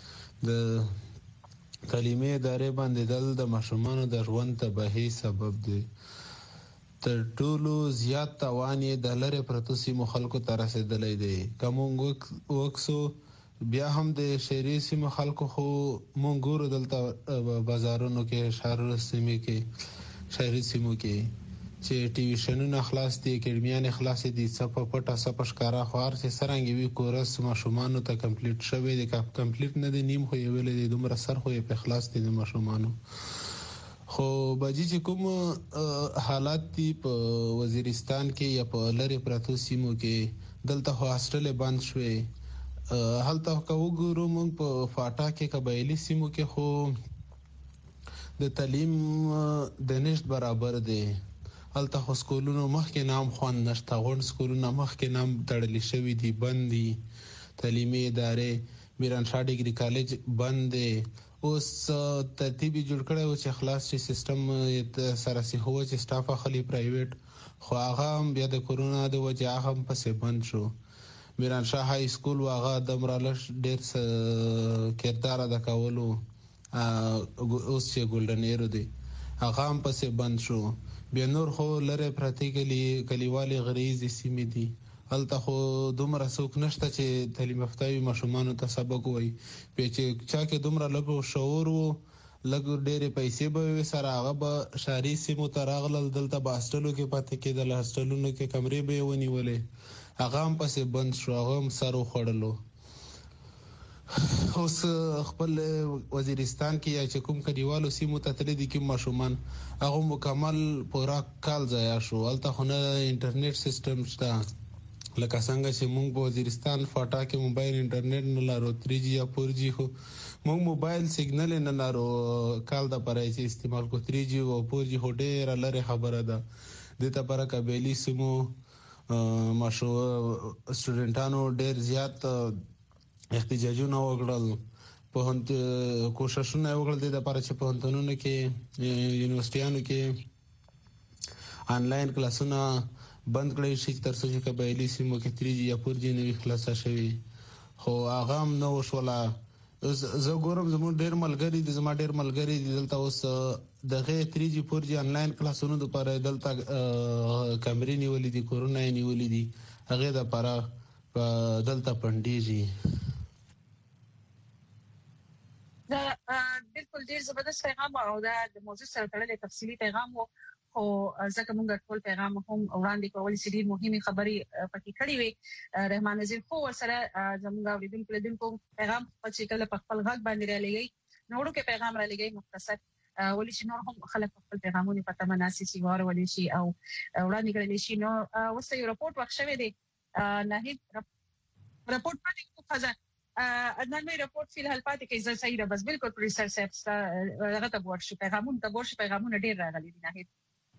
Q: د تعلیمي ادارې بندیدل د ماشومانو د ژوند تباهي سبب دی تر ټولو زیات تاوان یې د لری پرتو سیمو خلکو ته رسیدلی دی کومنګ وکسو بیا هم د شهري سیمو خلکو خو مونږ ګورو دلته بازارونو کې شهر سیمو کې شهري سیمو کې چې ټي وي شنونه خلاص دي اکیډمیان خلاص دي صفه پټه صفه ښکارا خوار چې سرنګ وی کورس ماشومانو ته کمپلیټ شوی دی کمپلیټ نه دی نیم خو یې ویل دي دومره سر خو یې په خلاص دي ماشومانو خو باجی چې کوم حالات دي په وزیرستان کې یا په لری پراتو سیمو کې دلته هاستل بند شوی هلته کو ګورو مونږ په فاټا کې قبایلی سیمو کې خو د تعلیم د نشټ برابر دی هلته خو سکولونو مخکې نام خوان نشته غون سکولونو مخکې نام تړلی شوی دي بند دي تعلیمي ادارې میرانشاه ډیګري کالج بند دی اوس ترتیب جوړ کړی و چې خلاص شي سیستم سره سي هو چې سټاف اخلي پرایویټ خو هغه بیا د کورونا د وجې هغه پسې بند شو میرانشاه های سکول واغه د مرالش ډېر کردار ادا کولو اوس چې ګولډن ایرو دی هغه هم پسې بند شو بیا نور خو لره پراتیکلی کلیوالي غریزي سیمې دي هلته خو دومره څوک نشته چې تعلیم یافتوي ماشومانو ته سبق وایي په چې چا کې دومره لږ شعور وو لږ ډېرې پیسې به سره هغه به شهري سیمو ته راغلل دلته به هاسټلو کې پاتې کېدل هاسټلونو کې کمرې به یې ونیولې هغه هم پسې بند شو هغه هم سر وخوړلو اوس خپل وزیرستان کې یا چې کوم کډیوالو سیمو ته تللی دي کوم ماشومان هغه مکمل پورا کال ضایع شو هلته خو نه انټرنیټ سیستم شته لکه څنګه چې موږ په وزیرستان فاټا کې موبایل انټرنیټ نه لرو تھری جی یا فور جی خو موږ موبایل سیګنل نه لرو کال د پرای چې استعمال کو تھری جی او فور جی هډه را لره خبره ده د ته پر قبایلی سیمو ماشو سټوډنټانو ډېر زیات احتجاجونه وکړل په هند کوششونه وکړل د لپاره چې په هندونو کې یونیورسيټیانو کې انلاین کلاسونه بند کړی شي تر څو چې قبایلی سیمو کې تھری جی یا فور جی نه خلاص شي خو هغه هم نو شولا زه ګورم زموږ ډېر ملګري دي زما ډېر ملګري دي دلته اوس دغه تھری جی فور جی انلاین کلاسونو لپاره دلته کیمرې نیولې دي کورونا یې نیولې دي هغه د لپاره دلته پندېږي
A: دا بالکل ډېر زبردست پیغام او دا د موضوع سره تړلې تفصیلي پیغام وو خو ځکه موږ ټول پیغام هم وړاندې کول چې ډېر مهمه خبرې پکې کړې وي رحمان نظیر خو ورسره زموږ اوریدونکو لیدونکو پیغام چې کله په خپل غږ باندې را لګي نوړو کې پیغام را لګي مختصر ولې چې نور هم خلک خپل پیغامونه په تمه ناسي سي واره ولې شي او وړاندې کړل شي نو وسه یو رپورت وښوي دی نه هیڅ رپورت پاتې کوځه عدنان مې رپورت فی الحال پاتې کې زه صحیح ده بس بالکل پروډوسر صاحب هغه ته ورشي پیغامونه ته ورشي پیغامونه ډېر راغلي دي نه هیڅ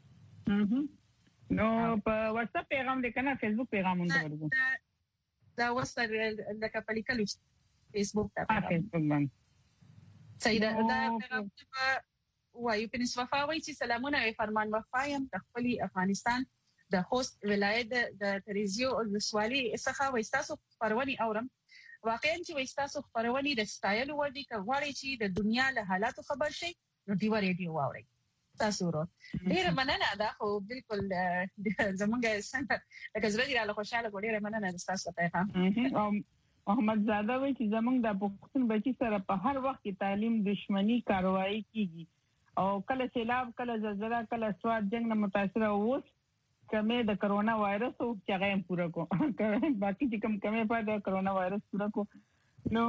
B: نو په واتس اپ پیغام لیکنه فیسبوک پیغامونه ورغو
A: دا وسته لکه په لیکلو فیسبوک ته
B: فیسبوک باندې
A: صحیح ده دا پیغام وایو په نسوفا وایي چې سلامونه فرمان وفایم د خپل افغانستان د هوست ولایت د تریزیو د سوالي څخه وایستاسو پرونی اورم واقعا چې وایستاسو پرونی د سټایل وردی کوي چې د دنیا له حالاتو خبر شي نو دیو ریډیو واوري تاسو ورو ډیر مننه دا خو بالکل زمونږ څنګه لکه زړه دی له خوشاله ګورې مننه تاسو ته هم
B: محمد زاده وایي چې زمونږ د پښتون بچی سره په هر وخت تعلیم دشمنی کاروایی کیږي او کله سیلاب کله زلزلہ کله سواد جنگ نه متاثر اوس کمه د کرونا وایرس او چې غیم پورا کو باقي چې کم کمه پاتې کرونا وایرس پورا کو نو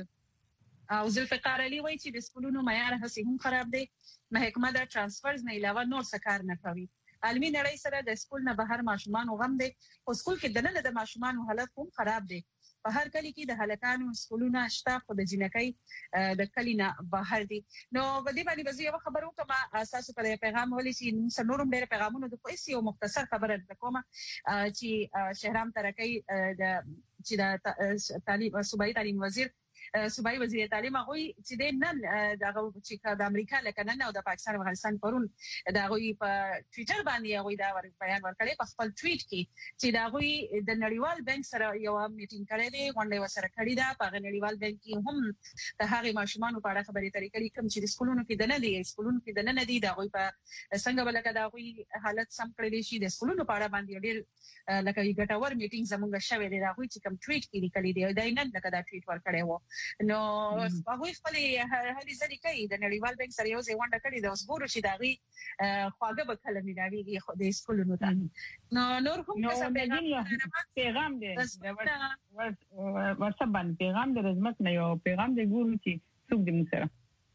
A: او ذوالفقار علي وایي چې د سکولونو معیار هڅې هم خراب دي محکمه د ترانسفرز نه علاوه نور څه کار نه کوي عالمي نړۍ سره د سکول نه بهر ماشومان غم دي او سکول کې دنه د ماشومان حالت هم خراب دي په هر کلی کې د هلکانو سکولونه شته خو د جنکۍ د کلینا بهر دي نو په دې باندې به یو خبرو کوم اساس پر پیغام ولې چې نورم ډېر پیغامونه د کویسي او مختصر خبره کوم چې شهرام ترکی د چې د تعلیم صوبایي تعلیم وزیر صوبایي وزیر تعلیم هغه چې د نن دغه چې د امریکا لکه نن او د پاکستان او افغانستان پرون دغه په ټوئیټر باندې هغه دا بیان ورکړی په خپل ټوئیټ کې چې دغه د نړیوال بانک سره یو میټینګ کړی دی غونډه وسره کړی دا په نړیوال بانک کې هم د هغه ماشومان په اړه خبرې ترې کړي کوم چې د سکولونو کې دنه دي سکولونو کې دنه نه دي دغه په څنګه بلکې دغه حالت سم کړی شي د سکولونو په اړه باندې ډېر لکه یو ګټور میټینګ زموږ شوه دی دغه چې کوم ټوئیټ کې لیکلی دی دا نن لکه دا ټوئیټ ورکړی و نو هغه خپل هلي ځلې کوي د نړیوال بانک سره یو ځای ونډه کړې د اوس ګورو چې داغي خواږه به کله ملاوي د سکولونو ته نو نور هم څه
B: پیغام دی ورڅ باندې پیغام د رزمت نه یو پیغام دی ګورو چې څوک دې سره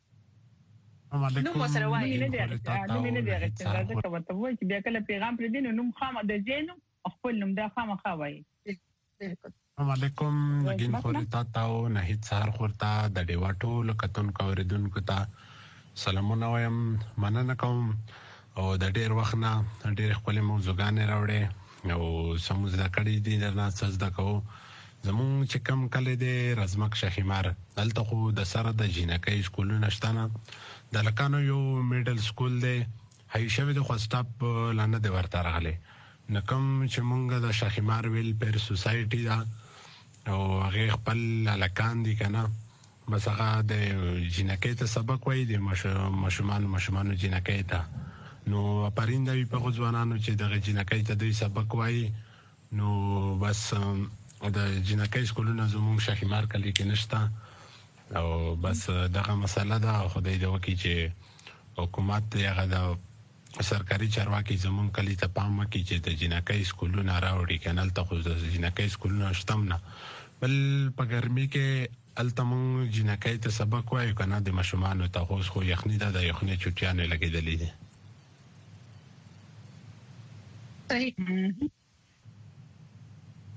D: نو
B: مسره وایي نه دی نو نه دی راځي دا څه وته وایي چې بیا کله پیغام پر دین نو خامہ د زینو خپل نوم دا خامہ خوایي
D: السلام علیکم نگین خورتا تاو نهید سهار خورتا د ډیوا ټول کتونکو اوریدونکو ته سلامونه وایم مننه کوم او د ډیر وخت نه ډیر خپل موضوعګانې راوړې او سموز د کړي دي درنه څه زده کوو زمون چې کم کله دې رزمک شهیمار دلته خو د سره د جینکۍ سکولونه شته نه د لکانو یو میډل سکول دی هي شوی د خوستاپ لاندې د ورته راغلي نکم چې مونږ د شهیمار ویل پر سوسایټي دا او هغه خپل لکان دي کنه بس هغه د جینکۍ ته سبق وایي د ماشومان ماشومان جینکۍ ته نو پرینده وی په ځوانانو چې د جینکۍ ته دوی سبق وایي نو بس د جینکۍ سکولونه زموږ شهیمار کلی کې نشته او بس دغه مسله ده خدای دې وکړي چې حکومت هغه د سرکاري چارواکي زموږ کلی ته پام وکړي چې د جینکۍ سکولونه راوړي کنه ته خو د جینکۍ سکولونه شتم نه بل په ګرمي کې التمون جینکۍ ته سبق وایو کنه د ماشومان ته خو خو یخني ده د یخني چټیانه لګیدلې دي
A: صحیح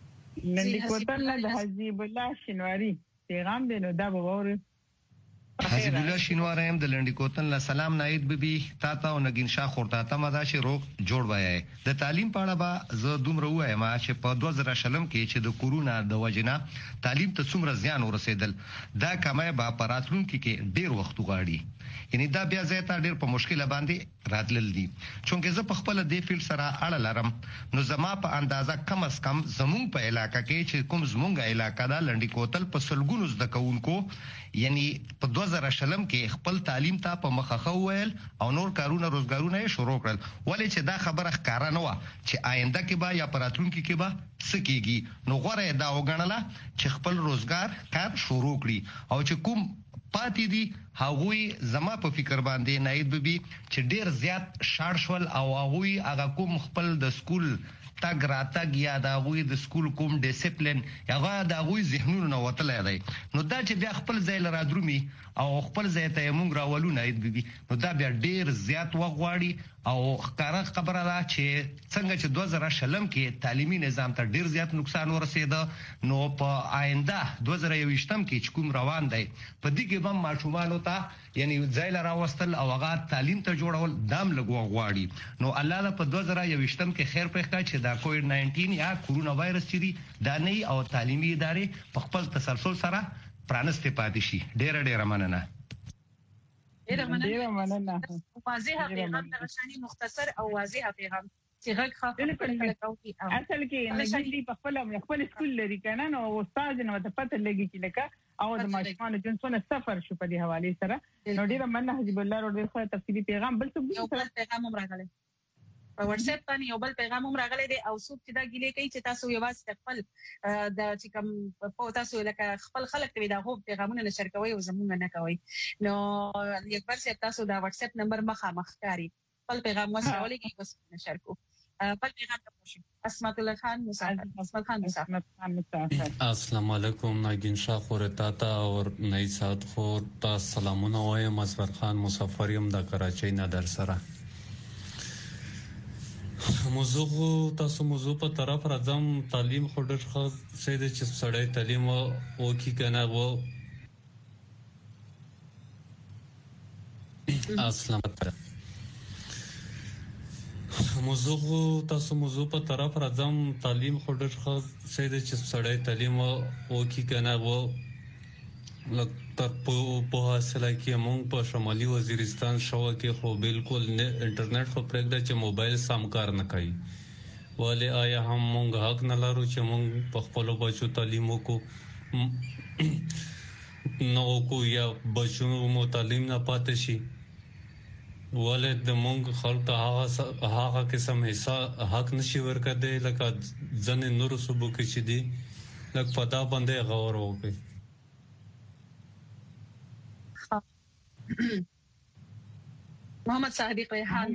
B: نن د کوټل د حزب الله شنواری پیغام دی نو دا به وره
E: حزب الله شینوار هم د لنډی کوتن له سلام ناید بيبي تا تا او نگین شاه خورتا ته مدا شي روغ جوړ وایي د تعلیم په اړه به زه دومره وایم چې په دوه زره شلم کې چې د کورونا د وجنه تعلیم ته څومره زیان ورسېدل دا کمای به پراتلونکو کې ډیر وخت غواړي یعنی دا بیا زیاته ډیر په مشکله باندې راتلل دي چونکه زه په خپل د فیلډ سره اړه لرم نو زما په اندازه کم از کم زمون په علاقې کې چې کوم زمونږه علاقې دا لنډی کوتل په سلګونو زده کوونکو یعنی په دوه زره شلم کې خپل تعلیم ته په مخه ویل او نور کارونه روزګارونه شروع کړل ولې چې دا خبره ښکارا نه و چې آینده کې به یا پراتلونکو کې به سکیږي نو غوړې دا وګڼله چې خپل روزګار کار شروع کړي او چې کوم پاتې دي هغوی زما په فکر باندې ناید بيبي چې ډیر زیات شاړ شول او هغوی هغه کوم خپل د سکول تاګ راتګ یا د هغوی د سکول کوم ډیسپلین هغه د هغوی ذهنونو نه وتلای دی نو دا چې بیا خپل ځای لرا درومي او خپل ځای ته مونږ راولو ناید بيبي نو دا بیا ډیر زیات وغواړي او ښکارا خبره ده چې څنګه چې دوه زره شلم کې تعلیمي نظام ته ډیر زیات نقصان ورسېده نو په آینده دوه زره یوشتم کې چې کوم روان دی په دې کې هم ماشومان ته یعنی ځای لرا وستل او هغه تعلیم ته جوړول دام لګو غواړي نو الله له په دوه زره یوشتم کې خیر پېښه چې دا کووډ ناینټین یا کورونا وایرس چې دا نه او تعلیمي ادارې په خپل تسلسل سره پرانسته پاتې شي ډېر ډېر مننه
A: ډېر مننه واضح پیغام نشانی مختصر او واضح پیغام چې غږ خاطر کړی
B: اصل کې نشي په خپل خپل سکول لري کنه نو استاد نو ته پته لګي چې لکه او د ماشومان جنسونه سفر شو په دې حواله سره نو ډېر مننه حزب الله ورو ډېر تفصیلی پیغام بل څه
A: یو بل پیغام هم راغلی په واتس اپ باندې یو بل پیغام هم راغلی دی او څوک چې دا ګیلې کوي چې تاسو یوازې خپل د چې کوم په تاسو لکه خپل خلک ته دا هو پیغامونه نشر کوي او زموږ نه کوي نو یک بار چې تاسو دا واتس اپ نمبر مخامخ کاری خپل پیغام وسولې کې بس نشر کو بل پیغام ته پوښي اسمت الله خان مسافر اسمت خان مسافر
F: السلام علیکم ناگین شاه خورتا تا اور نئی سات خور تا سلامونه وایم اسمت خان مسافر یم د کراچۍ نه در سره موضوع تاسو موضوع په طرف راځم تعلیم خو ډېر ښه څه دی چې سړی تعلیم وکړي کنه وو السلام علیکم موضوع تاسو موضوع په طرف راځم تعلیم خو ډېر ښه څه دی چې سړی تعلیم وکړي کنه وو تر په حاصله کې موږ په شمالي وزیرستان شو کې خو بالکل انټرنیټ خو پرېږده چې موبایل سم کار نه کوي ولې آیا هم موږ حق نه لرو چې موږ په خپل بچو تعلیم وکړو نو کو یا بچو مو تعلیم نه پاتې شي ولې د موږ خلک ته هغه هغه قسم حصہ حق نشي ورکړي لکه ځنې نور صوبو کې چې دي لکه پتا باندې غور وکړي
A: محمد صادق ریحان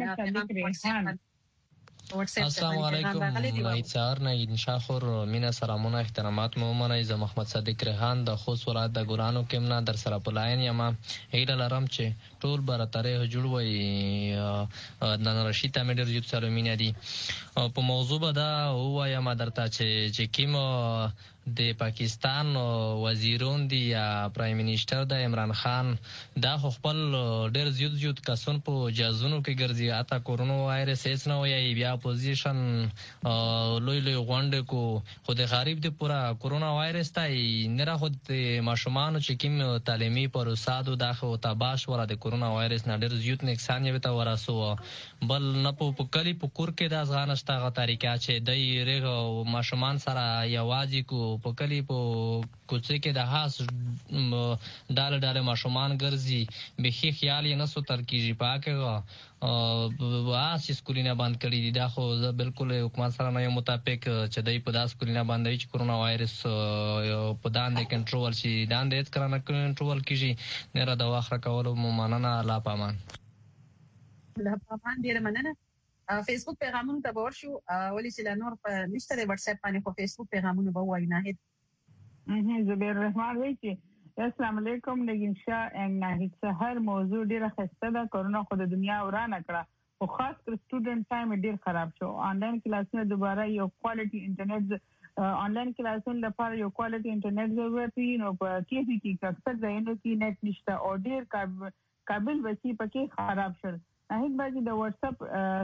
R: السلام علیکم نایڅار نه انشاء خور مینا سلامونه احترامات مو منای ز محمد صادق ریحان د خوست ولایت د ګورانو کمنا در سره پلاین یم هیله لرم چې ټول برتره جوړ وي نن رشید امیر یوب سلامینه دي په موضوع بدا وایم درته چې چې کیم د پاکستان وزیرون دی یا پرایم منسٹر د عمران خان دا خپل ډیر زیات زیات کسون په جازونو کې ګرځي اته کورونا وایرس هیڅ نه وایي بیا اپوزیشن لوی لوی غونډه کو خو د غریب د پورا کورونا وایرس ته نه را خود ماشومان چې کوم تعلیمي پروسادو داخو تباش ورا د کورونا وایرس نه ډیر زیات نقصان یې وته وراسو بل نه په کلی په کور کې د ځغانشته غو طریقه چې د ریغو ماشومان سره یوازې کو په کلی په کوڅه کې د هاس ډاله ډاله ماشومان ګرځي به خې خیال یې نسو تر کیږي پاکه واس سکولینه بند کړی دي دا خو بالکل حکومت سره نه مطابق چې دای په داس سکولینه باندې چې کورونا وایرس په داندې کنټرول شي داندې هیڅ کرانه کنټرول کیږي نه را د واخره کولو ممننه الله پامان
A: الله پامان ډیر مننه فیسبوک پیغامونه ته ورشو ولې چې لا نور په نشته د واتس اپ باندې په فیسبوک پیغامونه به وای ناهید
B: زبیر الرحمن وایي چې السلام علیکم نگین شاه ان ناهید سحر موضوع ډیره خسته ده کورونا خو د دنیا ورانه کړه او خاص کر سټوډنټ ټایم ډیر خراب شو آنلاین کلاسونه دوباره یو کوالټي انټرنیټ آنلاین کلاسونو لپاره یو کوالټي انټرنیټ ضرورت وي نو په کې کې اکثر ځایونو کې نت نشته او ډیر قابل وسی پکې خراب شول. هیڅ باندې د واتس اپ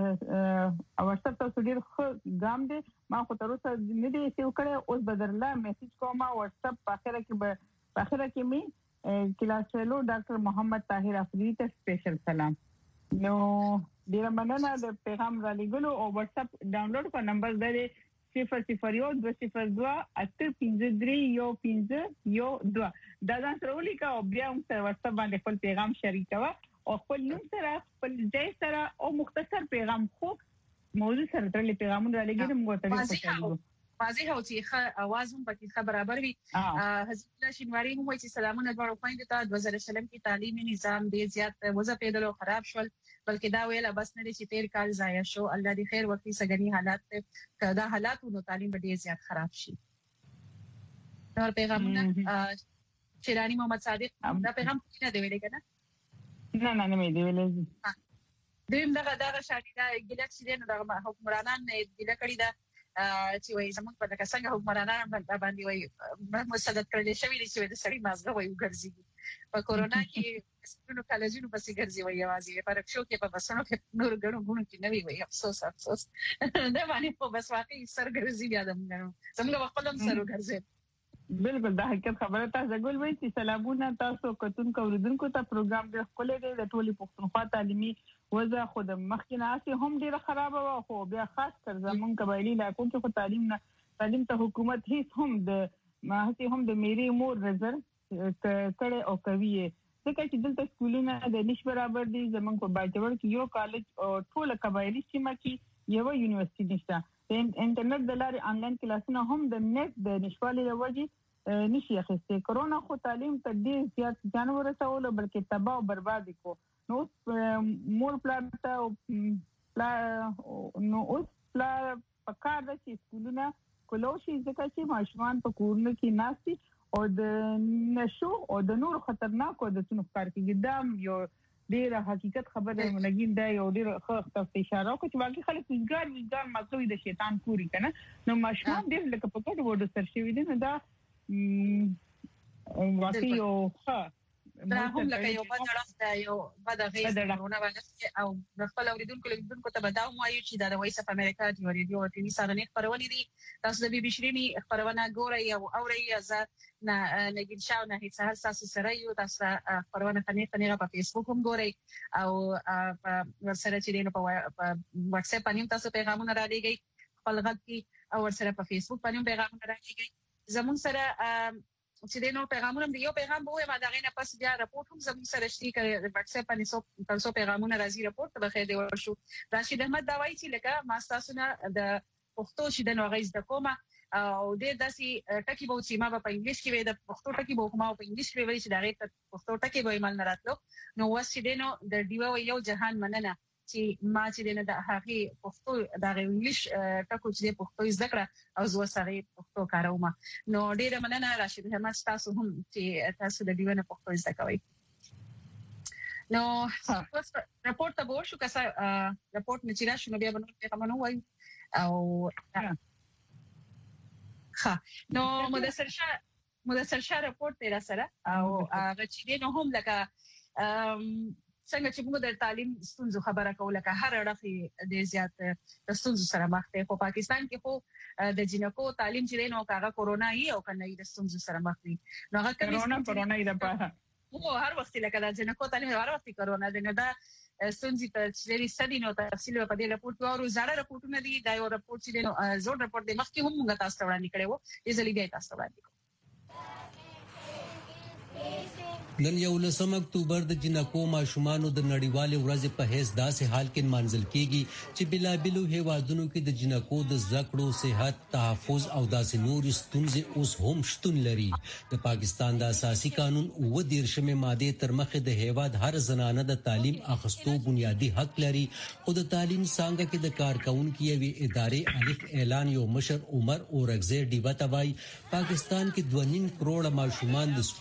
B: واتس اپ تاسو ډیر ښه ګام دی ما خو تر اوسه نه دی سیو کړی اوس بدرله میسج کوم واتس اپ په اخره کې په اخره کې می کلاس فیلو ډاکټر محمد طاهر افریدی ته سپیشل سلام. نو ډیر مننه د پیغام را لګلو او واتس اپ ډاونلوډ په نمبر دی صفر صفر یو دو صفر دو اته پنځه درې یو پنځه یو دوه دا ځان سره ولیکه او بیا هم سره واتس اپ باندې خپل پیغام شریکوه او خپل نوم سره خپل ځای سره او مختصر پیغام خو موضوع سره ترلې پیغامونه را لګیږي موږ ته ډیر
A: واضح او چې اواز هم پکې ښه برابر وي. حضرت الله شینواری هم وایي چې سلامونه دواړو خويندو ته دوه زره شلم کې تعلیمي نظام ډیر زیات وځپېدل او خراب شول بلکې دا ویل بس نه دي چې تیر کال ضایع شو الله دې خیر وکړي سګنی حالات کدا حالات نو تعلیم ډیر زیات خراب شي. نور پیغامونه شیرانی محمد صادق دا پیغام نه دی ویل کنه
B: نه نه نه مې دی ویل
A: دیم دغه دغه شاګرد ګلکسي دنه دغه حکمرانان نه ګل کړی دا چې وایي زموږ په دغه څنګه حکمرانان باندې وایي مسدد کړل شوی دي چې د سړي مازغه وایي ګرځي په کورونا کې سپینو کالجونو پسې ګرځي وایي आवाज یې پر شو کې په بسونو کې نور غړو غړو کې نوي وایي افسوس افسوس دا باندې په بس واقعي سر ګرځي بیا دم څنګه خپل هم سر ګرځي.
B: بالکل دا حقیقت خبره تاسو غول وایي چې سلامونه تاسو کتون کوردونکو ته پروګرام ډېر خپل دی د ټولي پښتونخوا تعلیمي وضع خود مخکینه اسی هم ډېر خراب و خو بیا خاص کر زمون قبایلی علاقو کې خو تعلیم نه تعلیم ته حکومت هیڅ هم د ما هڅه هم د میری مور نظر کړه او کوي ځکه چې دلته سکولونه د نش برابر دي زمون په باجوړ کې یو کالج او ټول قبایلی سیمه کې یو یونیورسيټي نشته. انټرنیټ د لارې انلاین کلاسونه هم د نت د نشوالي لوجې نشي اخیسته. کرونا خو تعلیم ته ډیر زیات ځان ورسول بلکې تباہ او برباد کو نو مور پلان ته نو اوس پلا پکار د سکولونه کولو شي ځکه چې ماشومان په کورونو کې ناسي او د نشو او د نور خطرناک او د څنو کار کې ګدام یو ډیر حقیقت خبره مونږین دا یو ډیر ښه اشاره کوي چې واقعي خلک وزګار وزګار مطلب د شیطان پوری کنه نو ماشومان ډیر لکه په کوټ وډو سر شوی دي نو دا واقعي یو ښه
A: دا هم لکه یو بدړه دا یو بدغه ورونه باندې او د خپل اوریدونکو لیدونکو ته بداو وایو چې دا د وایس اف امریکا دی ریډیو او ټي وي سره نه خبرونه دي تاسو د بي بي شيرینی خبرونه ګورئ او اورئ ز نه نګین شاو نه هیڅ هر تاسو سره یو تاسو خبرونه کني کني په فیسبوک هم ګورئ او ورسره چې دینو په واتس اپ باندې تاسو پیغامونه را لېږئ خپل غږ کې او ورسره په فیسبوک باندې پیغامونه را لېږئ زمون سره چې دینو پیغامونه دی یو پیغام به ما دغه نه پس بیا راپورټ هم زموږ سره شتي کړي واتس اپ باندې سو تاسو پیغامونه راځي راپورټ به خیر دی ورشو راشد احمد دا وایي چې لکه ما تاسو نه د پښتو چې د نوغیز د کومه او د داسي ټکی به چې ما په انګلیش کې وې د پښتو ټکی به کومه په انګلیش کې وې چې دا پښتو ټکی به ایمل نه راتلو نو واس چې دینو د دیو یو جهان مننه چې ما چې دینه د هغه پښتو د انګلیش ټکو چې پښتو ذکر او زو سره پښتو کاروم نو ډیره مننه راشد احمد تاسو هم چې تاسو د دیونه پښتو ذکروي نو راپورټ ته ورشو که څه راپورټ نه چې راشو نو بیا به کومه وایي او ها نو مدثر شاه مدثر شاه راپورټ تیر سره او هغه چې نو هم لکه څنګه چې موږ د تعلیم ستونزو خبره کوله که هر اړخ د زیات د ستونزو سره مخ دی خو پاکستان کې خو د جنکو تعلیم چې نو کاغه کورونا یې او کنه د ستونزو سره مخ دي نو هغه
B: کورونا کورونا یې د په
A: هو هر وخت لکه د جنکو تعلیم هر وخت کورونا د نه دا ستونزې په چې ستدي نو تفصیل په دې راپورټ او زړه راپورټونه دي دا یو راپورټ چې نو زوړ راپورټ دی مخکې هم موږ تاسو ته وړاندې کړو یې ځلې بیا تاسو ته وړاندې
C: نن یولسم اکتوبر د جنکو ماشومانو د نړیوالې ورځې په هیڅ داسې حال کې منځل کیږي چې بلابلو هیوادونو کې د جنکو د زکړو صحت تحفظ او داسې نور ستونزې اوس هم شتون لري د پاکستان د اساسي قانون او د دیرشمې ماده تر مخه د هیواد هر زنانه د تعلیم اخستو بنیادی حق لري او د تعلیم څنګه کې د کارکونکو یوې ادارې الف اعلان یو مشر عمر اورغزی ډیبه توای پاکستان کې دوه نیم کروڑ ماشومان د سکولونو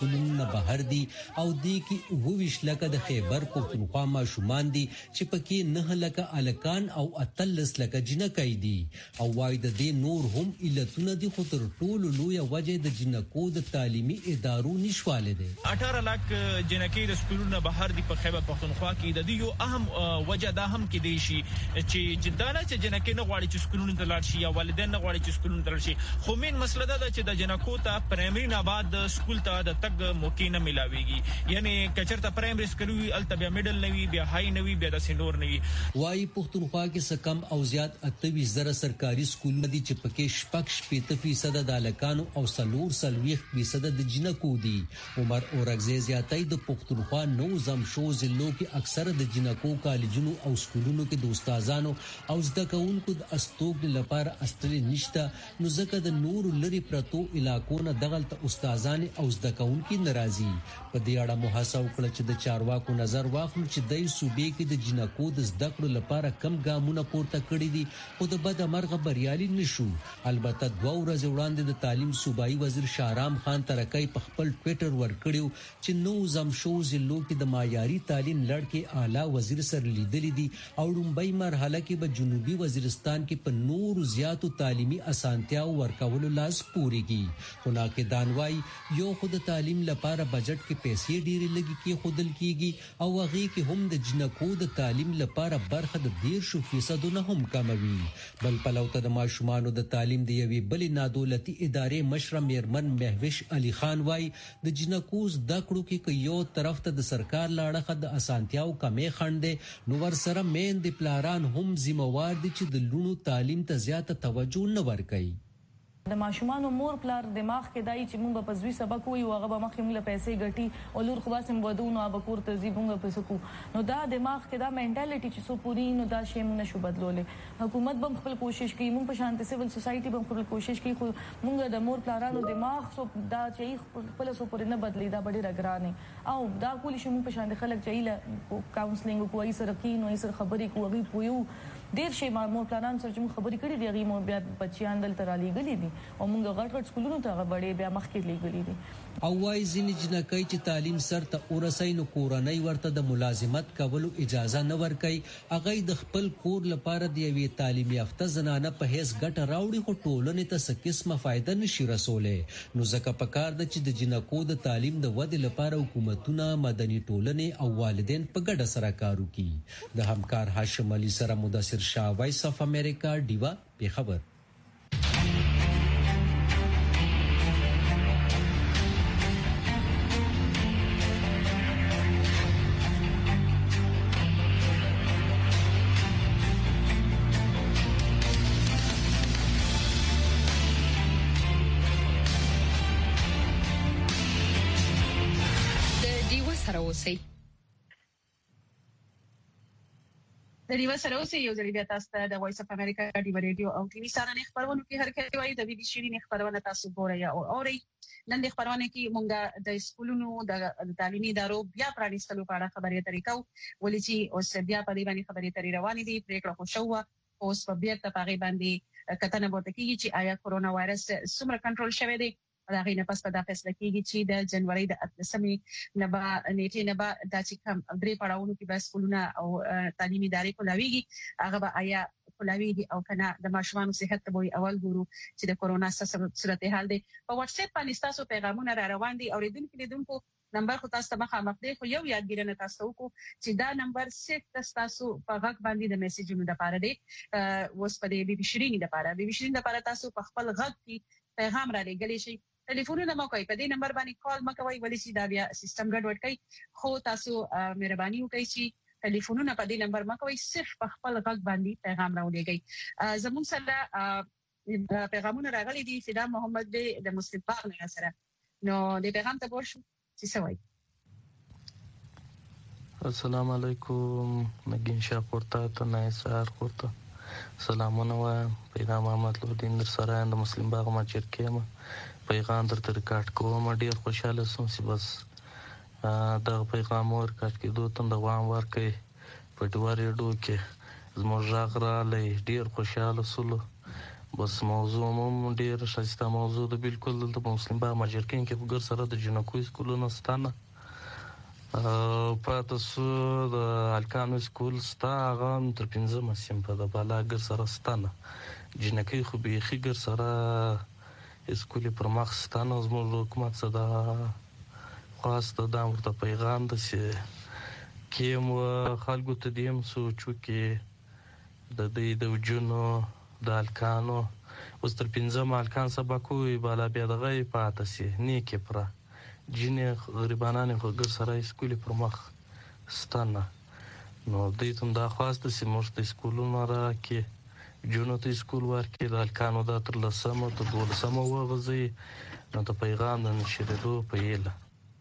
C: نه بهر دي او دي کې وویش لکه د خیبر پښتونخوا ماشومان دي چې پکې نه لکه الکان او اتلس لکه جنکۍ دي او وايي د دې نور هم علتونه دي خو تر ټولو لویه وجه د جنکو د تعلیمي ادارو نشواله دي.
G: اٹھارہ لاکھ جنکۍ د سکولونو بهر دي په خیبر پښتونخوا کې د دې یو اهم وجه دا هم کې دی شي چې جدانه چې جنکۍ نه غواړي چې سکولونو ته لاړ شي یا والدین نه غواړي چې سکولونو ته لاړ شي خو مين مسله دا چې د جنکو ته پرایمري نه بعد سکول ته د تګ موقع نه ملاويږي یعنی کچرته پرایمري سکول وي الته بیا میډل نوي بیا هاي نوي بیا د سینور نوي.
C: وايي پښتونخوا کې سکم او زیات اتویس زره سرکاري سکولونه دي چې پکې شپږ شپږ فیصد د الکانو او سلور سلويخ فیصد د جنکو دي. عمر اورغزي زیاتای د پښتونخوا نو زم شو زلو کې اکثر د جنکو کالجونو او سکولونو کې د استادانو او زده کوونکو د استوګ لپاره استل نشته نو ځکه د نور لري پرتو علاقو نه دغلت استادان او زده کوونکو ناراضي. په دې اړه محاسبه وکړه چې د چارواکو نظر واخلو چې د صوبې کې د جنکو د زده کړو لپاره کم ګامونه پورته کړی دي خو د بد مرغه بریالي نشو. البته دوه ورځې وړاندې د تعلیم صوبایي وزیر شارام خان ترکای په خپل ټوئیټر ورکړیو چې نو زم شو زلو کې د معیاري تعلیم لړکې اعلی وزیر سره لیدلې دي او لومبۍ مرحله کې به جنوبي وزیرستان کې په نور زیاتو تعلیمي اسانتیاو ورکولو لاس پوريږي. خو ناقدان وايي یو خود تعلیم لپاره بجټ کې پیسې ډېرې لګي کې خودل کیږي او هغه کې هم د جنکو د تعلیم لپاره برخه د ډېر شو فیصد نه هم کموي. بل پلوته د ماشومانو د تعلیم دی یوې بل نادولتي ادارې مشره میرمن مهوش علي خان وايي د جنکو زده کړو کې یو طرف ته د سرکار لاړه د اسانتیاو کمې خنډه نو ور سره مین د پلاران هم ذمہوار دي چې د لونو تعلیم ته زیاته توجه نه ورکړي.
I: د ماشومان مور پلار دماغ کې دای چې موږ په پزوي سبق وي او هغه به مخې موږ پیسې ګټي او لور خلاصم ودونو اب کور ته زی موږ پیسې کو نو دا دماغ کې دا منټالټي چې سو پوری نو دا شی موږ نشو بدلولې. حکومت به خپل کوشش کوي موږ په شانتي سیول سوسايټي به خپل کوشش کوي خو موږ د مور پلارانو دماغ سو دا چې خپل سو پوری نه بدلی دا ډېر رګرانه او دا کولی شي موږ په شانتي خلک چایله کاونسلینګ کوي سره کینو یې سره خبرې کوي پویو ډیر شي مور پلانان سره چې خبرې کړې دي غي مور بیا بچیان دل تر علی غلي دي او موږ غټ غټ سکولونو ته غړې بیا مخکې لګلې دي
C: او وايي ځینې جنکۍ چې تعلیم سر ته ورسای نو کورنۍ ورته د ملازمت کولو اجازه نه ورکي هغه د خپل کور لپاره د یوې تعلیم یافته زنانه په هیڅ ګټه راوړي خو ټولنې ته څه قسمه فائدہ نشي رسولې. نو ځکه پکار ده چې د جنکو د تعلیم د ودې لپاره حکومتونه مدني ټولنې او والدین په ګډه سره کار وکړي. د همکار هاشم علي سره مدثر شاه وایس اف امریکا دیوا په خبر.
A: اوسئ. د ریو سره اوسئ یو ځل بیا تاسو ته د وایس اف امریکا دی ریډیو او ټي وي سره خبرونه کې هر کله وایي د بي بي سي نه خبرونه تاسو ګورئ او اورئ. نن د خبرونه کې مونږه د سکولونو د تعلیمي ادارو بیا پرانیستلو په اړه خبرې اترې کوو ولې چې اوس بیا په دې باندې خبرې اترې روانې دي. پریکړه خو شوه اوس په بیا ته پاغي باندې کتنه بوته کیږي چې آیا کورونا وایرس څومره کنټرول شوی دی. دا غي نه پس په دا فیصله کیږي چې د جنوري د اتلسمې نه به نیټه نه به د چې کم درې پړاوونو کې به سکولونه او تعلیمي ادارې کولاویږي هغه به آیا کولاویږي او کنه د ماشومانو صحت ته به اول ګورو چې د کورونا صورتحال دی. په واتس اپ باندې تاسو پیغامونه را روان دي اوریدونکو لیدونکو نمبر خو تاسو ته مخامخ دی خو یو یادګیرنه تاسو کو چې دا نمبر صرف تاسو په غږ باندې د میسجونو لپاره دی. اوس په دې بي بي شيرين لپاره بي بي شيرين لپاره تاسو په خپل غږ کې پیغام را لګلی شي. ټلیفونونه مو کوي په دې نمبر باندې کال مکوئ ولې چې دا بیا سیستم ګډوډ کوي خو تاسو مهرباني وکړئ چې ټلیفونونه په دې نمبر مکوئ صرف په خپل غږ باندې پیغام راولېږئ. زموږ سره پیغامونه راغلي دي فدا محمد به د مسلم باغ نه سره نو د پیغام ته ورشو چې څه وایي.
S: السلام علیکم نگین شاه پورتا ته نه سار پورتا سلامونه وایم. پیغام احمد لودین در سره د مسلم باغ ما چرکېم پیغام درته ریکارډ کوم. ډیر خوشاله سوم چې بس دا پیغام ورکړ کې دوه تند غوام ورکې په ډوار ډو کې زموږ راغ را لې ډیر خوشاله سولو بس موضوع مو ډیر شایسته موضوع ده بالکل د مسلم با ماجرکین کې وګر سره د جنکو سکولونو ستانه پاتې سو د الکانو سکول ستا غام تر پنځه مسیم په د بالا ګر سره ستانه جنکی خو به خګر سره سکول پر مخ ستانه زموږ حکومت صدا خاص د ورته پیغام د سي کیم خلکو ته دیم سوچو کې د دې د وجونو د الکانو اوس تر پنځه مالکان سبقوي بالا بیا دغه پاتې سي نیکه پر جنې غریبانان خو ګر سره سکول پر مخ ستانه نو دې ته دا خواسته سي موږ د سکولونو را کې جنو ته سکول ورکې د الکانو د تر لسمه ته دولسمه وغزي نو ته پیغام د نشریدو په یله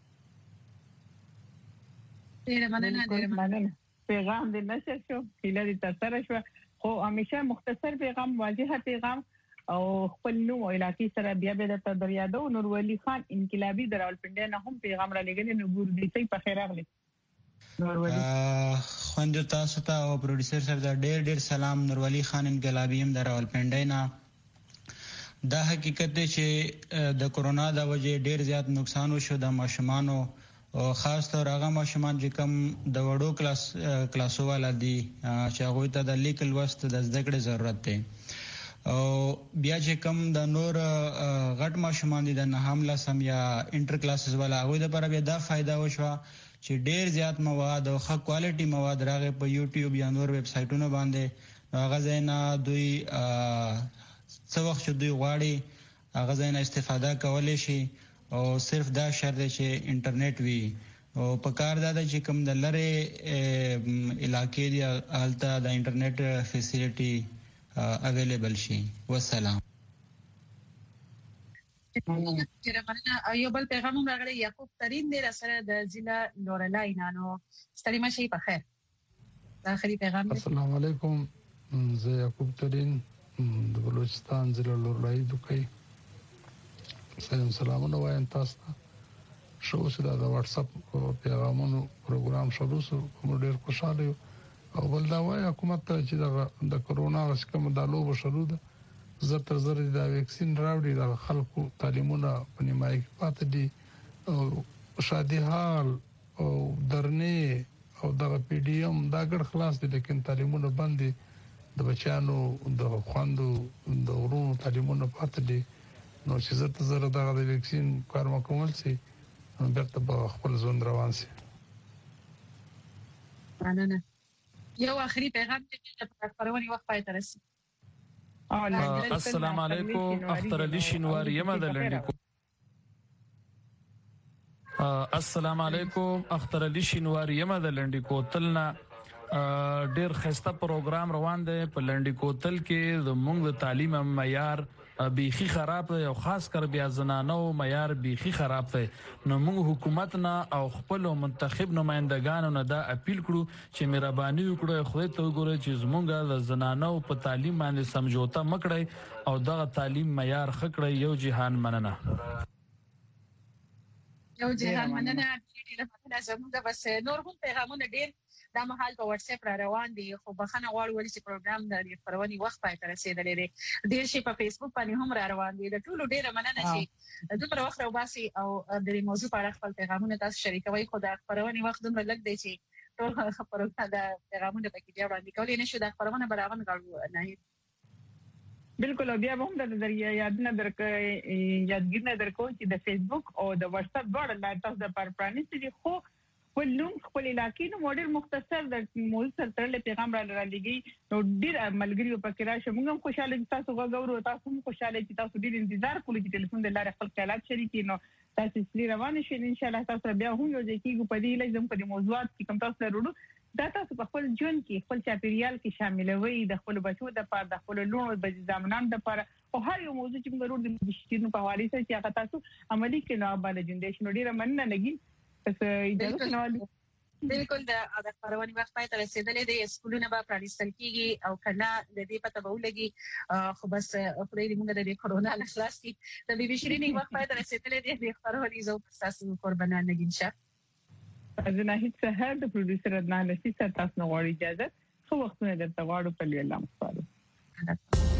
A: ډیره مننه ډیره مننه
B: پیغام دې نشر شو کله دې تاسو شو خو همیشه مختصر پیغام واضح پیغام او خپل نو علاقې سره بیا به د دریادو نور ولی خان انقلابی دراولپنډه نه هم پیغام را لګل نو ګور دې ته په خیر راغلی نور ولی
H: خوند تاسو ته او پروډوسر سره دا ډیر ډیر سلام نور ولی خان انقلابی هم دراولپنډه نه دا حقیقت دی چې د کورونا د وجې ډیر زیات نقصان وشو د ماشومانو او خاص طور هغه ماشومان چې کوم د وړو کلاس کلاسو والا دي چې هغه ته د لیکل وست د زده کړې ضرورت دی او بیا چې کوم د نور غټ ماشومان دي د نهم لسم یا انټر کلاسز والا هغه د پر بیا دا فائدہ وشو چې ډیر زیات مواد او ښه کوالټي مواد راغې په یوټیوب یا نور ویب سایټونو باندې هغه ځاینا دوی څو وخت دوی غواړي هغه ځاینا استفاده کولای شي او صرف دا شرط دی چې انټرنیټ وي او په کار دا چې کوم د لره علاقې دی حالت د انټرنیټ فیسیلیټي اویلیبل شي والسلام
A: یو بل پیغام راغلی یعقوب ترین دی سره د ضلع لورلای نانو ستړي مشي په خیر اخري پیغام
T: السلام علیکم زه یعقوب ترین د بلوچستان ضلع لورلای دوکې سلام سلامونه وایم تاسو ته شو چې دا د واتس اپ پیغامونو پروګرام شروع شو کوم ډیر خوشاله یو او بل دا وايي حکومت ته چې د کورونا کوم د لوب شروع ده زر تر زر د ویکسین راوړي د خلکو تعلیمونه په نیمای کې پاتې دي او شادي حال او درنې او د پی ډی ام دا ګډ خلاص دي لیکن تعلیمونه باندې د بچانو د خوندو د ورونو تعلیمونه پاتې دي نو چې زه ته زره دغه د ویکسین کار مکمل سي بیرته په خپل ژوند روان سي
A: مننه یو اخري پیغام چې په خبرونی وخت پای ته رسي
U: السلام علیکم اختر علی شینواری یم د لنډیکو السلام علیکم اختر علی شینواری یم د لنډیکو تلنا ډیر خسته پروګرام روان دی په لنډیکو تل کې د مونږ د تعلیم معیار بیخي خراب دی او خاص کر بیا زنانو معیار بیخي خراب دی نو موږ حکومت نه او خپل منتخب نمائندګانو نه دا اپیل کړو چې مهرباني وکړي خو ته وګورئ چې زموږ د زنانو په تعلیم باندې سمجوته مکړي او دغه تعلیم معیار خکړي یو جهان مننه
A: یو جهان مننه ډیره مننه زموږ بس نور هم پیغامونه ډیر دا مهال په واتس اپ را روان دي خو بخنه غواړو ولې چې پروګرام د خبرونی وخت پای ته رسیدلې دی ډیر شي په فیسبوک باندې هم را روان دي د ټولو ډیره مننه چې دومره وخت راوباسي او د دې موضوع په اړه خپل پیغامونه تاسو شریکوي خو د خبرونی وخت دومره لږ دی چې ټول خبرونه د پیغامونه پکې بیا وړاندې کولای نشو د خبرونه برابر غواړو نه
B: بالکل بیا هم د ذریعہ یاد نه درکې یادګیر نه درکو چې د فیسبوک او د واتس اپ ډول لا تاسو د پر پرانیستي خو خپل نوم خپل علاقې نو موډل مختصر د موضوع سره تړلې پیغام را لګي نو ډیر ملګری په کې راشه موږ هم خوشاله تاسو غوړو تاسو هم خوشاله چې تاسو ډیر انتظار کوئ چې ټلیفون د لارې خپل خیالات شریکي نو تاسو سلی روان شئ ان شاء الله تاسو بیا هم یو ځکه په دې لازم په موضوعات کې کوم تاسو لرو دا تاسو په خپل ژوند کې خپل چاپیریال کې شاملوي د خپل بچو د پاره د خپل لونو د ځامنان د پاره او هر یو موضوع چې موږ ورو د بشتینو په حواله سره چې هغه تاسو عملی کې نو باندې جنډیشن ډیر مننه لګي
A: بالکل د خبرونی وخت پای ته رسیدلې دي سکولونه به پرانیستل کیږي او کله د دې پته به ولګي خو بس خدای دې موږ د کورونا نه خلاص کړي د بي بي شيرين وخت پای ته رسیدلې دي د خبرونی زو تاسو قربانان نګین شه
B: ازنه هیڅ سهار د پروډوسر عدنان لسی تاسو نو غواړي اجازه خو وختونه درته غواړو په لیلام سپارو